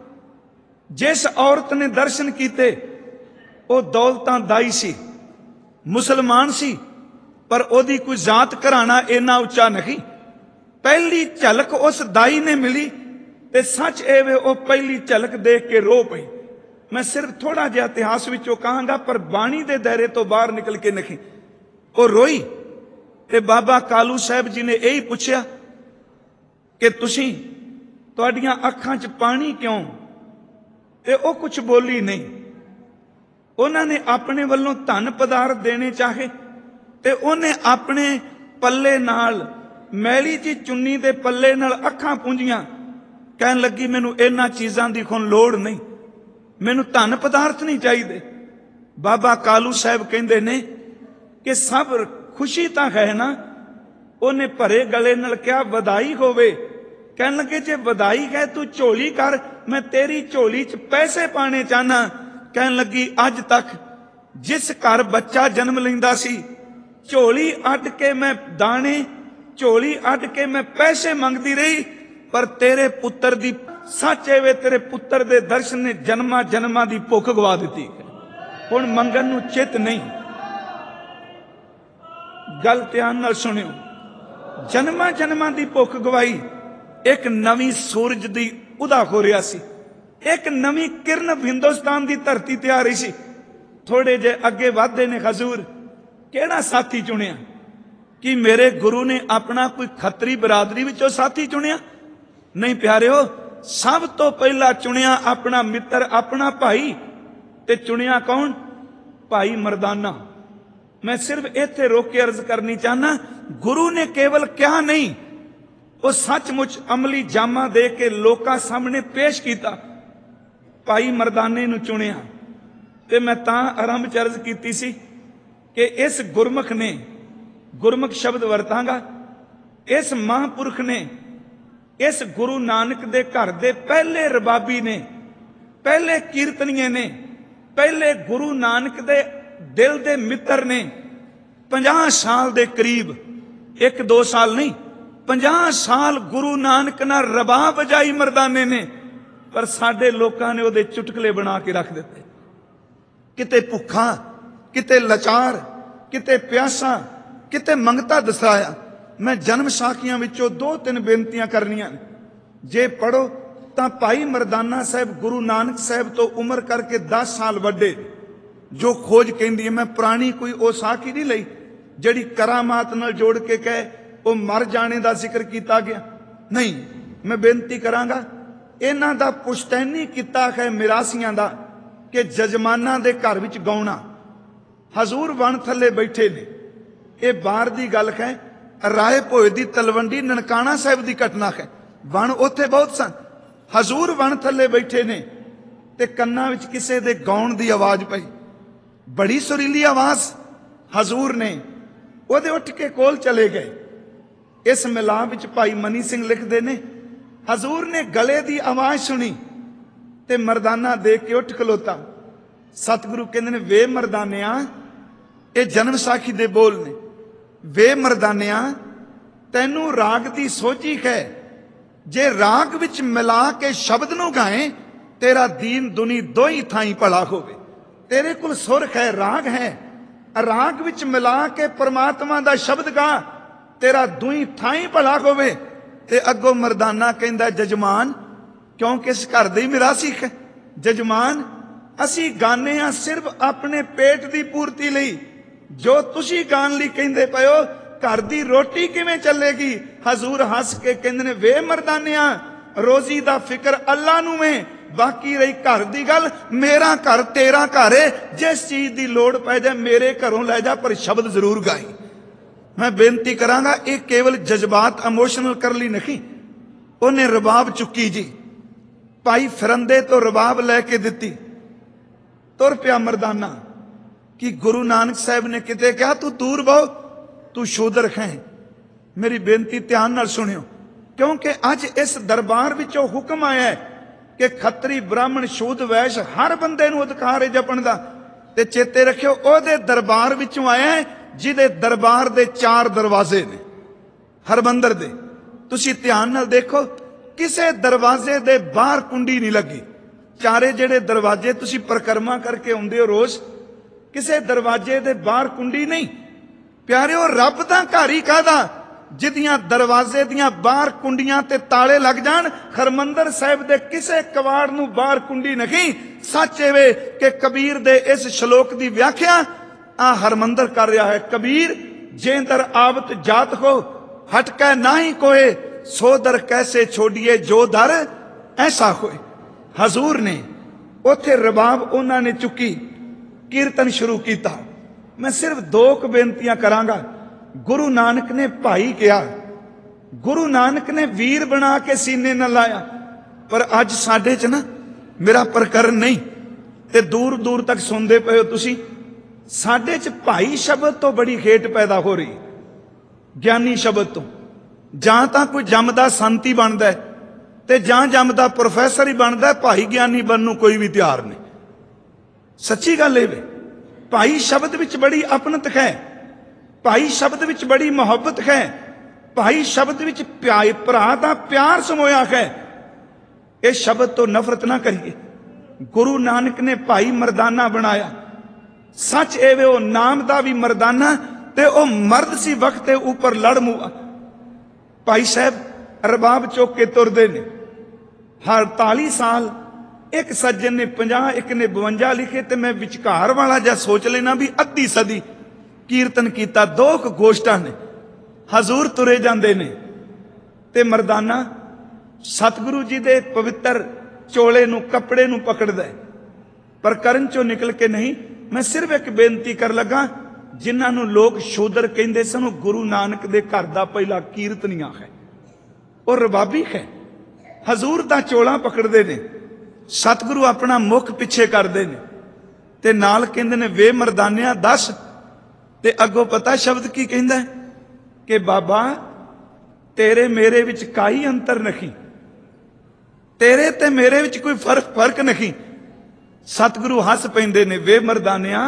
ਜਿਸ ਔਰਤ ਨੇ ਦਰਸ਼ਨ ਕੀਤੇ ਉਹ ਦੌਲਤਾਂ ਦਾਈ ਸੀ, ਮੁਸਲਮਾਨ ਸੀ, ਪਰ ਉਹਦੀ ਕੋਈ ਜ਼ਾਤ ਘਰਾਣਾ ਇੰਨਾ ਉੱਚਾ ਨਹੀਂ। ਪਹਿਲੀ ਝਲਕ ਉਸ ਦਾਈ ਨੇ ਮਿਲੀ ਤੇ ਸੱਚ ਐਵੇਂ ਉਹ ਪਹਿਲੀ ਝਲਕ ਦੇਖ ਕੇ ਰੋ ਪਈ। ਮੈਂ ਸਿਰਫ ਥੋੜਾ ਜਿਹਾ ਇਤਿਹਾਸ ਵਿੱਚੋਂ ਕਹਾਂਗਾ ਪਰ ਬਾਣੀ ਦੇ ਦਾਇਰੇ ਤੋਂ ਬਾਹਰ ਨਿਕਲ ਕੇ ਨਹੀਂ। ਉਹ ਰੋਈ ਤੇ ਬਾਬਾ ਕਾਲੂ ਸਾਹਿਬ ਜੀ ਨੇ ਇਹੀ ਪੁੱਛਿਆ ਕਿ ਤੁਸੀਂ, ਤੁਹਾਡੀਆਂ ਅੱਖਾਂ 'ਚ ਪਾਣੀ ਕਿਉਂ? ਤੇ ਉਹ ਕੁਝ ਬੋਲੀ ਨਹੀਂ। ਉਹਨਾਂ ਨੇ ਆਪਣੇ ਵੱਲੋਂ ਧਨ ਪਦਾਰਥ ਦੇਣੇ ਚਾਹੇ ਤੇ ਉਹਨੇ ਆਪਣੇ ਪੱਲੇ ਨਾਲ ਮੈਲੀ ਜੀ ਚੁੰਨੀ ਦੇ ਪੱਲੇ ਨਾਲ ਅੱਖਾਂ ਪੂੰਝੀਆਂ, ਕਹਿਣ ਲੱਗੀ ਮੈਨੂੰ ਇਹਨਾਂ ਚੀਜ਼ਾਂ ਦੀ ਹੁਣ ਲੋੜ ਨਹੀਂ, ਮੈਨੂੰ ਧਨ ਪਦਾਰਥ ਨਹੀਂ ਚਾਹੀਦੇ। ਬਾਬਾ ਕਾਲੂ ਸਾਹਿਬ ਕਹਿੰਦੇ ਨੇ ਕਿ ਸਭ ਖੁਸ਼ੀ ਤਾਂ ਹੈ ਨਾ। ਉਹਨੇ ਭਰੇ ਗਲੇ ਨਾਲ ਕਿਹਾ ਵਧਾਈ ਹੋਵੇ। ਕਹਿਣ ਲੱਗੇ ਜੇ ਵਧਾਈ ਹੈ ਤੂੰ ਝੋਲੀ ਕਰ, ਮੈਂ ਤੇਰੀ ਝੋਲੀ 'ਚ ਪੈਸੇ ਪਾਣੇ ਚਾਹਨਾ। ਕਹਿਣ ਲੱਗੀ ਅੱਜ ਤੱਕ ਜਿਸ ਘਰ ਬੱਚਾ ਜਨਮ ਲੈਂਦਾ ਸੀ, ਝੋਲੀ ਅੱਡ ਕੇ ਮੈਂ ਦਾਣੇ, ਝੋਲੀ ਅੱਡ ਕੇ ਮੈਂ ਪੈਸੇ ਮੰਗਦੀ ਰਹੀ, ਪਰ ਤੇਰੇ ਪੁੱਤਰ ਦੀ ਸੱਚ ਵੇ ਤੇਰੇ ਪੁੱਤਰ ਦੇ ਦਰਸ਼ਨ ਨੇ ਜਨਮਾਂ ਜਨਮਾਂ ਦੀ ਭੁੱਖ ਗਵਾ ਦਿੱਤੀ, ਹੁਣ ਮੰਗਣ ਨੂੰ ਚਿੱਤ ਨਹੀਂ। ਗੱਲ ਧਿਆਨ ਨਾਲ ਸੁਣਿਓ, ਜਨਮਾਂ ਜਨਮਾਂ ਦੀ ਭੁੱਖ ਗਵਾਈ। ਇੱਕ ਨਵੀਂ ਸੂਰਜ ਦੀ ਉਦਾ ਹੋ ਰਿਹਾ ਸੀ, ਇੱਕ ਨਵੀਂ ਕਿਰਨ ਹਿੰਦੁਸਤਾਨ ਦੀ ਧਰਤੀ ਤੇ ਆ ਰਹੀ ਸੀ। ਥੋੜੇ ਜੇ ਅੱਗੇ ਵਧਦੇ ਨੇ ਹਜ਼ੂਰ ਕਿਹੜਾ ਸਾਥੀ ਚੁਣਿਆ? ਕਿ ਮੇਰੇ ਗੁਰੂ ਨੇ ਆਪਣਾ ਕੋਈ ਖੱਤਰੀ ਬਰਾਦਰੀ ਵਿੱਚੋਂ ਸਾਥੀ ਚੁਣਿਆ? ਨਹੀਂ ਪਿਆਰਿਓ, ਸਭ ਤੋਂ ਪਹਿਲਾਂ ਚੁਣਿਆ ਆਪਣਾ ਮਿੱਤਰ, ਆਪਣਾ ਭਾਈ। ਤੇ ਚੁਣਿਆ ਕੌਣ? ਭਾਈ ਮਰਦਾਨਾ। ਮੈਂ ਸਿਰਫ ਇੱਥੇ ਰੋਕ ਕੇ ਅਰਜ਼ ਕਰਨੀ ਚਾਹਨਾ, ਗੁਰੂ ਨੇ ਕੇਵਲ ਕਿਹਾ ਨਹੀਂ, ਉਹ ਸੱਚਮੁੱਚ ਅਮਲੀ ਜਾਮਾ ਦੇ ਕੇ ਲੋਕਾਂ ਸਾਹਮਣੇ ਪੇਸ਼ ਕੀਤਾ। ਭਾਈ ਮਰਦਾਨੇ ਨੂੰ ਚੁਣਿਆ। ਤੇ ਮੈਂ ਤਾਂ ਆਰੰਭ ਚ ਅਰਜ਼ ਕੀਤੀ ਸੀ ਕਿ ਇਸ ਗੁਰਮੁਖ ਨੇ, ਗੁਰਮੁਖ ਸ਼ਬਦ ਵਰਤਾਂਗਾ, ਇਸ ਮਹਾਂਪੁਰਖ ਨੇ, ਇਸ ਗੁਰੂ ਨਾਨਕ ਦੇ ਘਰ ਦੇ ਪਹਿਲੇ ਰਬਾਬੀ ਨੇ, ਪਹਿਲੇ ਕੀਰਤਨੀਏ ਨੇ, ਪਹਿਲੇ ਗੁਰੂ ਨਾਨਕ ਦੇ ਦਿਲ ਦੇ ਮਿੱਤਰ ਨੇ। ਪੰਜਾਹ ਸਾਲ ਦੇ ਕਰੀਬ, ਇੱਕ ਦੋ ਸਾਲ ਨਹੀਂ, ਪੰਜਾਹ ਸਾਲ ਗੁਰੂ ਨਾਨਕ ਨਾਲ ਰਬਾਬ ਵਜਾਈ ਮਰਦਾਨੇ ਨੇ। ਪਰ ਸਾਡੇ ਲੋਕਾਂ ਨੇ ਉਹਦੇ ਚੁਟਕਲੇ ਬਣਾ ਕੇ ਰੱਖ ਦਿੱਤੇ। ਕਿਤੇ ਭੁੱਖਾ, ਕਿਤੇ ਲਾਚਾਰ, ਕਿਤੇ ਪਿਆਸਾ, ਕਿਤੇ ਮੰਗਤਾ ਦਸਾਇਆ। ਮੈਂ ਜਨਮ ਸਾਖੀਆਂ ਵਿੱਚੋਂ ਦੋ ਤਿੰਨ ਬੇਨਤੀਆਂ ਕਰਨੀਆਂ। ਜੇ ਪੜੋ ਤਾਂ ਭਾਈ ਮਰਦਾਨਾ ਸਾਹਿਬ ਗੁਰੂ ਨਾਨਕ ਸਾਹਿਬ ਤੋਂ ਉਮਰ ਕਰਕੇ ਦਸ ਸਾਲ ਵੱਡੇ। ਜੋ ਖੋਜ ਕਹਿੰਦੀ ਹੈ, ਮੈਂ ਪੁਰਾਣੀ ਕੋਈ ਉਹ ਸਾਖੀ ਨਹੀਂ ਲਈ ਜਿਹੜੀ ਕਰਾਮਾਤ ਨਾਲ ਜੋੜ ਕੇ ਕਹੇ ਉਹ ਮਰ ਜਾਣੇ ਦਾ ਜ਼ਿਕਰ ਕੀਤਾ ਗਿਆ। ਨਹੀਂ, ਮੈਂ ਬੇਨਤੀ ਕਰਾਂਗਾ, ਇਹਨਾਂ ਦਾ ਪੁਸ਼ਤੈਨੀ ਕੀਤਾ ਹੈ ਮਿਰਾਸੀਆਂ ਦਾ ਕਿ ਜਜਮਾਨਾਂ ਦੇ ਘਰ ਵਿੱਚ ਗਾਉਣਾ। ਹਜ਼ੂਰ ਵਣ ਥੱਲੇ ਬੈਠੇ ਨੇ, ਇਹ ਬਾਹਰ ਦੀ ਗੱਲ ਹੈ। ਰਾਏ ਭੋਏ ਦੀ ਤਲਵੰਡੀ ਨਨਕਾਣਾ ਸਾਹਿਬ ਦੀ ਘਟਨਾ ਹੈ। ਵਣ ਉੱਥੇ ਬਹੁਤ ਸਨ, ਹਜ਼ੂਰ ਵਣ ਥੱਲੇ ਬੈਠੇ ਨੇ ਤੇ ਕੰਨਾਂ ਵਿੱਚ ਕਿਸੇ ਦੇ ਗਾਉਣ ਦੀ ਆਵਾਜ਼ ਪਈ, ਬੜੀ ਸੁਰੀਲੀ ਆਵਾਜ਼। ਹਜ਼ੂਰ ਨੇ ਉਹਦੇ ਉੱਠ ਕੇ ਕੋਲ ਚਲੇ ਗਏ। ਇਸ ਮਿਲਾਪ ਵਿੱਚ ਭਾਈ ਮਨੀ ਸਿੰਘ ਲਿਖਦੇ ਨੇ, ਹਜ਼ੂਰ ਨੇ ਗਲੇ ਦੀ ਆਵਾਜ਼ ਸੁਣੀ ਤੇ ਮਰਦਾਨਾ ਦੇਖ ਕੇ ਉੱਠ ਖਲੋਤਾ। ਸਤਿਗੁਰੂ ਕਹਿੰਦੇ ਨੇ, ਵੇ ਮਰਦਾਨਿਆ, ਇਹ ਜਨਮ ਸਾਖੀ ਦੇ ਬੋਲ ਨੇ। ਵੇ ਮਰਦਾਨਿਆ, ਤੈਨੂੰ ਰਾਗ ਦੀ ਸੋਝੀ ਹੈ। ਜੇ ਰਾਗ ਵਿੱਚ ਮਿਲਾ ਕੇ ਸ਼ਬਦ ਨੂੰ ਗਾਏ, ਤੇਰਾ ਦੀਨ ਦੁਨੀ ਦੋਈ ਥਾਈ ਭਲਾ ਹੋਵੇ। ਤੇਰੇ ਕੋਲ ਸੁਰ ਹੈ, ਰਾਗ ਹੈ, ਰਾਗ ਵਿੱਚ ਮਿਲਾ ਕੇ ਪਰਮਾਤਮਾ ਦਾ ਸ਼ਬਦ ਗਾ, ਤੇਰਾ ਦੁਈ ਥਾਈ ਭਲਾ ਹੋਵੇ। ਤੇ ਅੱਗੋਂ ਮਰਦਾਨਾ ਕਹਿੰਦਾ, ਜਜਮਾਨ, ਕਿਉਂਕਿ ਇਸ ਘਰ ਦੇ ਹੀ ਮਿਰਾਸੀ ਹੈ। ਜਜਮਾਨ, ਅਸੀਂ ਗਾਨੇ ਆ ਸਿਰਫ ਆਪਣੇ ਪੇਟ ਦੀ ਪੂਰਤੀ ਲਈ। ਜੋ ਤੁਸੀਂ ਗਾਣ ਲਈ ਕਹਿੰਦੇ ਪਇਓ, ਘਰ ਦੀ ਰੋਟੀ ਕਿਵੇਂ ਚੱਲੇਗੀ? ਹਜ਼ੂਰ ਹੱਸ ਕੇ ਕਹਿੰਦੇ ਨੇ, ਵੇ ਮਰਦਾਨਿਆ, ਰੋਜ਼ੀ ਦਾ ਫਿਕਰ ਅੱਲਾ ਨੂੰ ਏ, ਬਾਕੀ ਰਹੀ ਘਰ ਦੀ ਗੱਲ, ਮੇਰਾ ਘਰ ਤੇਰਾ ਘਰ ਏ। ਜਿਸ ਚੀਜ਼ ਦੀ ਲੋੜ ਪੈ ਜਾ ਮੇਰੇ ਘਰੋਂ ਲੈ ਜਾ, ਪਰ ਸ਼ਬਦ ਜ਼ਰੂਰ ਗਾਈ। ਮੈਂ ਬੇਨਤੀ ਕਰਾਂਗਾ, ਇਹ ਕੇਵਲ ਜਜ਼ਬਾਤ ਇਮੋਸ਼ਨਲ ਕਰਨ ਲਈ ਨਹੀਂ। ਉਹਨੇ ਰਬਾਬ ਚੁੱਕੀ ਜੀ, ਭਾਈ ਫਿਰੰਦੇ ਤੋਂ ਰਬਾਬ ਲੈ ਕੇ ਦਿੱਤੀ, ਤੁਰ ਪਿਆ ਮਰਦਾਨਾ। ਕਿ ਗੁਰੂ ਨਾਨਕ ਸਾਹਿਬ ਨੇ ਕਿਤੇ ਕਿਹਾ ਤੂੰ ਦੂਰ ਬਹੁ, ਤੂੰ ਸ਼ੂਦਰ ਹੈ। ਮੇਰੀ ਬੇਨਤੀ ਧਿਆਨ ਨਾਲ ਸੁਣਿਓ, ਕਿਉਂਕਿ ਅੱਜ ਇਸ ਦਰਬਾਰ ਵਿੱਚੋਂ ਹੁਕਮ ਆਇਆ ਹੈ ਕਿ ਖੱਤਰੀ ਬ੍ਰਾਹਮਣ ਸ਼ੂਦ ਵੈਸ਼ ਹਰ ਬੰਦੇ ਨੂੰ ਅਧਿਕਾਰ ਹੈ ਜਪਣ ਦਾ। ਤੇ ਚੇਤੇ ਰੱਖਿਓ, ਉਹਦੇ ਦਰਬਾਰ ਵਿੱਚੋਂ ਆਇਆ ਹੈ ਜਿਹਦੇ ਦਰਬਾਰ ਦੇ ਚਾਰ ਦਰਵਾਜ਼ੇ ਨੇ, ਹਰਮੰਦਰ ਦੇ। ਤੁਸੀਂ ਧਿਆਨ ਨਾਲ ਦੇਖੋ, ਕਿਸੇ ਦਰਵਾਜ਼ੇ ਦੇ ਬਾਹਰ ਕੁੰਡੀ ਨਹੀਂ ਲੱਗੀ। ਚਾਰੇ ਜਿਹੜੇ ਦਰਵਾਜ਼ੇ ਤੁਸੀਂ ਪਰਿਕਰਮਾ ਕਰਕੇ ਆਉਂਦੇ ਹੋ ਰੋਜ਼, ਕਿਸੇ ਦਰਵਾਜ਼ੇ ਦੇ ਬਾਹਰ ਕੁੰਡੀ ਨਹੀਂ। ਪਿਆਰਿਓ, ਰੱਬ ਦਾ ਘਰ ਹੀ ਕਾਹਦਾ ਜਿਹਦੀਆਂ ਦਰਵਾਜ਼ੇ ਦੀਆਂ ਬਾਹਰ ਕੁੰਡੀਆਂ ਤੇ ਤਾਲੇ ਲੱਗ ਜਾਣ। ਹਰਮੰਦਰ ਸਾਹਿਬ ਦੇ ਕਿਸੇ ਕਵਾੜ ਨੂੰ ਬਾਹਰ ਕੁੰਡੀ ਨਹੀਂ। ਸੱਚ ਇਹ ਵੇ ਕਿ ਕਬੀਰ ਦੇ ਇਸ ਸ਼ਲੋਕ ਦੀ ਵਿਆਖਿਆ ਆ ਹਰਮੰਦਰ ਕਰ ਰਿਹਾ ਹੈ। ਕਬੀਰ, ਜੇਂਦਰ ਆਵਤ ਜਾਤ ਹੋ, ਹਟਕੈ ਨਾਹੀ ਕੋਏ, ਸੋ ਦਰ ਕੈਸੇ ਛੋੜੀਏ, ਜੋ ਦਰ ਐਸਾ ਹੋਏ। ਹਜ਼ੂਰ ਨੇ ਉੱਥੇ ਰਬਾਬ ਉਹਨਾਂ ਨੇ ਚੁੱਕੀ ਕੀਰਤਨ ਸ਼ੁਰੂ ਕੀਤਾ। ਮੈਂ ਸਿਰਫ ਦੋ ਕੁ ਬੇਨਤੀਆਂ ਕਰਾਂਗਾ। ਗੁਰੂ ਨਾਨਕ ਨੇ ਭਾਈ ਕਿਹਾ, ਗੁਰੂ ਨਾਨਕ ਨੇ ਵੀਰ ਬਣਾ ਕੇ ਸੀਨੇ ਨਾਲ ਲਾਇਆ। ਪਰ ਅੱਜ ਸਾਡੇ 'ਚ ਨਾ ਮੇਰਾ ਪ੍ਰਕਰਨ ਨਹੀਂ ਤੇ ਦੂਰ ਦੂਰ ਤੱਕ ਸੁਣਦੇ ਪਏ ਹੋ ਤੁਸੀਂ, ਸਾਡੇ 'ਚ ਭਾਈ ਸ਼ਬਦ ਤੋਂ ਬੜੀ ਹੇਟ ਪੈਦਾ ਹੋ ਰਹੀ, ਗਿਆਨੀ ਸ਼ਬਦ ਤੋਂ। ਜਾਂ ਤਾਂ ਕੋਈ ਜੰਮਦਾ ਸੰਤ ਹੀ ਬਣਦਾ ਤੇ ਜਾਂ ਜੰਮਦਾ ਪ੍ਰੋਫੈਸਰ ਹੀ ਬਣਦਾ, ਭਾਈ ਗਿਆਨੀ ਬਣਨ ਨੂੰ ਕੋਈ ਵੀ ਤਿਆਰ ਨਹੀਂ। ਸੱਚੀ ਗੱਲ ਇਹ ਵੇ, ਭਾਈ ਸ਼ਬਦ ਵਿੱਚ ਬੜੀ ਆਪਣਤ ਹੈ, ਭਾਈ ਸ਼ਬਦ ਵਿੱਚ ਬੜੀ ਮੁਹੱਬਤ ਹੈ, ਭਾਈ ਸ਼ਬਦ ਵਿੱਚ ਪਿਆਰ, ਭਰਾ ਦਾ ਪਿਆਰ ਸਮੋਇਆ ਹੈ। ਇਹ ਸ਼ਬਦ ਤੋਂ ਨਫ਼ਰਤ ਨਾ ਕਰੀਏ। ਗੁਰੂ ਨਾਨਕ ਨੇ ਭਾਈ ਮਰਦਾਨਾ ਬਣਾਇਆ। ਸੱਚ ਇਹ ਵੇ, ਉਹ ਨਾਮ ਦਾ ਵੀ ਮਰਦਾਨਾ ਤੇ ਉਹ ਮਰਦ ਸੀ ਵਕਤ ਦੇ ਉੱਪਰ ਲੜ ਮੁਆ। ਭਾਈ ਸਾਹਿਬ ਰਬਾਬ ਚੁੱਕ ਕੇ ਤੁਰਦੇ ਨੇ। ਹਰ ਅੜਤਾਲੀ ਸਾਲ ਇੱਕ ਸੱਜਣ ਨੇ ਪੰਜਾਹ, ਇੱਕ ਨੇ ਬਵੰਜਾ ਲਿਖੇ ਤੇ ਮੈਂ ਵਿਚਕਾਰ ਵਾਲਾ ਜਾਂ ਸੋਚ ਲੈਣਾ ਵੀ ਅੱਧੀ ਸਦੀ ਕੀਰਤਨ ਕੀਤਾ। ਦੋ ਕੁ ਗੋਸ਼ਟਾਂ ਨੇ। ਹਜ਼ੂਰ ਤੁਰੇ ਜਾਂਦੇ ਨੇ ਤੇ ਮਰਦਾਨਾ ਸਤਿਗੁਰੂ ਜੀ ਦੇ ਪਵਿੱਤਰ ਚੋਲੇ ਨੂੰ, ਕੱਪੜੇ ਨੂੰ ਪਕੜਦਾ, ਪਰ ਕਰਨ ਚੋਂ ਨਿਕਲ ਕੇ ਨਹੀਂ। ਮੈਂ ਸਿਰਫ ਇੱਕ ਬੇਨਤੀ ਕਰ ਲੱਗਾ, ਜਿਨ੍ਹਾਂ ਨੂੰ ਲੋਕ ਸ਼ੂਦਰ ਕਹਿੰਦੇ ਸਨ, ਉਹ ਗੁਰੂ ਨਾਨਕ ਦੇ ਘਰ ਦਾ ਪਹਿਲਾ ਕੀਰਤਨੀਆ ਹੈ, ਉਹ ਰਬਾਬੀ ਹੈ। ਹਜ਼ੂਰ ਦਾ ਚੋਲਾ ਪਕੜਦੇ ਨੇ, ਸਤਿਗੁਰੂ ਆਪਣਾ ਮੁੱਖ ਪਿੱਛੇ ਕਰਦੇ ਨੇ ਤੇ ਨਾਲ ਕਹਿੰਦੇ ਨੇ, ਵੇ ਮਰਦਾਨਿਆ ਦੱਸ। ਤੇ ਅੱਗੋਂ ਪਤਾ ਸ਼ਬਦ ਕੀ ਕਹਿੰਦਾ ਕਿ ਬਾਬਾ ਤੇਰੇ ਮੇਰੇ ਵਿੱਚ ਕਾਈ ਅੰਤਰ ਨਹੀਂ, ਤੇਰੇ ਤੇ ਮੇਰੇ ਵਿੱਚ ਕੋਈ ਫਰਕ ਫਰਕ ਨਹੀਂ। ਸਤਿਗੁਰੂ ਹੱਸ ਪੈਂਦੇ ਨੇ, ਵੇ ਮਰਦਾਨਿਆ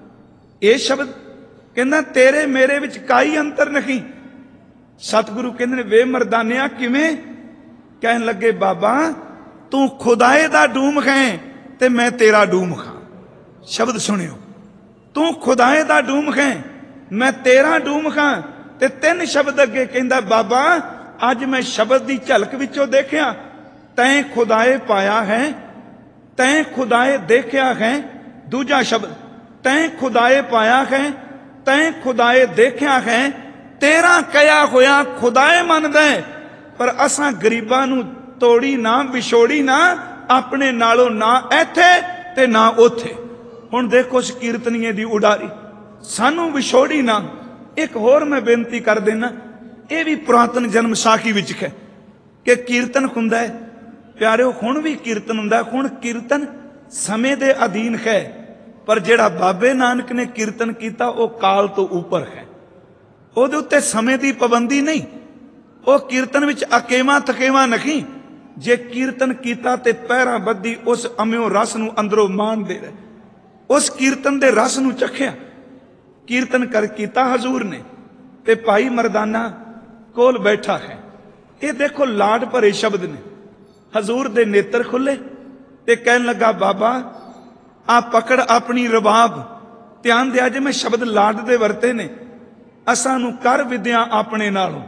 ਇਹ ਸ਼ਬਦ ਕਹਿੰਦਾ ਤੇਰੇ ਮੇਰੇ ਵਿੱਚ ਕਾਈ ਅੰਤਰ ਨਹੀਂ। ਸਤਿਗੁਰੂ ਕਹਿੰਦੇ ਨੇ, ਵੇ ਮਰਦਾਨਿਆ ਕਿਵੇਂ? ਕਹਿਣ ਲੱਗੇ, ਬਾਬਾ ਤੂੰ ਖੁਦਾਏ ਦਾ ਡੂਮ ਹੈ ਤੇ ਮੈਂ ਤੇਰਾ ਡੂਮ ਹਾਂ। ਸ਼ਬਦ ਸੁਣਿਓ, ਤੂੰ ਖੁਦਾਏ ਦਾ ਡੂਮ ਹੈ, ਮੈਂ ਤੇਰਾ ਡੂਮ ਹਾਂ। ਤੇ ਤਿੰਨ ਸ਼ਬਦ ਅੱਗੇ ਕਹਿੰਦਾ, ਬਾਬਾ ਅੱਜ ਮੈਂ ਸ਼ਬਦ ਦੀ ਝਲਕ ਵਿੱਚੋਂ ਦੇਖਿਆ, ਤੈਂ ਖੁਦਾਏ ਪਾਇਆ ਹੈ, ਤੈਂ ਖੁਦਾਏ ਦੇਖਿਆ ਹੈ। ਦੂਜਾ ਸ਼ਬਦ, ਤੈਂ ਖੁਦਾਏ ਪਾਇਆ ਹੈ, ਤੈਂ ਖੁਦਾਏ ਦੇਖਿਆ ਹੈ। ਤੇਰਾ ਕਹਿਆ ਹੋਇਆ ਖੁਦਾਏ ਮੰਨਦਾ, ਪਰ ਅਸਾਂ ਗਰੀਬਾਂ ਨੂੰ ਤੋੜੀ ਨਾ, ਵਿਛੋੜੀ ਨਾ, ਆਪਣੇ ਨਾਲੋਂ ਨਾ ਇੱਥੇ ਤੇ ਨਾ ਉੱਥੇ। ਹੁਣ ਦੇਖੋ ਉਸ ਕੀਰਤਨੀਏ ਦੀ ਉਡਾਰੀ, ਸਾਨੂੰ ਵਿਛੋੜੀ ਨਾ। ਇੱਕ ਹੋਰ ਮੈਂ ਬੇਨਤੀ ਕਰ ਦੇਣਾ, ਇਹ ਵੀ ਪੁਰਾਤਨ ਜਨਮ ਸਾਖੀ ਵਿੱਚ ਹੈ ਕਿ ਕੀਰਤਨ ਹੁੰਦਾ ਹੈ ਪਿਆਰਿਓ, ਹੁਣ ਵੀ ਕੀਰਤਨ ਹੁੰਦਾ। ਹੁਣ ਕੀਰਤਨ ਸਮੇਂ ਦੇ ਅਧੀਨ ਹੈ, ਪਰ ਜਿਹੜਾ ਬਾਬੇ ਨਾਨਕ ਨੇ ਕੀਰਤਨ ਕੀਤਾ ਉਹ ਕਾਲ ਤੋਂ ਉੱਪਰ ਹੈ। ਉਹਦੇ ਉੱਤੇ ਸਮੇਂ ਦੀ ਪਾਬੰਦੀ ਨਹੀਂ। ਉਹ ਕੀਰਤਨ ਵਿੱਚ ਅਕੇਵਾ ਥਕੇਵਾ ਨਹੀਂ। ਜੇ ਕੀਰਤਨ ਕੀਤਾ ਤੇ ਪਹਿਰਾਂ ਬੱਧੀ ਉਸ ਅਮਿਓ ਰਸ ਨੂੰ ਅੰਦਰੋਂ ਮਾਣਦੇ ਰਹੇ, ਉਸ ਕੀਰਤਨ ਦੇ ਰਸ ਨੂੰ ਚਖਿਆ। ਕੀਰਤਨ ਕਰ ਕੀਤਾ ਹਜ਼ੂਰ ਨੇ ਤੇ ਭਾਈ ਮਰਦਾਨਾ ਕੋਲ ਬੈਠਾ ਹੈ। ਇਹ ਦੇਖੋ ਲਾਡ ਭਰੇ ਸ਼ਬਦ ਨੇ। ਹਜ਼ੂਰ ਦੇ ਨੇਤਰ ਖੁੱਲੇ ਤੇ ਕਹਿਣ ਲੱਗਾ, ਬਾਬਾ ਆ ਪਕੜ ਆਪਣੀ ਰਬਾਬ, ਧਿਆਨ ਦਿਆ ਜੇ ਮੈਂ ਸ਼ਬਦ ਲਾਡ ਦੇ ਵਰਤੇ ਨੇ। ਅਸਾਂ ਨੂੰ ਕਰ ਵਿਦਿਆ ਆਪਣੇ ਨਾਲੋਂ।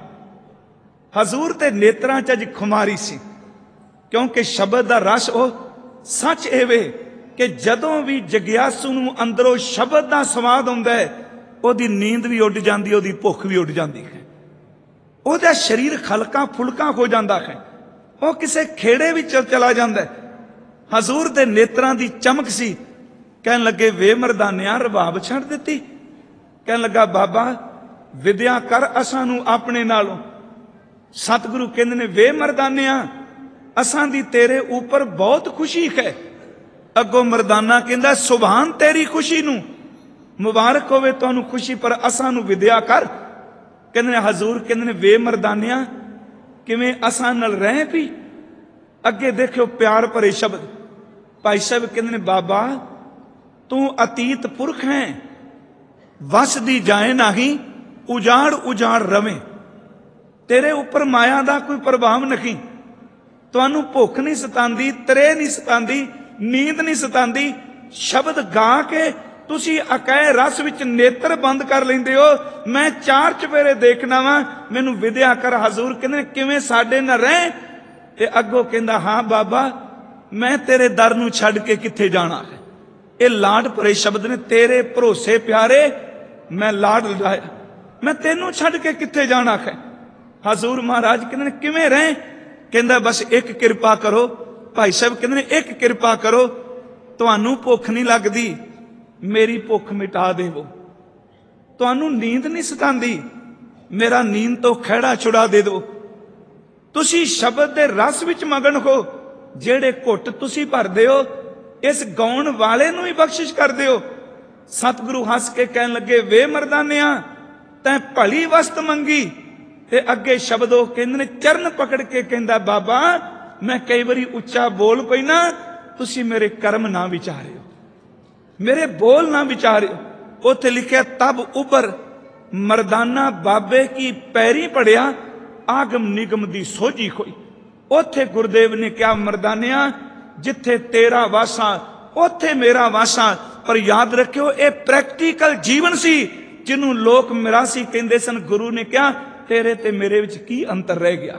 ਹਜ਼ੂਰ ਦੇ ਨੇਤਰਾਂ 'ਚ ਅੱਜ ਖੁਮਾਰੀ ਸੀ, ਕਿਉਂਕਿ ਸ਼ਬਦ ਦਾ ਰਸ ਉਹ ਸੱਚ ਐਵੇਂ ਕਿ ਜਦੋਂ ਵੀ ਜਗਿਆਸੂ ਨੂੰ ਅੰਦਰੋਂ ਸ਼ਬਦ ਦਾ ਸਵਾਦ ਆਉਂਦਾ ਹੈ, ਉਹਦੀ ਨੀਂਦ ਵੀ ਉੱਡ ਜਾਂਦੀ, ਉਹਦੀ ਭੁੱਖ ਵੀ ਉੱਡ ਜਾਂਦੀ ਹੈ, ਉਹਦਾ ਸਰੀਰ ਹਲਕਾ ਫੁਲਕਾ ਹੋ ਜਾਂਦਾ ਹੈ, ਉਹ ਕਿਸੇ ਖੇੜੇ ਵਿੱਚ ਚਲਾ ਜਾਂਦਾ। ਹਜ਼ੂਰ ਦੇ ਨੇਤਰਾਂ ਦੀ ਚਮਕ ਸੀ। ਕਹਿਣ ਲੱਗੇ, ਵੇ ਮਰਦਾਨਿਆ ਰਬਾਬ ਛੱਡ ਦਿੱਤੀ? ਕਹਿਣ ਲੱਗਾ, ਬਾਬਾ ਵਿਦਿਆ ਕਰ ਅਸਾਂ ਨੂੰ ਆਪਣੇ ਨਾਲੋਂ। ਸਤਿਗੁਰੂ ਕਹਿੰਦੇ ਨੇ, ਵੇ ਮਰਦਾਨਿਆ ਅਸਾਂ ਦੀ ਤੇਰੇ ਉੱਪਰ ਬਹੁਤ ਖੁਸ਼ੀ ਹੈ। ਅੱਗੋਂ ਮਰਦਾਨਾ ਕਹਿੰਦਾ, ਸੁਭਾਨ ਤੇਰੀ ਖੁਸ਼ੀ ਨੂੰ, ਮੁਬਾਰਕ ਹੋਵੇ ਤੁਹਾਨੂੰ ਖੁਸ਼ੀ, ਪਰ ਅਸਾਂ ਨੂੰ ਵਿਦਿਆ ਕਰ। ਕਹਿੰਦੇ ਨੇ ਹਜ਼ੂਰ ਕਹਿੰਦੇ ਨੇ, ਵੇ ਮਰਦਾਨਿਆ ਕਿਵੇਂ ਅਸਾਂ ਨਾਲ ਰਹਿ ਪਈ? ਅੱਗੇ ਦੇਖਿਓ ਪਿਆਰ ਭਰੇ ਸ਼ਬਦ। ਭਾਈ ਸਾਹਿਬ ਕਹਿੰਦੇ ਨੇ, ਬਾਬਾ ਤੂੰ ਅਤੀਤ ਪੁਰਖ ਹੈ, ਵਸ ਦੀ ਜਾਏ ਨਹੀਂ, ਉਜਾੜ ਉਜਾੜ ਰਵੇਂ। ਤੇਰੇ ਉੱਪਰ ਮਾਇਆ ਦਾ ਕੋਈ ਪ੍ਰਭਾਵ ਨਹੀਂ। ਤੁਹਾਨੂੰ ਭੁੱਖ ਨਹੀਂ ਸਤਾਉਂਦੀ, ਤਰੇ ਨਹੀਂ ਸਤਾਉਂਦੀ, ਨੀਂਦ ਨਹੀਂ ਸਤਾਉਂਦੀ। ਸ਼ਬਦ ਗਾ ਕੇ ਤੁਸੀਂ ਅਕੈ ਰਸ ਵਿੱਚ ਨੇਤਰ ਬੰਦ ਕਰ ਲੈਂਦੇ ਹੋ। ਮੈਂ ਚਾਰ ਚੁਫੇਰੇ ਦੇਖਣਾ ਵਾ, ਮੈਨੂੰ ਵਿਦਿਆ ਕਰ। ਹਜ਼ੂਰ ਕਹਿੰਦੇ ਕਿਵੇਂ ਸਾਡੇ ਨਾਲ ਰਹਿ? ਤੇ ਅੱਗੋਂ ਕਹਿੰਦਾ, ਹਾਂ ਬਾਬਾ ਮੈਂ ਤੇਰੇ ਦਰ ਨੂੰ ਛੱਡ ਕੇ ਕਿੱਥੇ ਜਾਣਾ ਹੈ। ਇਹ ਲਾਡ ਭਰੇ ਸ਼ਬਦ ਨੇ। ਤੇਰੇ ਭਰੋਸੇ ਪਿਆਰੇ ਮੈਂ ਲਾਡ ਲੜਾਇਆ, ਮੈਂ ਤੈਨੂੰ ਛੱਡ ਕੇ ਕਿੱਥੇ ਜਾਣਾ ਹੈ। ਹਜ਼ੂਰ ਮਹਾਰਾਜ ਕਹਿੰਦੇ ਨੇ ਕਿਵੇਂ ਰਹਿ? ਕਹਿੰਦਾ ਬਸ ਇੱਕ ਕਿਰਪਾ ਕਰੋ। ਭਾਈ ਸਾਹਿਬ ਕਹਿੰਦੇ ਨੇ ਇੱਕ ਕਿਰਪਾ ਕਰੋ, ਤੁਹਾਨੂੰ ਭੁੱਖ ਨਹੀਂ ਲੱਗਦੀ, ਮੇਰੀ ਭੁੱਖ ਮਿਟਾ ਦੇਵੋ। ਤੁਹਾਨੂੰ ਨੀਂਦ ਨਹੀਂ ਸਤਾਉਂਦੀ, ਮੇਰਾ ਨੀਂਦ ਤੋਂ ਖਹਿੜਾ ਛੁਡਾ ਦੇ ਦਿਓ। ਤੁਸੀਂ ਸ਼ਬਦ ਦੇ ਰਸ ਵਿੱਚ ਮਗਨ ਹੋ। ਜਿਹੜੇ ਘੁੱਟ ਤੁਸੀਂ ਭਰਦੇ ਹੋ, ਇਸ ਗਾਉਣ ਵਾਲੇ ਨੂੰ ਹੀ ਬਖਸ਼ਿਸ਼ ਕਰਦੇ ਹੋ। ਸਤਿਗੁਰੂ ਹੱਸ ਕੇ ਕਹਿਣ ਲੱਗੇ, ਵੇ ਮਰਦਾਨਿਆ, ਤੈਂ ਭਲੀ ਵਸਤ ਮੰਗੀ। ਤੇ ਅੱਗੇ ਸ਼ਬਦ ਉਹ ਕਹਿੰਦੇ ਨੇ, ਚਰਨ ਪਕੜ ਕੇ ਕਹਿੰਦਾ, ਬਾਬਾ ਮੈਂ ਕਈ ਵਾਰੀ ਉੱਚਾ ਬੋਲ ਪੈਣਾ, ਤੁਸੀਂ ਮੇਰੇ ਕਰਮ ਨਾ ਵਿਚਾਰਿਓ, ਮੇਰੇ ਬੋਲ ਨਾ ਵਿਚਾਰਿਓ। ਉੱਥੇ ਲਿਖਿਆ, ਤਬ ਉਬਰ ਮਰਦਾਨਾ ਬਾਬੇ ਕੀ ਪੈਰੀ ਪੜਿਆ, ਆਗਮ ਨਿਗਮ ਦੀ ਸੋਝੀ ਹੋਈ। ਉੱਥੇ ਗੁਰਦੇਵ ਨੇ ਕਿਹਾ, ਮਰਦਾਨਿਆ ਜਿੱਥੇ ਤੇਰਾ ਵਾਸਾ ਉੱਥੇ ਮੇਰਾ ਵਾਸਾ। ਪਰ ਯਾਦ ਰੱਖਿਓ, ਇਹ ਪ੍ਰੈਕਟੀਕਲ ਜੀਵਨ ਸੀ ਜਿਹਨੂੰ ਲੋਕ ਮਿਰਾਸੀ ਕਹਿੰਦੇ ਸਨ। ਗੁਰੂ ਨੇ ਕਿਹਾ, ਤੇਰੇ ਤੇ ਮੇਰੇ ਵਿੱਚ ਕੀ ਅੰਤਰ ਰਹਿ ਗਿਆ।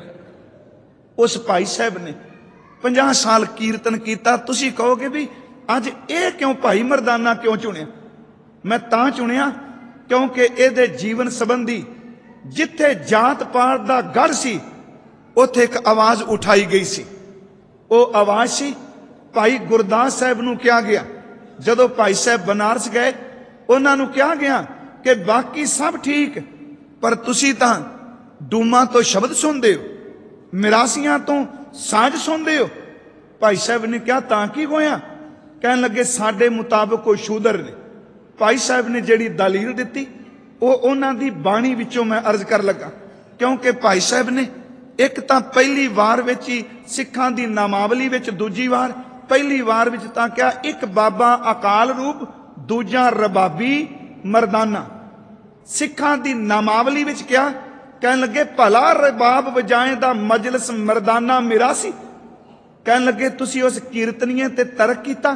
ਉਸ ਭਾਈ ਸਾਹਿਬ ਨੇ ਪੰਜਾਹ ਸਾਲ ਕੀਰਤਨ ਕੀਤਾ। ਤੁਸੀਂ ਕਹੋਗੇ ਵੀ ਅੱਜ ਇਹ ਕਿਉਂ ਭਾਈ ਮਰਦਾਨਾ ਕਿਉਂ ਚੁਣਿਆ? ਮੈਂ ਤਾਂ ਚੁਣਿਆ ਕਿਉਂਕਿ ਇਹਦੇ ਜੀਵਨ ਸੰਬੰਧੀ ਜਿੱਥੇ ਜਾਤ ਪਾਤ ਦਾ ਗੜ ਸੀ, ਉੱਥੇ ਇੱਕ ਆਵਾਜ਼ ਉਠਾਈ ਗਈ ਸੀ। ਉਹ ਆਵਾਜ਼ ਸੀ ਭਾਈ ਗੁਰਦਾਸ ਸਾਹਿਬ ਨੂੰ ਕਿਹਾ ਗਿਆ। ਜਦੋਂ ਭਾਈ ਸਾਹਿਬ ਬਨਾਰਸ ਗਏ, ਉਹਨਾਂ ਨੂੰ ਕਿਹਾ ਗਿਆ ਕਿ ਬਾਕੀ ਸਭ ਠੀਕ, ਪਰ ਤੁਸੀਂ ਤਾਂ ਡੂਮਾਂ ਤੋਂ ਸ਼ਬਦ ਸੁਣਦੇ ਹੋ, ਮਿਰਾਸੀਆਂ ਤੋਂ ਸਾਜ਼ ਸੁਣਦੇ ਹੋ। ਭਾਈ ਸਾਹਿਬ ਨੇ ਕਿਹਾ, ਤਾਂ ਕੀ ਹੋਇਆ? ਕਹਿਣ ਲੱਗੇ, ਸਾਡੇ ਮੁਤਾਬਕ ਉਹ ਸ਼ੂਦਰ ਨੇ। ਭਾਈ ਸਾਹਿਬ ਨੇ ਜਿਹੜੀ ਦਲੀਲ ਦਿੱਤੀ, ਉਹ ਉਹਨਾਂ ਦੀ ਬਾਣੀ ਵਿੱਚੋਂ ਮੈਂ ਅਰਜ਼ ਕਰ ਲੱਗਾ। ਕਿਉਂਕਿ ਭਾਈ ਸਾਹਿਬ ਨੇ ਇੱਕ ਤਾਂ ਪਹਿਲੀ ਵਾਰ ਵਿੱਚ ਹੀ ਸਿੱਖਾਂ ਦੀ ਨਾਮਾਵਲੀ ਵਿੱਚ, ਦੂਜੀ ਵਾਰ ਪਹਿਲੀ ਵਾਰ ਵਿੱਚ ਤਾਂ ਕਿਹਾ, ਇੱਕ ਬਾਬਾ ਅਕਾਲ ਰੂਪ, ਦੂਜਾ ਰਬਾਬੀ ਮਰਦਾਨਾ। ਸਿੱਖਾਂ ਦੀ ਨਾਮਾਵਲੀ ਵਿੱਚ ਕਿਹਾ, ਕਹਿਣ ਲੱਗੇ, ਭਲਾ ਰਬਾਬ ਵਜਾਏ ਦਾ ਮਜਲਿਸ ਮਰਦਾਨਾ ਮਿਰਾਸੀ। ਕਹਿਣ ਲੱਗੇ, ਤੁਸੀਂ ਉਸ ਕੀਰਤਨੀਏ ਤੇ ਤਰਕ ਕੀਤਾ।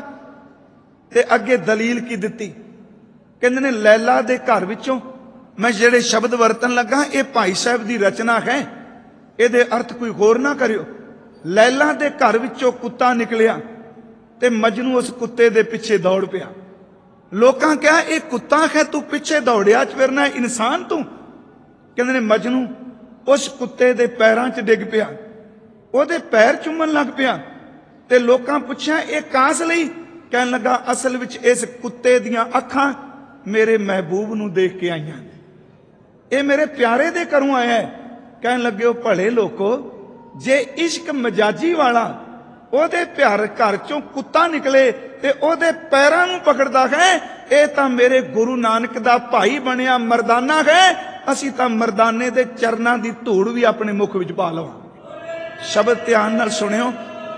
ਤੇ ਅੱਗੇ ਦਲੀਲ ਕੀ ਦਿੱਤੀ? ਕਹਿੰਦੇ ਨੇ, ਲੈਲਾ ਦੇ ਘਰ ਵਿੱਚੋਂ ਮੈਂ ਜਿਹੜੇ ਸ਼ਬਦ ਵਰਤਣ ਲੱਗਾ, ਇਹ ਭਾਈ ਸਾਹਿਬ ਦੀ ਰਚਨਾ ਹੈ, ਇਹਦੇ ਅਰਥ ਕੋਈ ਹੋਰ ਨਾ ਕਰਿਓ। ਲੈਲਾ ਦੇ ਘਰ ਵਿੱਚੋਂ ਕੁੱਤਾ ਨਿਕਲਿਆ ਤੇ ਮਜਨੂ ਉਸ ਕੁੱਤੇ ਦੇ ਪਿੱਛੇ ਦੌੜ ਪਿਆ। ਲੋਕਾਂ ਕਿਹਾ, ਇਹ ਕੁੱਤਾ ਹੈ, ਤੂੰ ਪਿੱਛੇ ਦੌੜਿਆ, ਚਵਿਰਨਾ ਇਨਸਾਨ ਤੂੰ। ਕਹਿੰਦੇ ਨੇ, ਮਜਨੂ ਉਸ ਕੁੱਤੇ ਦੇ ਪੈਰਾਂ 'ਚ ਡਿੱਗ ਪਿਆ, ਉਹਦੇ ਪੈਰ ਚੁੰਮਣ ਲੱਗ ਪਿਆ। ਤੇ ਲੋਕਾਂ ਪੁੱਛਿਆ, ਇਹ ਕਾਸ ਲਈ? ਕਹਿਣ ਲੱਗਾ, ਅਸਲ ਵਿੱਚ ਇਸ ਕੁੱਤੇ ਦੀਆਂ ਅੱਖਾਂ ਮੇਰੇ ਮਹਿਬੂਬ ਨੂੰ ਦੇਖ ਕੇ ਆਈਆਂ ਨੇ, ਇਹ ਮੇਰੇ ਪਿਆਰੇ ਦੇ ਘਰੋਂ ਆਇਆ ਹੈ। ਕਹਿਣ ਲੱਗੇ, ਉਹ ਭਲੇ ਲੋਕੋ, ਜੇ ਇਸ਼ਕ ਮਜਾਜੀ ਵਾਲਾ ਉਹਦੇ ਪਿਆਰ ਘਰ ਚੋਂ ਕੁੱਤਾ ਨਿਕਲੇ ਤੇ ਉਹਦੇ ਪੈਰਾਂ ਨੂੰ ਪਕੜਦਾ ਹੈ, ਇਹ ਤਾਂ ਮੇਰੇ ਗੁਰੂ ਨਾਨਕ ਦਾ ਭਾਈ ਬਣਿਆ ਮਰਦਾਨਾ ਹੈ। ਅਸੀਂ ਤਾਂ ਮਰਦਾਨੇ ਦੇ ਚਰਨਾਂ ਦੀ ਧੂੜ ਵੀ ਆਪਣੇ ਮੁਖ ਵਿੱਚ ਪਾ ਲਵਾਂ। ਸ਼ਬਦ ਧਿਆਨ ਨਾਲ ਸੁਣਿਓ।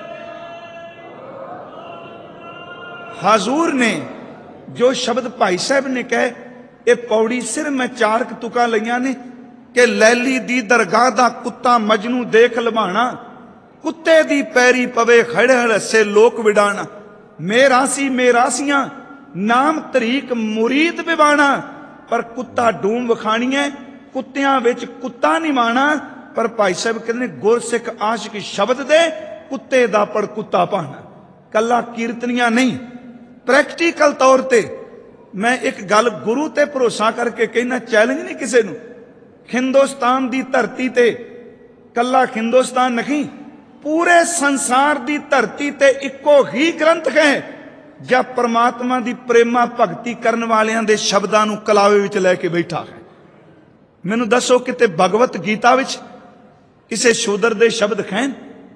ਹਾਜ਼ੂਰ ਨੇ ਜੋ ਸ਼ਬਦ ਭਾਈ ਸਾਹਿਬ ਨੇ ਕਹੇ, ਇਹ ਪੌੜੀ ਸਿਰ ਮੈਂ ਚਾਰ ਕੁ ਤੁਕਾਂ ਲਈਆਂ ਨੇ ਕਿ ਲੈਲੀ ਦੀ ਦਰਗਾਹ ਦਾ ਕੁੱਤਾ ਮਜਨੂ ਦੇਖ ਲਵਾਣਾ, ਕੁੱਤੇ ਦੀ ਪੈਰੀ ਪਵੇ ਖੜੇ ਹਰਸੇ ਲੋਕ ਵਿਡਾਣਾ। ਮੇਰਾਸੀ ਮੇਰਾਸੀਆਂ ਨਾਮ ਤਰੀਕ ਮੁਰੀਦ ਵਿਵਾਣਾ। ਪਰ ਕੁੱਤਾ ਡੂਮ ਵਿਖਾਣੀਏ, ਕੁੱਤਿਆਂ ਵਿੱਚ ਕੁੱਤਾ ਨਹੀਂ ਮਾਣਾ। ਪਰ ਭਾਈ ਸਾਹਿਬ ਕਹਿੰਦੇ ਨੇ, ਗੁਰਸਿੱਖ ਆਸ਼ਿਕ ਸ਼ਬਦ ਦੇ ਕੁੱਤੇ ਦਾ ਪੜ ਕੁੱਤਾ ਪਾਣਾ। ਕੱਲਾ ਕੀਰਤਨੀਆਂ ਨਹੀਂ, ਪ੍ਰੈਕਟੀਕਲ ਤੌਰ ਤੇ ਮੈਂ ਇੱਕ ਗੱਲ ਗੁਰੂ ਤੇ ਭਰੋਸਾ ਕਰਕੇ ਕਹਿਣਾ, ਚੈਲੰਜ ਨਹੀਂ ਕਿਸੇ ਨੂੰ। ਹਿੰਦੁਸਤਾਨ ਦੀ ਧਰਤੀ ਤੇ, ਕੱਲਾ ਹਿੰਦੁਸਤਾਨ ਨਹੀਂ, ਪੂਰੇ ਸੰਸਾਰ ਦੀ ਧਰਤੀ ਤੇ ਇੱਕੋ ਹੀ ਗ੍ਰੰਥ ਹੈ ਜਾਂ ਪਰਮਾਤਮਾ ਦੀ ਪ੍ਰੇਮਾ ਭਗਤੀ ਕਰਨ ਵਾਲਿਆਂ ਦੇ ਸ਼ਬਦਾਂ ਨੂੰ ਕਲਾਵੇ ਵਿੱਚ ਲੈ ਕੇ ਬੈਠਾ ਹੈ। ਮੈਨੂੰ ਦੱਸੋ, ਕਿਤੇ ਭਗਵਤ ਗੀਤਾ ਵਿੱਚ ਕਿਸੇ ਸ਼ੂਦਰ ਦੇ ਸ਼ਬਦ ਹਨ?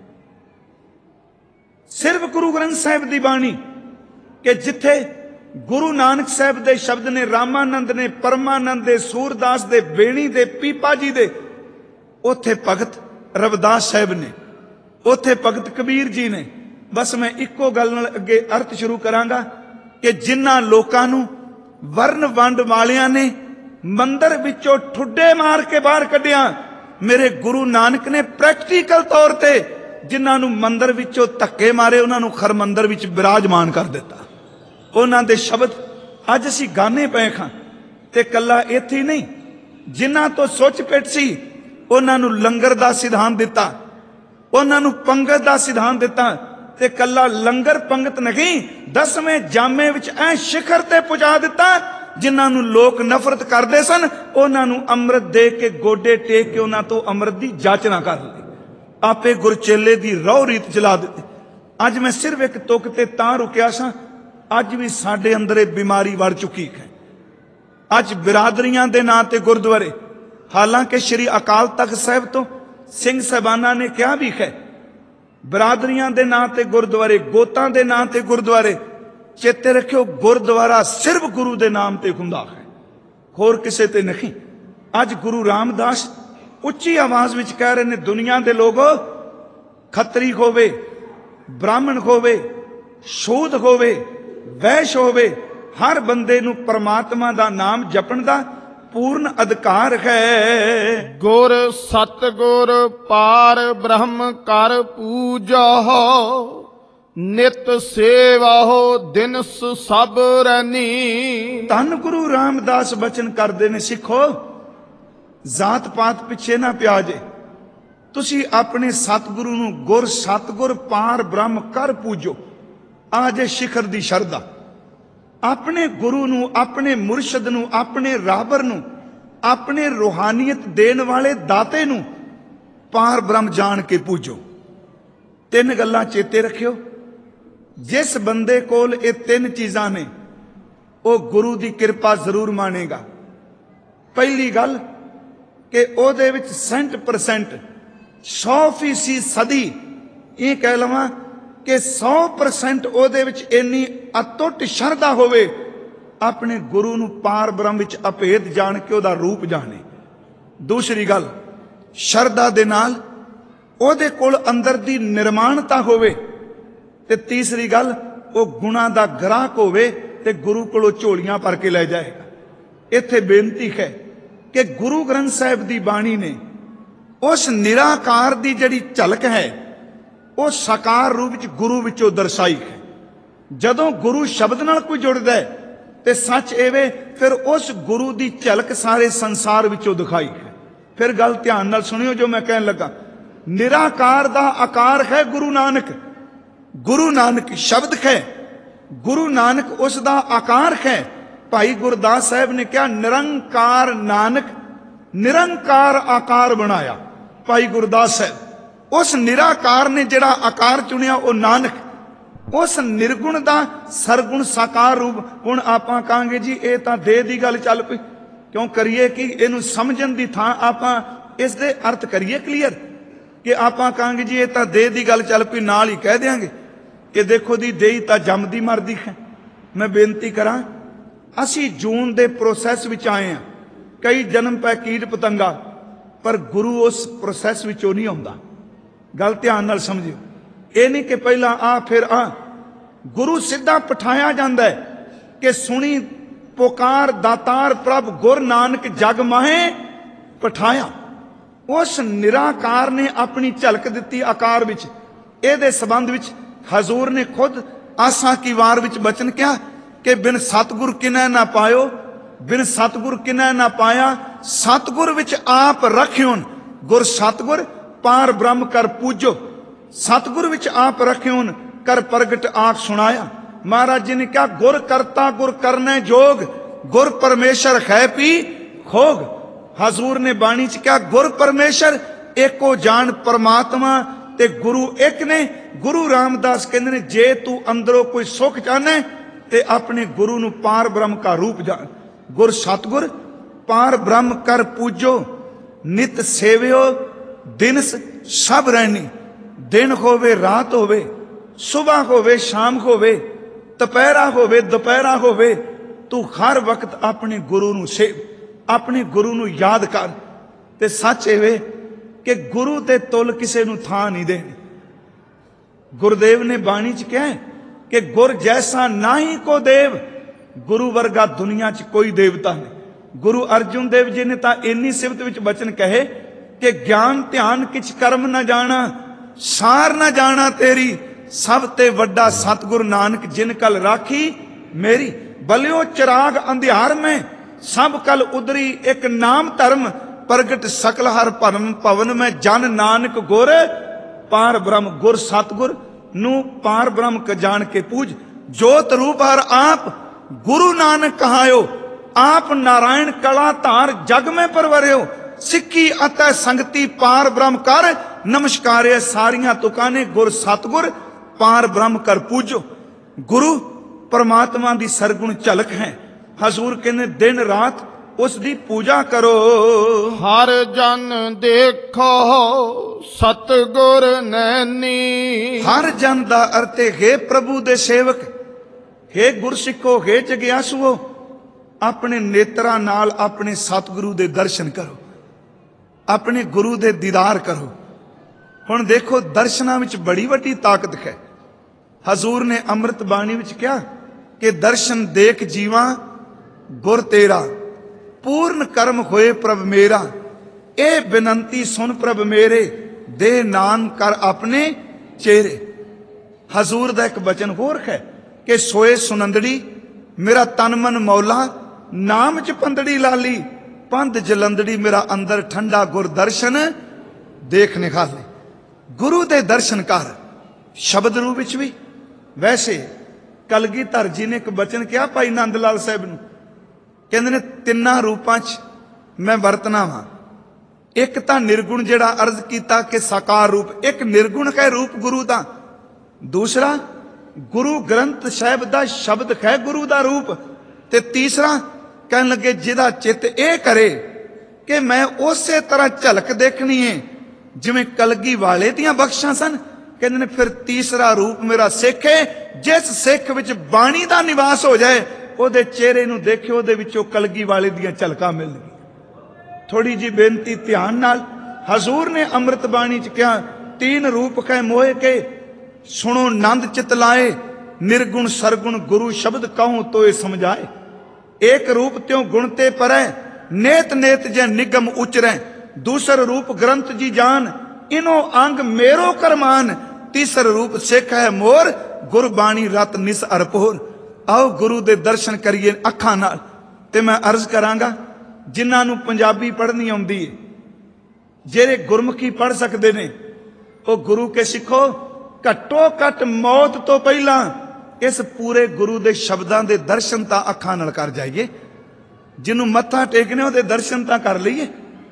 ਸਿਰਫ ਗੁਰੂ ਗ੍ਰੰਥ ਸਾਹਿਬ ਦੀ ਬਾਣੀ, ਕਿ ਜਿੱਥੇ ਗੁਰੂ ਨਾਨਕ ਸਾਹਿਬ ਦੇ ਸ਼ਬਦ ਨੇ, ਰਾਮਾਨੰਦ ਨੇ, ਪਰਮਾਨੰਦ ਦੇ, ਸੂਰਦਾਸ ਦੇ, ਬੇਣੀ ਦੇ, ਪੀਪਾ ਜੀ ਦੇ, ਉੱਥੇ ਭਗਤ ਰਵਿਦਾਸ ਸਾਹਿਬ ਨੇ, ਉੱਥੇ ਭਗਤ ਕਬੀਰ ਜੀ ਨੇ। ਬਸ ਮੈਂ ਇੱਕੋ ਗੱਲ ਨਾਲ ਅੱਗੇ ਅਰਥ ਸ਼ੁਰੂ ਕਰਾਂਗਾ ਕਿ ਜਿਨ੍ਹਾਂ ਲੋਕਾਂ ਨੂੰ ਵਰਨ ਵੰਡ ਵਾਲਿਆਂ ਨੇ ਮੰਦਰ ਵਿੱਚੋਂ ਠੁੱਡੇ ਮਾਰ ਕੇ ਬਾਹਰ ਕੱਢਿਆ, ਮੇਰੇ ਗੁਰੂ ਨਾਨਕ ਨੇ ਪ੍ਰੈਕਟੀਕਲ ਤੌਰ ਤੇ ਜਿਨ੍ਹਾਂ ਨੂੰ ਮੰਦਰ ਵਿੱਚੋਂ ਧੱਕੇ ਮਾਰੇ, ਉਹਨਾਂ ਨੂੰ ਖਰਮੰਦਰ ਵਿੱਚ ਬਿਰਾਜਮਾਨ ਕਰ ਦਿੱਤਾ। ਉਹਨਾਂ ਦੇ ਸ਼ਬਦ ਅੱਜ ਅਸੀਂ ਗਾਣੇ ਪਏ ਖਾਂ। ਤੇ ਕੱਲਾ ਇੱਥੇ ਹੀ ਨਹੀਂ, ਜਿਨ੍ਹਾਂ ਤੋਂ ਸੁੱਚ ਪਿੱਟ ਸੀ, ਉਹਨਾਂ ਨੂੰ ਲੰਗਰ ਦਾ ਸਿਧਾਂਤ ਦਿੱਤਾ, ਉਹਨਾਂ ਨੂੰ ਪੰਗਤ ਦਾ ਸਿਧਾਂਤ ਦਿੱਤਾ। ਤੇ ਕੱਲਾ ਲੰਗਰ ਪੰਗਤ ਨਹੀਂ, ਦਸਵੇਂ ਜਾਮੇ ਵਿੱਚ ਐ ਸਿਖਰ ਤੇ ਪਹੁੰਚਾ ਦਿੱਤਾ। ਜਿਨ੍ਹਾਂ ਨੂੰ ਲੋਕ ਨਫ਼ਰਤ ਕਰਦੇ ਸਨ, ਉਹਨਾਂ ਨੂੰ ਅੰਮ੍ਰਿਤ ਦੇ ਕੇ, ਗੋਡੇ ਟੇਕ ਕੇ ਉਹਨਾਂ ਤੋਂ ਅੰਮ੍ਰਿਤ ਦੀ ਜਾਚਨਾ ਕਰ ਲਈ। ਆਪੇ ਗੁਰਚੇਲੇ ਦੀ ਰਹੁ ਰੀਤ ਚਲਾ ਦਿੱਤੀ। ਅੱਜ ਮੈਂ ਸਿਰਫ ਇੱਕ ਤੁਕ ਤੇ ਤਾਂ ਰੁਕਿਆ ਸਾਂ, ਅੱਜ ਵੀ ਸਾਡੇ ਅੰਦਰ ਇਹ ਬਿਮਾਰੀ ਵੜ ਚੁੱਕੀ ਹੈ। ਅੱਜ ਬਿਰਾਦਰੀਆਂ ਦੇ ਨਾਂ ਤੇ ਗੁਰਦੁਆਰੇ, ਹਾਲਾਂਕਿ ਸ਼੍ਰੀ ਅਕਾਲ ਤਖਤ ਸਾਹਿਬ ਤੋਂ ਸਿੰਘ ਸਾਹਿਬਾਨਾਂ ਨੇ ਕਿਹਾ ਵੀ ਹੈ, ਬਿਰਾਦਰੀਆਂ ਦੇ ਨਾਂ ਤੇ ਗੁਰਦੁਆਰੇ, ਗੋਤਾਂ ਦੇ ਨਾਂ ਤੇ ਗੁਰਦੁਆਰੇ। ਚੇਤੇ ਰੱਖਿਓ, ਗੁਰਦੁਆਰਾ ਸਿਰਫ ਗੁਰੂ ਦੇ ਨਾਮ ਤੇ ਹੁੰਦਾ ਹੈ, ਹੋਰ ਕਿਸੇ ਤੇ ਨਹੀਂ। ਅੱਜ ਗੁਰੂ ਰਾਮਦਾਸ ਉੱਚੀ ਆਵਾਜ਼ ਵਿੱਚ ਕਹਿ ਰਹੇ ਨੇ, ਦੁਨੀਆ ਦੇ ਲੋਗੋ, ਖੱਤਰੀ ਹੋਵੇ, ਬ੍ਰਾਹਮਣ ਹੋਵੇ, ਸ਼ੂਦ ਹੋਵੇ, ਵੈਸ਼ ਹੋਵੇ, ਹਰ ਬੰਦੇ ਨੂੰ ਪਰਮਾਤਮਾ ਦਾ ਨਾਮ ਜਪਣ ਦਾ ਪੂਰਨ ਅਧਿਕਾਰ ਹੈ। ਗੁਰ ਸਤਿਗੁਰ ਪਾਰ ਬ੍ਰਹਮ ਕਰ ਪੂਜਹੁ, ਨਿਤ ਸੇਵਾਹੁ ਦਿਨਸ ਸਭ ਰੈਨੀ। ਧੰਨ ਗੁਰੂ ਰਾਮਦਾਸ ਬਚਨ ਕਰਦੇ ਨੇ, ਸਿੱਖੋ ਜਾਤ ਪਾਤ ਪਿੱਛੇ ਨਾ ਪਿਆ ਜੇ, ਤੁਸੀਂ ਆਪਣੇ ਸਤਿਗੁਰੂ ਨੂੰ ਗੁਰ ਸਤਿਗੁਰ ਪਾਰ ਬ੍ਰਹਮ ਕਰ ਪੂਜੋ। ਆ ਜੇ ਸਿਖਰ ਦੀ ਸ਼ਰਧਾ, ਆਪਣੇ ਗੁਰੂ ਨੂੰ, ਆਪਣੇ ਮੁਰਸ਼ਦ ਨੂੰ, ਆਪਣੇ ਰਾਹਬਰ ਨੂੰ, ਆਪਣੇ ਰੂਹਾਨੀਅਤ ਦੇਣ ਵਾਲੇ ਦਾਤੇ ਨੂੰ ਪਾਰ ਬ੍ਰਹਮ ਜਾਣ ਕੇ ਪੂਜੋ। ਤਿੰਨ ਗੱਲਾਂ ਚੇਤੇ ਰੱਖਿਓ, ਜਿਸ ਬੰਦੇ ਕੋਲ ਇਹ ਤਿੰਨ ਚੀਜ਼ਾਂ ਨੇ ਉਹ ਗੁਰੂ ਦੀ ਕਿਰਪਾ ਜ਼ਰੂਰ ਮਾਣੇਗਾ। ਪਹਿਲੀ ਗੱਲ ਕਿ ਉਹਦੇ ਵਿੱਚ ਸੈਂਟ ਪਰਸੈਂਟ ਸੌ ਫੀਸਦੀ ਸਦੀ, ਇਹ ਕਹਿ ਲਵਾਂ ਕਿ ਸੌ ਪਰਸੈਂਟ ਉਹਦੇ ਵਿੱਚ ਇੰਨੀ ਅਤੁੱਟ ਸ਼ਰਧਾ ਹੋਵੇ, ਆਪਣੇ ਗੁਰੂ ਨੂੰ ਪਾਰ ਬ੍ਰਹਮ ਵਿੱਚ ਅਭੇਦ ਜਾਣ ਕੇ ਉਹਦਾ ਰੂਪ ਜਾਣੇ। ਦੂਸਰੀ ਗੱਲ, ਸ਼ਰਧਾ ਦੇ ਨਾਲ ਉਹਦੇ ਕੋਲ ਅੰਦਰ ਦੀ ਨਿਰਮਾਣਤਾ ਹੋਵੇ। ਤੇ ਤੀਸਰੀ ਗੱਲ, ਉਹ ਗੁਣਾ ਦਾ ਗ੍ਰਾਹਕ ਹੋਵੇ ਤੇ ਗੁਰੂ ਕੋਲੋਂ ਝੋਲੀਆਂ ਭਰ ਕੇ ਲੈ ਜਾਏਗਾ। ਇੱਥੇ ਬੇਨਤੀ ਹੈ ਕਿ ਗੁਰੂ ਗ੍ਰੰਥ ਸਾਹਿਬ ਦੀ ਬਾਣੀ ਨੇ ਉਸ ਨਿਰਾਕਾਰ ਦੀ ਜਿਹੜੀ ਝਲਕ ਹੈ ਉਹ ਸਾਕਾਰ ਰੂਪ ਵਿੱਚ ਗੁਰੂ ਵਿੱਚੋਂ ਦਰਸਾਈ ਹੈ। ਜਦੋਂ ਗੁਰੂ ਸ਼ਬਦ ਨਾਲ ਕੋਈ ਜੁੜਦਾ ਹੈ ਤੇ ਸੱਚ ਐਵੇਂ, ਫਿਰ ਉਸ ਗੁਰੂ ਦੀ ਝਲਕ ਸਾਰੇ ਸੰਸਾਰ ਵਿੱਚੋਂ ਦਿਖਾਈ ਹੈ। ਫਿਰ ਗੱਲ ਧਿਆਨ ਨਾਲ ਸੁਣਿਓ ਜੋ ਮੈਂ ਕਹਿਣ ਲੱਗਾ। ਨਿਰਾਕਾਰ ਦਾ ਆਕਾਰ ਹੈ ਗੁਰੂ ਨਾਨਕ, ਗੁਰੂ ਨਾਨਕ ਸ਼ਬਦ ਹੈ, ਗੁਰੂ ਨਾਨਕ ਉਸ ਦਾ ਆਕਾਰ ਹੈ। ਭਾਈ ਗੁਰਦਾਸ ਸਾਹਿਬ ਨੇ ਕਿਹਾ, ਨਿਰੰਕਾਰ ਨਾਨਕ ਨਿਰੰਕਾਰ ਆਕਾਰ ਬਣਾਇਆ। ਭਾਈ ਗੁਰਦਾਸ ਸਾਹਿਬ, ਉਸ ਨਿਰਾਕਾਰ ਨੇ ਜਿਹੜਾ ਆਕਾਰ ਚੁਣਿਆ ਉਹ ਨਾਨਕ, ਉਸ ਨਿਰਗੁਣ ਦਾ ਸਰਗੁਣ ਸਾਕਾਰ ਰੂਪ। ਹੁਣ ਆਪਾਂ ਕਹਾਂਗੇ ਜੀ ਇਹ ਤਾਂ ਦੇਹ ਦੀ ਗੱਲ ਚੱਲ ਪਈ, ਕਿਉਂ ਕਰੀਏ ਕਿ ਇਹਨੂੰ ਸਮਝਣ ਦੀ ਥਾਂ ਆਪਾਂ ਇਸ ਦੇ ਅਰਥ ਕਰੀਏ ਕਲੀਅਰ, ਕਿ ਆਪਾਂ ਕਹਾਂਗੇ ਜੀ ਇਹ ਤਾਂ ਦੇਹ ਦੀ ਗੱਲ ਚੱਲ ਪਈ, ਨਾਲ ਹੀ ਕਹਿ ਦਿਆਂਗੇ ਕਿ ਦੇਖੋ ਦੀ ਦੇਹੀ ਤਾਂ ਜੰਮਦੀ ਮਰਦੀ ਹੈ। ਮੈਂ ਬੇਨਤੀ ਕਰਾਂ, ਅਸੀਂ ਜੂਨ ਦੇ ਪ੍ਰੋਸੈਸ ਵਿੱਚ ਆਏ ਹਾਂ, ਕਈ ਜਨਮ ਪੈ ਕੀਟ ਪਤੰਗਾ, ਪਰ ਗੁਰੂ ਉਸ ਪ੍ਰੋਸੈਸ ਵਿੱਚੋਂ ਨਹੀਂ ਆਉਂਦਾ। ਗੱਲ ਧਿਆਨ ਨਾਲ ਸਮਝਿਓ, ਇਹ ਨਹੀਂ ਕਿ ਪਹਿਲਾਂ ਆ ਫਿਰ ਆ। ਗੁਰੂ ਸਿੱਧਾ ਪਠਾਇਆ ਜਾਂਦਾ ਹੈ ਕਿ ਸੁਣੀ ਪੁਕਾਰ ਦਾਤਾਰ ਪ੍ਰਭ ਗੁਰ ਨਾਨਕ ਜਗ ਮਾਹੇ ਪਠਾਇਆ। ਉਸ ਨਿਰਾਕਾਰ ਨੇ ਆਪਣੀ ਝਲਕ ਦਿੱਤੀ ਆਕਾਰ ਵਿੱਚ। ਇਹਦੇ ਸੰਬੰਧ ਵਿੱਚ ਹਜ਼ੂਰ ਨੇ ਖੁਦ ਆਸਾ ਕੀ ਵਾਰ ਵਿੱਚ ਬਚਨ ਕਿਹਾ ਕਿ ਬਿਨ ਸਤਿਗੁਰ ਕਿਨੈ ਨਾ ਪਾਇਓ, ਬਿਨ ਸਤਿਗੁਰ ਕਿਨੈ ਨਾ ਪਾਇਆ, ਸਤਿਗੁਰ ਵਿੱਚ ਆਪ ਰਖਿਓਨ, ਗੁਰ ਸਤਿਗੁਰ ਪਾਰ ਬ੍ਰਹਮ ਕਰ ਪੂਜੋ। ਸਤਿਗੁਰ ਵਿੱਚ ਆਪ ਰਖਿਓਨ, ਕਰ ਪ੍ਰਗਟ ਆਖ ਸੁਣਾਇਆ। ਮਹਾਰਾਜ ਜੀ ਨੇ ਕਿਹਾ, ਗੁਰ ਕਰਤਾ ਗੁਰ ਕਰਨੈ ਜੋਗ, ਗੁਰ ਪਰਮੇਸ਼ਰ ਹੈ ਪੀ ਖੋਗ। ਹਜ਼ੂਰ ਨੇ ਬਾਣੀ ਚ ਕਿਹਾ, ਗੁਰ ਪਰਮੇਸ਼ਰ ਏਕੋ ਜਾਣ ਪਰਮਾਤਮਾ ਤੇ ਗੁਰੂ ਇੱਕ ਨੇ। ਗੁਰੂ ਰਾਮਦਾਸ ਕਹਿੰਦੇ ਨੇ, ਜੇ ਤੂੰ ਅੰਦਰੋਂ ਕੋਈ ਸੁੱਖ ਚਾਹਨਾ ਤੇ ਆਪਣੇ ਗੁਰੂ ਨੂੰ ਪਾਰ ਬ੍ਰਹਮ ਕਾ ਰੂਪ ਜਾਣ। ਗੁਰ ਸਤਿਗੁਰ ਪਾਰ ਬ੍ਰਹਮ ਕਰ ਪੂਜੋ, ਨਿਤ ਸੇਵਿਓ ਦਿਨਸ ਸਭ ਰਹਿਣੀ। ਦਿਨ ਹੋਵੇ ਰਾਤ ਹੋਵੇ, ਸੁਬਹ ਹੋਵੇ ਸ਼ਾਮ ਹੋਵੇ, ਦੁਪਹਿਰਾ ਹੋਵੇ ਦੁਪਹਿਰਾ ਹੋਵੇ, ਤੂੰ ਹਰ ਵਕਤ ਆਪਣੇ ਗੁਰੂ ਨੂੰ ਸੇਵ, ਆਪਣੇ ਗੁਰੂ ਨੂੰ ਯਾਦ ਕਰ। ਤੇ ਸੱਚ ਇਹ ਕਿ ਗੁਰੂ ਤੇ ਤੁਲ ਕਿਸੇ ਨੂੰ ਥਾਂ ਨਹੀਂ ਦੇਣੀ। ਗੁਰਦੇਵ ਨੇ ਬਾਣੀ ਚ ਕਿਹਾ ਕਿ ਗੁਰ ਜੈਸਾ ਨਾਹੀ ਕੋ ਦੇਵ, ਗੁਰੂ ਵਰਗਾ ਦੁਨੀਆ ਚ ਕੋਈ ਦੇਵਤਾ ਨਹੀਂ। ਗੁਰੂ ਅਰਜੁਨ ਦੇਵ ਜੀ ਨੇ ਤਾਂ ਇੰਨੀ ਸਿਫਤ ਵਿੱਚ ਬਚਨ ਕਹੇ ਕਿ ਗਿਆਨ ਧਿਆਨ ਕਿਛ ਕਰਮ ਨਾ ਜਾਣਾ, ਸਾਰ ਨਾ ਜਾਣਾ ਤੇਰੀ, ਸਭ ਤੇ ਵੱਡਾ ਸਤਿਗੁਰ ਨਾਨਕ ਜਿਨ ਕਲ ਰਾਖੀ ਮੇਰੀ। ਬਲਿਓ ਚਿਰਾਗ ਅੰਧਿਆਰ ਮੈਂ, ਸਭ ਕਲ ਉਦਰੀ ਇੱਕ ਨਾਮ ਧਰਮ, ਪ੍ਰਗਟ ਸਕਲ ਹਰ ਭਰਮ ਭਵਨ ਮੈਂ, ਜਨ ਨਾਨਕ ਗੁਰ ਪਾਰ ਬ੍ਰਹਮ। ਗੁਰ ਸਤਿਗੁਰ ਨੂੰ ਪਾਰ ਬ੍ਰਹਮ ਕ ਜਾਣ ਕੇ ਪੂਜ। ਜੋਤ ਰੂਪ ਹਰ ਆਪ ਗੁਰੂ ਨਾਨਕ ਕਹਾਇਓ, ਆਪ ਨਾਰਾਇਣ ਕਲਾ ਧਾਰ ਜਗ ਮੈਂ ਪਰਵਰਿਓ। ਸਿੱਖੀ ਅਤੇ ਸੰਗਤੀ ਪਾਰ ਬ੍ਰਹਮ ਕਰ, ਨਮਸਕਾਰੇ ਸਾਰੀਆਂ ਤੁਕਾਂ ਨੇ, ਗੁਰ ਸਤਿਗੁਰ ਪਾਰ ਬ੍ਰਹਮ ਕਰ ਪੂਜੋ। ਗੁਰੂ परमात्मा की सरगुण झलक है। हजूर कहने दिन रात उस दी पूजा करो। हर जन देखो सतगुर नैनी। हर जन दा अर्थ है हे प्रभु दे सेवक, हे गुरसिखो, हे जग्यासुओ, अपने नेत्रा नाल अपने सतगुरु दे दर्शन करो, अपने गुरु दे दीदार करो। हुण देखो दर्शनां विच बड़ी वड्डी ताकत है। हजूर ने अमृत बाणी विच कहा कि दर्शन देख जीवा गुर तेरा, पूर्ण कर्म होए प्रभ मेरा। ए बिनंती सुन प्रभ मेरे, दे नान कर अपने चेहरे। हजूर दा एक बचन होर है कि सोए सुनंदड़ी मेरा तन मन मौला, नाम च पंदड़ी लाली, पंध जलंदड़ी मेरा अंदर ठंडा गुर दर्शन देख निखाले। गुरु दे दर्शन कर शब्द रूप विच भी। वैसे कलगीधर जी ने एक बचन किया भाई नंद लाल साहब नूं, कहंदे ने तिन्ना रूपां च मैं वरतना वा। एक तां निर्गुण जिहड़ा अर्ज कीता कि साकार रूप, एक निर्गुण है रूप गुरु दा। दूसरा गुरु ग्रंथ साहिब दा शब्द है गुरु दा रूप। ते तीसरा कहन लगे जिहदा चित ए करे कि मैं उसे तरह झलक देखनी है जिवें कलगी वाले दियां बख्शां सन। कहंदे ने फिर तीसरा रूप मेरा सिख है, जिस सिख विच बाणी दा निवास हो जाए ਉਹਦੇ ਚਿਹਰੇ ਨੂੰ ਦੇਖਿਓ, ਉਹਦੇ ਵਿੱਚੋਂ ਕਲਗੀ ਵਾਲੇ ਦੀਆਂ ਝਲਕਾਂ ਮਿਲਣਗੀਆਂ। ਥੋੜੀ ਜੀ ਬੇਨਤੀ ਧਿਆਨ ਨਾਲ। ਹਜ਼ੂਰ ਨੇ ਅੰਮ੍ਰਿਤ ਬਾਣੀ ਚ ਕਿਹਾ तीन रूप कह मोहे के, सुनो नंद चित लाए, निर्गुण सरगुण गुरु शब्द कहूं तो ये समझाए। एक रूप त्यों गुण ते परै, नेत नेत जै निगम उचरै। दूसर रूप ग्रंथ जी जान, इनो अंग मेरो करमान। तीसर रूप सिख है मोर, गुरबाणी रत निस अरपोर। आओ गुरु दे दर्शन करिए अखां नाल। ते मैं अर्ज करांगा जिन्हां नूं पंजाबी पढ़नी आउंदी है, जेरे गुरमुखी पढ़ सकदे ने, ओ गुरु के सिखो। घट्टो घट मौत तो पहला इस पूरे गुरु दे शब्दां दे दर्शन तां अखां नाल कर जाइए। जिन्हों मत्था टेकने ओहदे दर्शन तां कर लईए,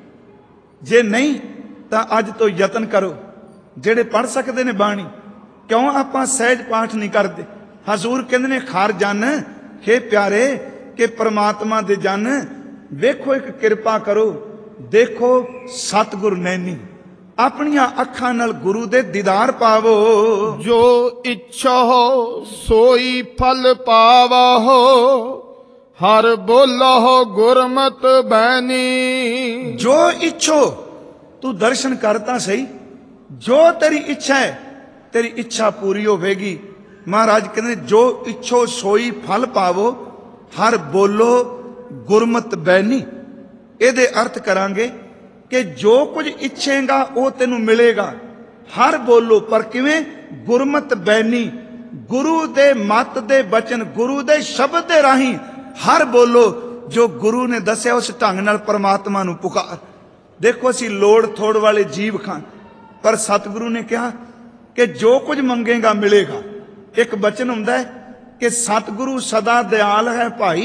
जे नहीं तां अज तो यतन करो। जेड़े पढ़ सकदे ने बाणी, क्यों आपां सहज पाठ नहीं करते। हजूर कहंदे ने खार जन, हे प्यारे कि परमात्मा दे जन, वेखो एक किरपा करो, देखो सतगुर नैनी, अपनियां अखां नाल गुरु दे दीदार पावो। जो इच्छा हो सोई फल पावा हो, हर बोला हो गुरमत बैनी। जो इच्छो तू दर्शन करता सही, जो तेरी इच्छा है तेरी इच्छा पूरी होवेगी। महाराज कहते जो इच्छो सोई फल पावो, हर बोलो गुरमत बैनी। ਇਹਦੇ अर्थ करांगे कि जो कुछ इच्छेगा वो तेनू मिलेगा। हर बोलो पर किवें? गुरमत बैनी, गुरु दे मत दे बचन, गुरु दे शब्द दे राही हर बोलो। जो गुरु ने दसिया उस ढंग नाल परमात्मा नू पुकार। देखो असी लोड़ थोड़ वाले जीव खां, पर सतगुरु ने कहा कि जो कुछ मंगेगा मिलेगा। एक बचन हुंदा है कि सतगुरु सदा दयाल है भाई,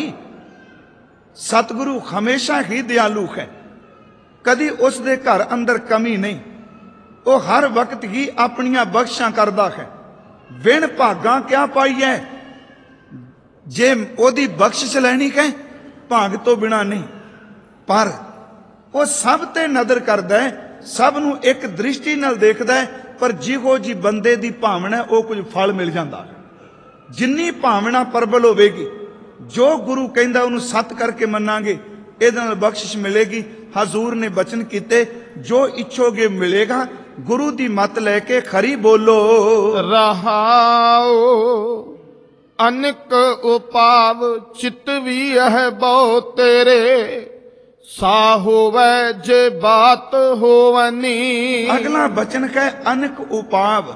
सतगुरु हमेशा ही दयालु है, कदी उस दे घर अंदर कमी नहीं। वो हर वक्त ही अपनियां बख्शां करदा है। विण भागां क्या पाई है, जे ओदी बख्शिश लैनी है भाग तो बिना नहीं। पर वो सब ते नजर करदा है, सब नू एक दृष्टि नाल देखदा है। पर जिहो जी बंदे दी भावना वो कुछ फल मिल जाता है। जिन्नी भावना प्रबल होवेगी, जो गुरु कहंदा उन्हें सत करके मनांगे, इहदे नाल बख्शिश मिलेगी। हजूर ने बचन कीते जो इच्छोगे मिलेगा, गुरु दी मत लैके खरी बोलो। रहाओ अनिक उपाव चित भी है बहु तेरे, सा होवै जे बात होवनी। अगला बचन है अनक उपाव।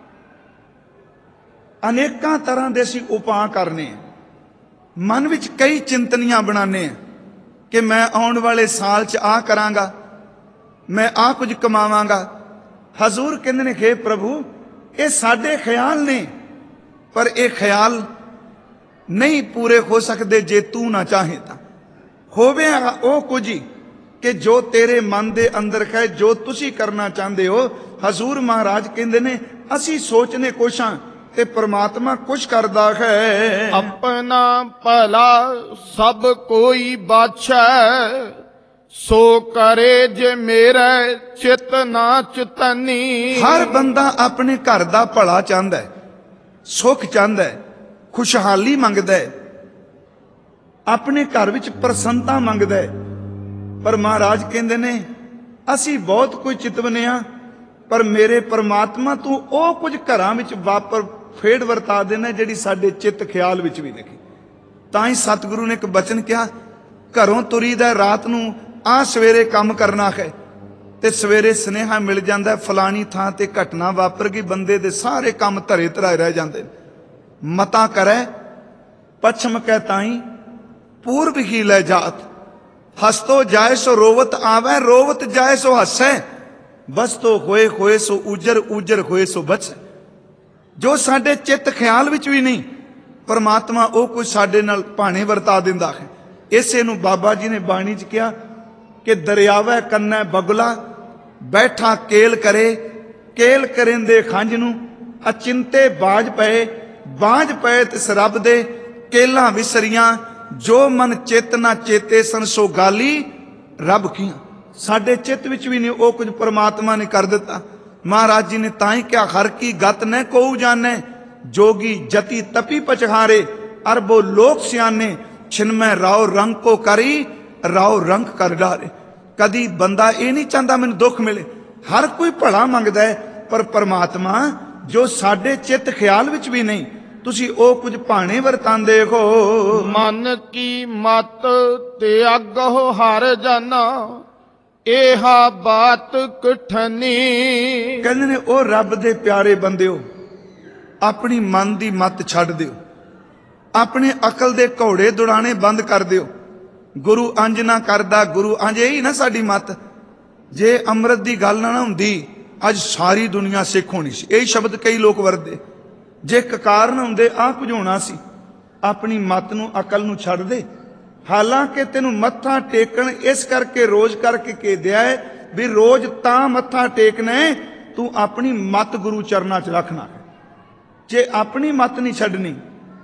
अनेकां तरह दे असीं उपाय करने, मन विच कई चिंतनियां बनाने कि मैं आउण वाले साल च आ करांगा, मैं आ कुछ कमावांगा। हजूर कहंदे ने हे प्रभु ये साडे ख्याल ने, पर ये ख्याल नहीं पूरे हो सकते जे तू ना चाहे तां। होवे ओ कुछ कि जो तेरे मन दे अंदर है, जो तुसी करना चाहते हो। हजूर महाराज कहंदे ने असी सोचने कुछ हां, ਤੇ ਪ੍ਰਮਾਤਮਾ ਕੁਛ ਕਰਦਾ ਹੈ। ਆਪਣਾ ਭਲਾ ਸਭ ਕੋਈ ਬਾਛੈ, ਸੋ ਕਰੇ ਜੇ ਮੇਰੇ ਚਿਤ ਨਾ ਚਤਨੀ। ਹਰ ਬੰਦਾ ਆਪਣੇ ਘਰ ਦਾ ਭਲਾ ਚਾਹੁੰਦਾ ਹੈ, ਸੁੱਖ ਚਾਹੁੰਦਾ ਹੈ, ਖੁਸ਼ਹਾਲੀ ਮੰਗਦਾ ਹੈ, ਆਪਣੇ ਘਰ ਵਿੱਚ ਪ੍ਰਸੰਨਤਾ ਮੰਗਦਾ ਹੈ। ਪਰ ਮਹਾਰਾਜ ਕਹਿੰਦੇ ਨੇ ਅਸੀਂ ਬਹੁਤ ਕੁਝ ਚਿਤਵਨੇ ਆ, ਪਰ ਮੇਰੇ ਪਰਮਾਤਮਾ ਤੂੰ ਉਹ ਕੁਝ ਘਰਾਂ ਵਿੱਚ ਵਾਪਰ ਫੇੜ ਵਰਤਾ ਦੇਣਾ ਜਿਹੜੀ ਸਾਡੇ ਚਿੱਤ ਖਿਆਲ ਵਿੱਚ ਵੀ ਨਹੀਂ। ਤਾਂ ਹੀ ਸਤਿਗੁਰੂ ਨੇ ਇੱਕ ਬਚਨ ਕਿਹਾ, ਘਰੋਂ ਤੁਰੀਦਾ ਰਾਤ ਨੂੰ ਆ ਸਵੇਰੇ ਕੰਮ ਕਰਨਾ ਹੈ, ਤੇ ਸਵੇਰੇ ਸੁਨੇਹਾ ਮਿਲ ਜਾਂਦਾ ਫਲਾਣੀ ਥਾਂ ਤੇ ਘਟਨਾ ਵਾਪਰ ਗਈ, ਬੰਦੇ ਦੇ ਸਾਰੇ ਕੰਮ ਧਰੇ ਧਰਾਏ ਰਹਿ ਜਾਂਦੇ। ਮਤਾ ਕਰੈ ਪਛਮ ਕਹਿ ਤਾਈ ਪੂਰਬ ਹੀ ਲੈ ਜਾਤ, ਹਸਤੋ ਜਾਏ ਸੋ ਰੋਵਤ ਆਵੈ, ਰੋਵਤ ਜਾਏ ਸੋ ਹੱਸੈ, ਬਸ ਤੋ ਹੋਏ ਹੋਏ ਸੋ ਉਜਰ, ਉਜਰ ਹੋਏ ਸੋ ਬਚੈ। ਜੋ ਸਾਡੇ ਚਿੱਤ ਖਿਆਲ ਵਿੱਚ ਵੀ ਨਹੀਂ, ਪਰਮਾਤਮਾ ਉਹ ਕੁਝ ਸਾਡੇ ਨਾਲ ਭਾਣੇ ਵਰਤਾ ਦਿੰਦਾ ਹੈ। ਇਸੇ ਨੂੰ ਬਾਬਾ ਜੀ ਨੇ ਬਾਣੀ 'ਚ ਕਿਹਾ ਕਿ ਦਰਿਆਵੈ ਕੰਨੈ ਬਗੁਲਾ, ਬੈਠਾ ਕੇਲ ਕਰੇ, ਕੇਲ ਕਰਿੰਦੇ ਖੰਜ ਨੂੰ, ਅਚਿੰਤੇ ਬਾਜ ਪਏ, ਬਾਜ ਪਏ ਤਿਸ ਰੱਬ ਦੇ, ਕੇਲਾਂ ਵਿਸਰੀਆਂ, ਜੋ ਮਨ ਚਿੱਤ ਨਾ ਚੇਤੇ ਸਨ ਸੋ ਗਾਲੀ ਰੱਬ ਕੀਆਂ। ਸਾਡੇ ਚਿੱਤ ਵਿੱਚ ਵੀ ਨਹੀਂ ਉਹ ਕੁਝ ਪਰਮਾਤਮਾ ਨੇ ਕਰ ਦਿੱਤਾ। ਮਹਾਰਾਜ ਜੀ ਨੇ ਤਾਂ ਹੀ ਕਿਹਾ, ਹਰ ਕੀ ਗਤ ਨ ਕੋਉ ਜਾਣੈ, ਜੋਗੀ ਜਤੀ ਤਪੀ ਪਚਹਾਰੇ, ਅਰਬੋ ਲੋਕ ਸਿਆਣੇ, ਛਿਨਮੈ ਰਾਉ ਰੰਗ ਕੋ ਕਰੀ, ਰਾਉ ਰੰਗ ਕਰ ਡਾਰੇ। ਕਦੀ ਬੰਦਾ ਇਹ ਨਹੀਂ ਚਾਹੁੰਦਾ ਮੈਨੂੰ ਦੁੱਖ ਮਿਲੇ, ਹਰ ਕੋਈ ਭਲਾ ਮੰਗਦਾ ਹੈ, ਪਰ ਪਰਮਾਤਮਾ ਜੋ ਸਾਡੇ ਚਿੱਤ ਖਿਆਲ ਵਿੱਚ ਵੀ ਨਹੀਂ, ਤੁਸੀਂ ਉਹ ਕੁਝ ਭਾਣੇ ਵਰਤਾਂਦੇ ਹੋ। ਮਨ ਕੀ ਮਤ ਤਿਆਗੋ ਹਰ ਜਾਨਾ, ਇਹਾ ਬਾਤ ਕਠਨੀ। ਕਹਿੰਦੇ ਨੇ ਉਹ ਰੱਬ ਦੇ ਪਿਆਰੇ ਬੰਦਿਓ, ਆਪਣੀ ਮਨ ਦੀ ਮਤ ਛੱਡ ਦਿਓ, ਆਪਣੇ ਅਕਲ ਦੇ ਘੋੜੇ ਦੁੜਾਣੇ ਬੰਦ ਕਰ ਦਿਓ। ਗੁਰੂ ਅੰਜ ਨਾ ਕਰਦਾ, ਗੁਰੂ ਅੰਜ ਇਹੀ ਨਾ ਸਾਡੀ ਮਤ। ਜੇ ਅੰਮ੍ਰਿਤ ਦੀ ਗੱਲ ਨਾ ਹੁੰਦੀ ਅੱਜ ਸਾਰੀ ਦੁਨੀਆ ਸਿੱਖ ਹੋਣੀ ਸੀ, ਇਹ ਸ਼ਬਦ ਕਈ ਲੋਕ ਵਰਤਦੇ। ਜੇ ਕਕਾਰ ਨਾ ਹੁੰਦੇ ਆਹ ਕੁਝ ਹੋਣਾ ਸੀ। ਆਪਣੀ ਮਤ ਨੂੰ, ਅਕਲ ਨੂੰ ਛੱਡ ਦੇ। ਹਾਲਾਂਕਿ ਤੈਨੂੰ ਮੱਥਾ ਟੇਕਣ ਇਸ ਕਰਕੇ ਰੋਜ਼ ਕਰਕੇ ਕਿਹਾ ਹੈ ਵੀ ਰੋਜ਼ ਤਾਂ ਮੱਥਾ ਟੇਕਣਾ, ਤੂੰ ਆਪਣੀ ਮਤ ਗੁਰੂ ਚਰਨਾਂ 'ਚ ਰੱਖਣਾ। ਜੇ ਆਪਣੀ ਮਤ ਨਹੀਂ ਛੱਡਣੀ,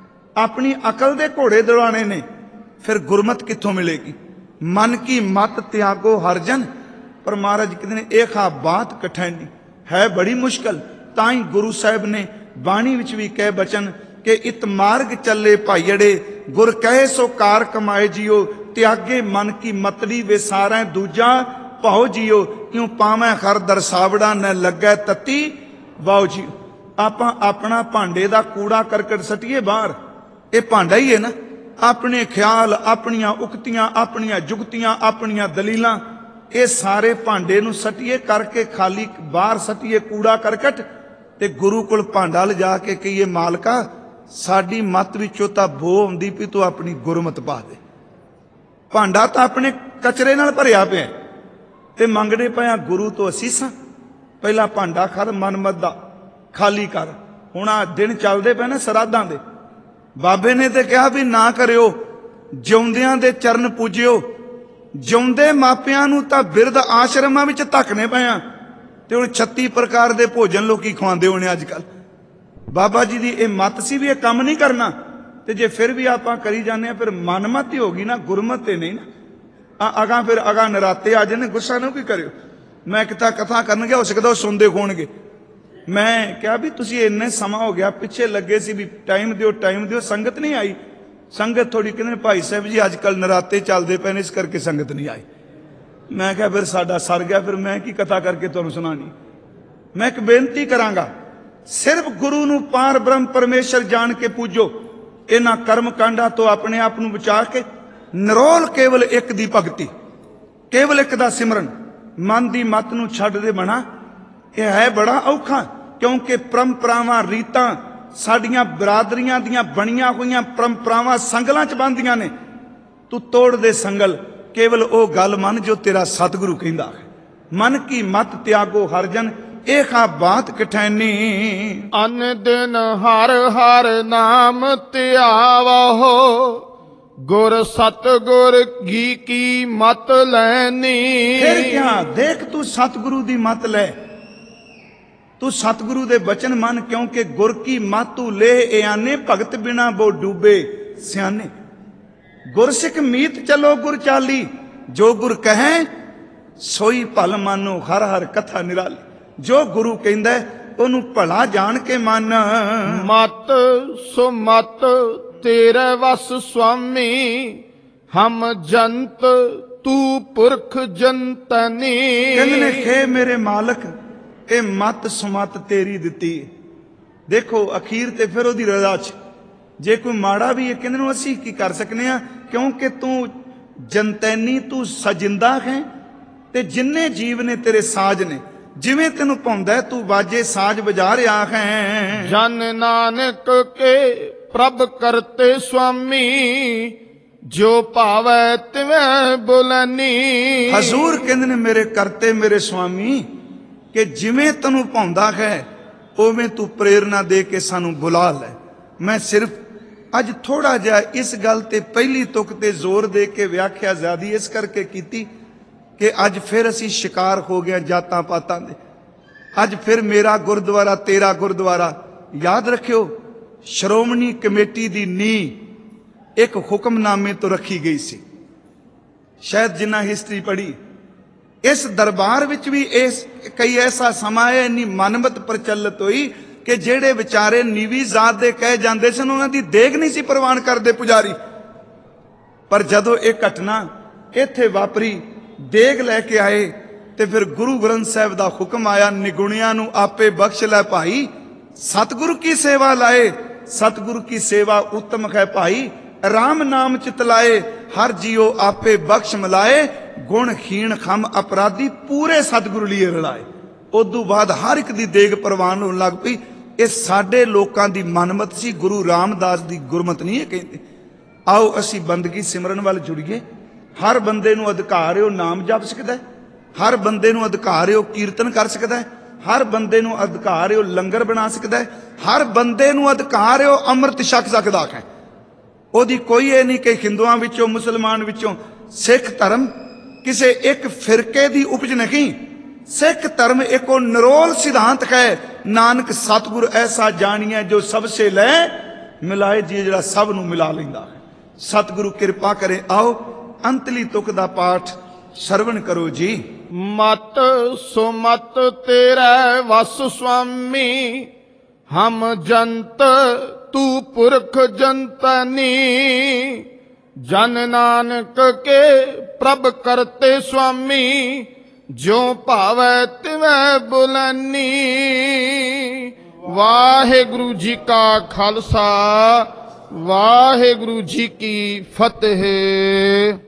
ਆਪਣੀ ਅਕਲ ਦੇ ਘੋੜੇ ਦੌੜਾਣੇ ਨੇ, ਫਿਰ ਗੁਰਮਤ ਕਿੱਥੋਂ ਮਿਲੇਗੀ। ਮਨ ਕੀ ਮਤ ਤਿਆਗੋ ਹਰ ਜਨ, ਪਰ ਮਹਾਰਾਜ ਕਹਿੰਦੇ ਨੇ ਇਹ ਖਾ ਬਾਤ ਕਠੈਨੀ ਹੈ, ਬੜੀ ਮੁਸ਼ਕਲ। ਤਾਂ ਹੀ ਗੁਰੂ ਸਾਹਿਬ ਨੇ ਬਾਣੀ ਵਿੱਚ ਵੀ ਕਹੇ ਬਚਨ ਕਿ ਇਤ ਮਾਰਗ ਚੱਲੇ ਭਾਈੜੇ, ਗੁਰ ਕਹੇ ਸੋ ਕਾਰ ਕਮਾਏ ਜੀਓ, ਤਿਆਗੇ ਮਨ ਕੀ ਮਤੜੀ ਵਿਸਾਰੈ, ਦੂਜਾ ਭਾਉ ਜੀਓ, ਕਿਉਂ ਪਾਵੈ ਖਰ ਦਰਸਾਵੜਾ, ਨ ਲੱਗੈ ਤਤੀ ਵਾਉ ਜੀਓ। ਆਪਾਂ ਆਪਣਾ ਭਾਂਡੇ ਦਾ ਕੂੜਾ ਕਰਕਟ ਸਟੀਏ ਬਾਹਰ, ਇਹ ਭਾਂਡਾ ਹੀ ਹੈ ਨਾ। ਆਪਣੇ ਖਿਆਲ, ਆਪਣੀਆਂ ਉਕਤੀਆਂ, ਆਪਣੀਆਂ ਜੁਗਤੀਆਂ, ਆਪਣੀਆਂ ਦਲੀਲਾਂ, ਇਹ ਸਾਰੇ ਭਾਂਡੇ ਨੂੰ ਸਟੀਏ ਕਰਕੇ ਖਾਲੀ ਬਾਹਰ ਸਟੀਏ ਕੂੜਾ ਕਰਕਟ, ਤੇ ਗੁਰੂ ਕੋਲ ਭਾਂਡਾ ਲਿਜਾ ਕੇ ਕਹੀਏ ਮਾਲਕਾ ਸਾਡੀ ਮਤ ਵਿੱਚੋਂ ਤਾਂ ਬੋ ਆਉਂਦੀ ਵੀ ਤੂੰ ਆਪਣੀ ਗੁਰਮਤ ਪਾ ਦੇ। ਭਾਂਡਾ ਤਾਂ ਆਪਣੇ ਕਚਰੇ ਨਾਲ ਭਰਿਆ ਪਿਆ ਤੇ ਮੰਗਦੇ ਪਿਆ ਗੁਰੂ ਤੋਂ ਅਸੀਸਾਂ। ਪਹਿਲਾਂ ਭਾਂਡਾ ਖਰ ਮਨਮਤ ਦਾ ਖਾਲੀ ਕਰ। ਹੁਣ ਆ ਦਿਨ ਚੱਲਦੇ ਪਏ ਨੇ ਸਰਾਧਾਂ ਦੇ, ਬਾਬੇ ਨੇ ਤੇ ਕਿਹਾ ਵੀ ਨਾ ਕਰਿਓ, ਜਿਉਂਦਿਆਂ ਦੇ ਚਰਨ ਪੂਜਿਓ। ਜਿਉਂਦੇ ਮਾਪਿਆਂ ਨੂੰ ਤਾਂ ਬਿਰਧ ਆਸ਼ਰਮਾਂ ਵਿੱਚ ਧੱਕਨੇ ਪਏ ਆ, ਤੇ ਹੁਣ ਛੱਤੀ ਪ੍ਰਕਾਰ ਦੇ ਭੋਜਨ ਲੋਕੀ ਖਵਾਉਂਦੇ ਹੋਣੇ ਅੱਜ ਕੱਲ। ਬਾਬਾ ਜੀ ਦੀ ਇਹ ਮੱਤ ਸੀ ਵੀ ਇਹ ਕੰਮ ਨਹੀਂ ਕਰਨਾ, ਤੇ ਜੇ ਫਿਰ ਵੀ ਆਪਾਂ ਕਰੀ ਜਾਂਦੇ ਆ ਫਿਰ ਮਨਮਤ ਹੀ ਹੋ ਗਈ ਨਾ, ਗੁਰਮਤ ਤੇ ਨਹੀਂ ਨਾ। ਆ ਅਗਾਂ ਫਿਰ ਅਗਾਂ ਨਰਾਤੇ ਆ ਜਾਣੇ, ਗੁੱਸਾ ਨਾ ਕੋਈ ਕਰਿਓ। ਮੈਂ ਕਿਤਾ ਕਥਾ ਕਰਨ ਗਿਆ, ਹੋ ਸਕਦਾ ਉਹ ਸੁਣਦੇ ਹੋਣਗੇ। ਮੈਂ ਕਿਹਾ ਵੀ ਤੁਸੀਂ ਇੰਨੇ ਸਮਾਂ ਹੋ ਗਿਆ ਪਿੱਛੇ ਲੱਗੇ ਸੀ ਵੀ ਟਾਈਮ ਦਿਓ ਟਾਈਮ ਦਿਓ, ਸੰਗਤ ਨਹੀਂ ਆਈ। ਸੰਗਤ ਥੋੜੀ ਕਹਿੰਦੇ ਨੇ ਭਾਈ ਸਾਹਿਬ ਜੀ ਅੱਜ ਕੱਲ ਨਰਾਤੇ ਚੱਲਦੇ ਪਏ ਨੇ ਇਸ ਕਰਕੇ ਸੰਗਤ ਨਹੀਂ ਆਈ। ਮੈਂ ਕਿਹਾ ਫਿਰ ਸਾਡਾ ਸਰ ਗਿਆ, ਫਿਰ ਮੈਂ ਕੀ ਕਥਾ ਕਰਕੇ ਤੁਹਾਨੂੰ ਸੁਣਾਣੀ। ਮੈਂ ਇੱਕ ਬੇਨਤੀ ਕਰਾਂਗਾ, ਸਿਰਫ ਗੁਰੂ ਨੂੰ ਪਾਰ ਬ੍ਰਹਮ ਪਰਮੇਸ਼ਰ ਜਾਣ ਕੇ ਪੂਜੋ। ਇਹਨਾਂ ਕਰਮ ਕਾਂਡਾਂ ਤੋਂ ਆਪਣੇ ਆਪ ਨੂੰ ਬਚਾ ਕੇ ਨਿਰੋਲ ਕੇਵਲ ਇੱਕ ਦੀ ਭਗਤੀ, ਕੇਵਲ ਇੱਕ ਦਾ ਸਿਮਰਨ, ਮਨ ਦੀ ਮਤ ਨੂੰ ਛੱਡ ਦੇ ਬਣਾ। ਇਹ ਹੈ ਬੜਾ ਔਖਾ, ਕਿਉਂਕਿ ਪਰੰਪਰਾਵਾਂ ਰੀਤਾਂ ਸਾਡੀਆਂ ਬਰਾਦਰੀਆਂ ਦੀਆਂ ਬਣੀਆਂ ਹੋਈਆਂ ਪਰੰਪਰਾਵਾਂ ਸੰਗਲਾਂ 'ਚ ਬੰਨ੍ਹਦੀਆਂ ਨੇ। ਤੂੰ ਤੋੜ ਦੇ ਸੰਗਲ, ਕੇਵਲ ਉਹ ਗੱਲ ਮੰਨ ਜੋ ਤੇਰਾ ਸਤਿਗੁਰੂ ਕਹਿੰਦਾ ਹੈ। ਮਨ ਕੀ ਮਤ ਤਿਆਗੋ ਹਰ ਜਨ, ਇਹ ਖਾ ਬਾਤ ਕਠੈਨੀ। ਅਨ ਦਿਨ ਹਰ ਹਰ ਨਾਮ ਧਿਆਵੋ, ਗੁਰ ਸਤਿਗੁਰ ਕੀ ਕੀ ਮਤ ਲੈਨੀ। ਫਿਰ ਕਿਆ ਦੇਖ ਤੂੰ ਸਤਿਗੁਰੂ ਦੀ ਮਤ ਲੈ। ਤੂੰ ਸਤਿਗੁਰੂ ਦੇ ਬਚਨ ਮੰਨ, ਕਿਉਂਕਿ ਗੁਰ ਕੀ ਮਾਤੂ ਲੈ ਇਆਨੇ, ਭਗਤ ਬਿਨਾ ਬੋ ਡੂਬੇ ਸਿਆਨੇ। ਗੁਰਸਿੱਖ ਮੀਤ ਚਲੋ ਗੁਰ ਚਾਲੀ, ਜੋ ਗੁਰ ਕਹੈ ਸੋਈ ਭਲ ਮਾਨੋ, ਹਰ ਹਰ ਕਥਾ ਨਿਰਾਲੀ। ਜੋ ਗੁਰੂ ਕਹਿੰਦਾ ਉਹਨੂੰ ਭਲਾ ਜਾਣ ਕੇ ਮੰਨ। ਮਤ ਸੋ ਮਤ ਤੇਰੇ ਵਸ ਸੁਆਮੀ, ਹਮ ਜੰਤ ਤੂੰ ਪੁਰਖ ਜੰਤਨੀ। ਕਹਿੰਦੇ ਨੇ ਖੇ ਮੇਰੇ ਮਾਲਕ, ਇਹ ਮਤ ਸੁਮਤ ਤੇਰੀ ਦਿੱਤੀ। ਦੇਖੋ ਅਖੀਰ ਤੇ ਫਿਰ ਉਹਦੀ ਰਜ਼ਾ ਚ ਜੇ ਕੋਈ ਮਾੜਾ ਵੀ ਹੈ, ਕਹਿੰਦੇ ਨੂੰ ਅਸੀਂ ਕੀ ਕਰ ਸਕਨੇ ਆ, ਕਿਉਂਕਿ ਤੂੰ ਜੰਤੈਨੀ, ਤੂੰ ਸਜਿੰਦਾ ਹੈ ਤੇ ਜਿੰਨੇ ਜੀਵ ਨੇ ਤੇਰੇ ਸਾਜ ਨੇ, ਜਿਵੇਂ ਤੈਨੂੰ ਪਾਉਂਦਾ ਤੂੰ ਬਾਜੇ ਸਾਜ ਵਜਾ ਰਿਹਾ ਹੈ। ਜਨ ਨਾਨਕ ਕੇ ਪ੍ਰਭ ਕਰਤੇ ਸੁਆਮੀ, ਜੋ ਭਾਵੈ ਤਿਵੇਂ ਬੁਲਾਨੀ। ਹਜ਼ੂਰ ਕਹਿੰਦੇ ਨੇ ਮੇਰੇ ਕਰਤੇ ਮੇਰੇ ਸੁਆਮੀ, ਕਿ ਜਿਵੇਂ ਤੈਨੂੰ ਪਾਉਂਦਾ ਹੈ ਉਵੇਂ ਤੂੰ ਪ੍ਰੇਰਨਾ ਦੇ ਕੇ ਸਾਨੂੰ ਬੁਲਾ ਲੈ। ਮੈਂ ਸਿਰਫ ਅੱਜ ਥੋੜਾ ਜਿਹਾ ਇਸ ਗੱਲ ਤੇ ਪਹਿਲੀ ਤੁਕ ਤੇ ਜ਼ੋਰ ਦੇ ਕੇ ਵਿਆਖਿਆ ਜ਼ਿਆਦੀ ਇਸ ਕਰਕੇ ਕੀਤੀ ਕਿ ਅੱਜ ਫਿਰ ਅਸੀਂ ਸ਼ਿਕਾਰ ਹੋ ਗਏ ਜਾਤਾਂ ਪਾਤਾਂ ਦੇ। ਅੱਜ ਫਿਰ ਮੇਰਾ ਗੁਰਦੁਆਰਾ ਤੇਰਾ ਗੁਰਦੁਆਰਾ। ਯਾਦ ਰੱਖਿਓ, ਸ਼੍ਰੋਮਣੀ ਕਮੇਟੀ ਦੀ ਨੀਂਹ ਇੱਕ ਹੁਕਮਨਾਮੇ ਤੋਂ ਰੱਖੀ ਗਈ ਸੀ। ਸ਼ਾਇਦ ਜਿੰਨਾ ਹਿਸਟਰੀ ਪੜ੍ਹੀ, ਇਸ ਦਰਬਾਰ ਵਿੱਚ ਵੀ ਇਸ ਕਈ ਐਸਾ ਸਮਾਂ ਹੈ, ਇੰਨੀ ਮਨਮਤ ਪ੍ਰਚਲਿਤ ਹੋਈ ਕਿ ਜਿਹੜੇ ਵਿਚਾਰੇ ਨੀਵੀਂ ਜ਼ਾਤ ਦੇ ਕਹੇ ਜਾਂਦੇ ਸਨ, ਉਹਨਾਂ ਦੀ ਦੇਗ ਨਹੀਂ ਸੀ ਪ੍ਰਵਾਨ ਕਰਦੇ ਪੁਜਾਰੀ। ਪਰ ਜਦੋਂ ਇਹ ਘਟਨਾ ਇੱਥੇ ਵਾਪਰੀ, ਦੇਗ ਲੈ ਕੇ ਆਏ ਤੇ ਫਿਰ ਗੁਰੂ ਗ੍ਰੰਥ ਸਾਹਿਬ ਦਾ ਹੁਕਮ ਆਇਆ, ਨਿਗੁਣਿਆਂ ਨੂੰ ਆਪੇ ਬਖਸ਼ ਲੈ ਭਾਈ, ਸਤਿਗੁਰੂ ਕੀ ਸੇਵਾ ਲਾਏ। ਸਤਿਗੁਰੂ ਕੀ ਸੇਵਾ ਉੱਤਮ ਹੈ ਭਾਈ, ਰਾਮ ਨਾਮ ਚਿਤ ਲਾਏ, ਹਰ ਜੀਓ ਆਪੇ ਬਖਸ਼ ਮਿਲਾਏ, ਗੁਣ ਹੀਣ ਖਮ ਅਪਰਾਧੀ ਪੂਰੇ ਸਤਿਗੁਰੂ ਲਈ ਰਲਾਏ। ਉਦੋਂ ਬਾਅਦ ਹਰ ਇੱਕ ਦੀ ਦੇਗ ਪ੍ਰਵਾਨ ਹੋਣ ਲੱਗ ਪਈ। ਇਹ ਸਾਡੇ ਲੋਕਾਂ ਦੀ ਮਨਮਤ ਸੀ, ਗੁਰੂ ਰਾਮਦਾਸ ਦੀ ਗੁਰਮਤ ਨਹੀਂ ਇਹ ਕਹਿੰਦੇ। ਆਓ ਅਸੀਂ ਬੰਦਗੀ ਸਿਮਰਨ ਵੱਲ ਜੁੜੀਏ। ਹਰ ਬੰਦੇ ਨੂੰ ਅਧਿਕਾਰ ਹੈ ਉਹ ਨਾਮ ਜਪ ਸਕਦਾ ਹੈ, ਹਰ ਬੰਦੇ ਨੂੰ ਅਧਿਕਾਰ ਹੈ ਉਹ ਕੀਰਤਨ ਕਰ ਸਕਦਾ ਹੈ, ਹਰ ਬੰਦੇ ਨੂੰ ਅਧਿਕਾਰ ਹੈ ਉਹ ਲੰਗਰ ਬਣਾ ਸਕਦਾ ਹੈ, ਹਰ ਬੰਦੇ ਨੂੰ ਅਧਿਕਾਰ ਹੈ ਉਹ ਅੰਮ੍ਰਿਤ ਛਕ ਸਕਦਾ ਹੈ। ਉਹਦੀ ਕੋਈ ਇਹ ਨਹੀਂ ਕਿ ਹਿੰਦੂਆਂ ਵਿੱਚੋਂ ਮੁਸਲਮਾਨ ਵਿੱਚੋਂ। ਸਿੱਖ ਧਰਮ ਕਿਸੇ ਇੱਕ ਫਿਰਕੇ ਦੀ ਉਪਜ ਨਹੀਂ। ਸਿੱਖ ਧਰਮ ਇੱਕ ਉਹ ਨਿਰੋਲ ਸਿਧਾਂਤ ਹੈ, ਨਾਨਕ ਸਤਿਗੁਰ ਐਸਾ ਜਾਣੀਏ ਜੋ ਸਭ ਸੇ ਲੈ ਮਿਲਾਏ, ਜੀ ਜਿਹੜਾ ਸਭ ਨੂੰ ਮਿਲਾ ਲੈਂਦਾ ਹੈ। ਸਤਿਗੁਰੂ ਕਿਰਪਾ ਕਰੇ। ਆਓ ਅੰਤਲੀ ਤੁਕ ਦਾ ਪਾਠ ਸਰਵਣ ਕਰੋ ਜੀ। ਮਤ ਸੋ ਮਤ ਤੇਰੇ ਵਸ ਸੁਆਮੀ, ਹਮ ਜੰਤ ਤੂੰ ਪੁਰਖ ਜੰਤਨੀ। ਜਨ ਨਾਨਕ ਕੇ ਪ੍ਰਭ ਕਰਤੇ ਸੁਆਮੀ, ਜੋ ਭਾਵੈ ਤਿਵੇਂ ਬੁਲਾਨੀ। ਵਾਹਿਗੁਰੂ ਜੀ ਕਾ ਖਾਲਸਾ, ਵਾਹਿਗੁਰੂ ਜੀ ਕੀ ਫਤਿਹ।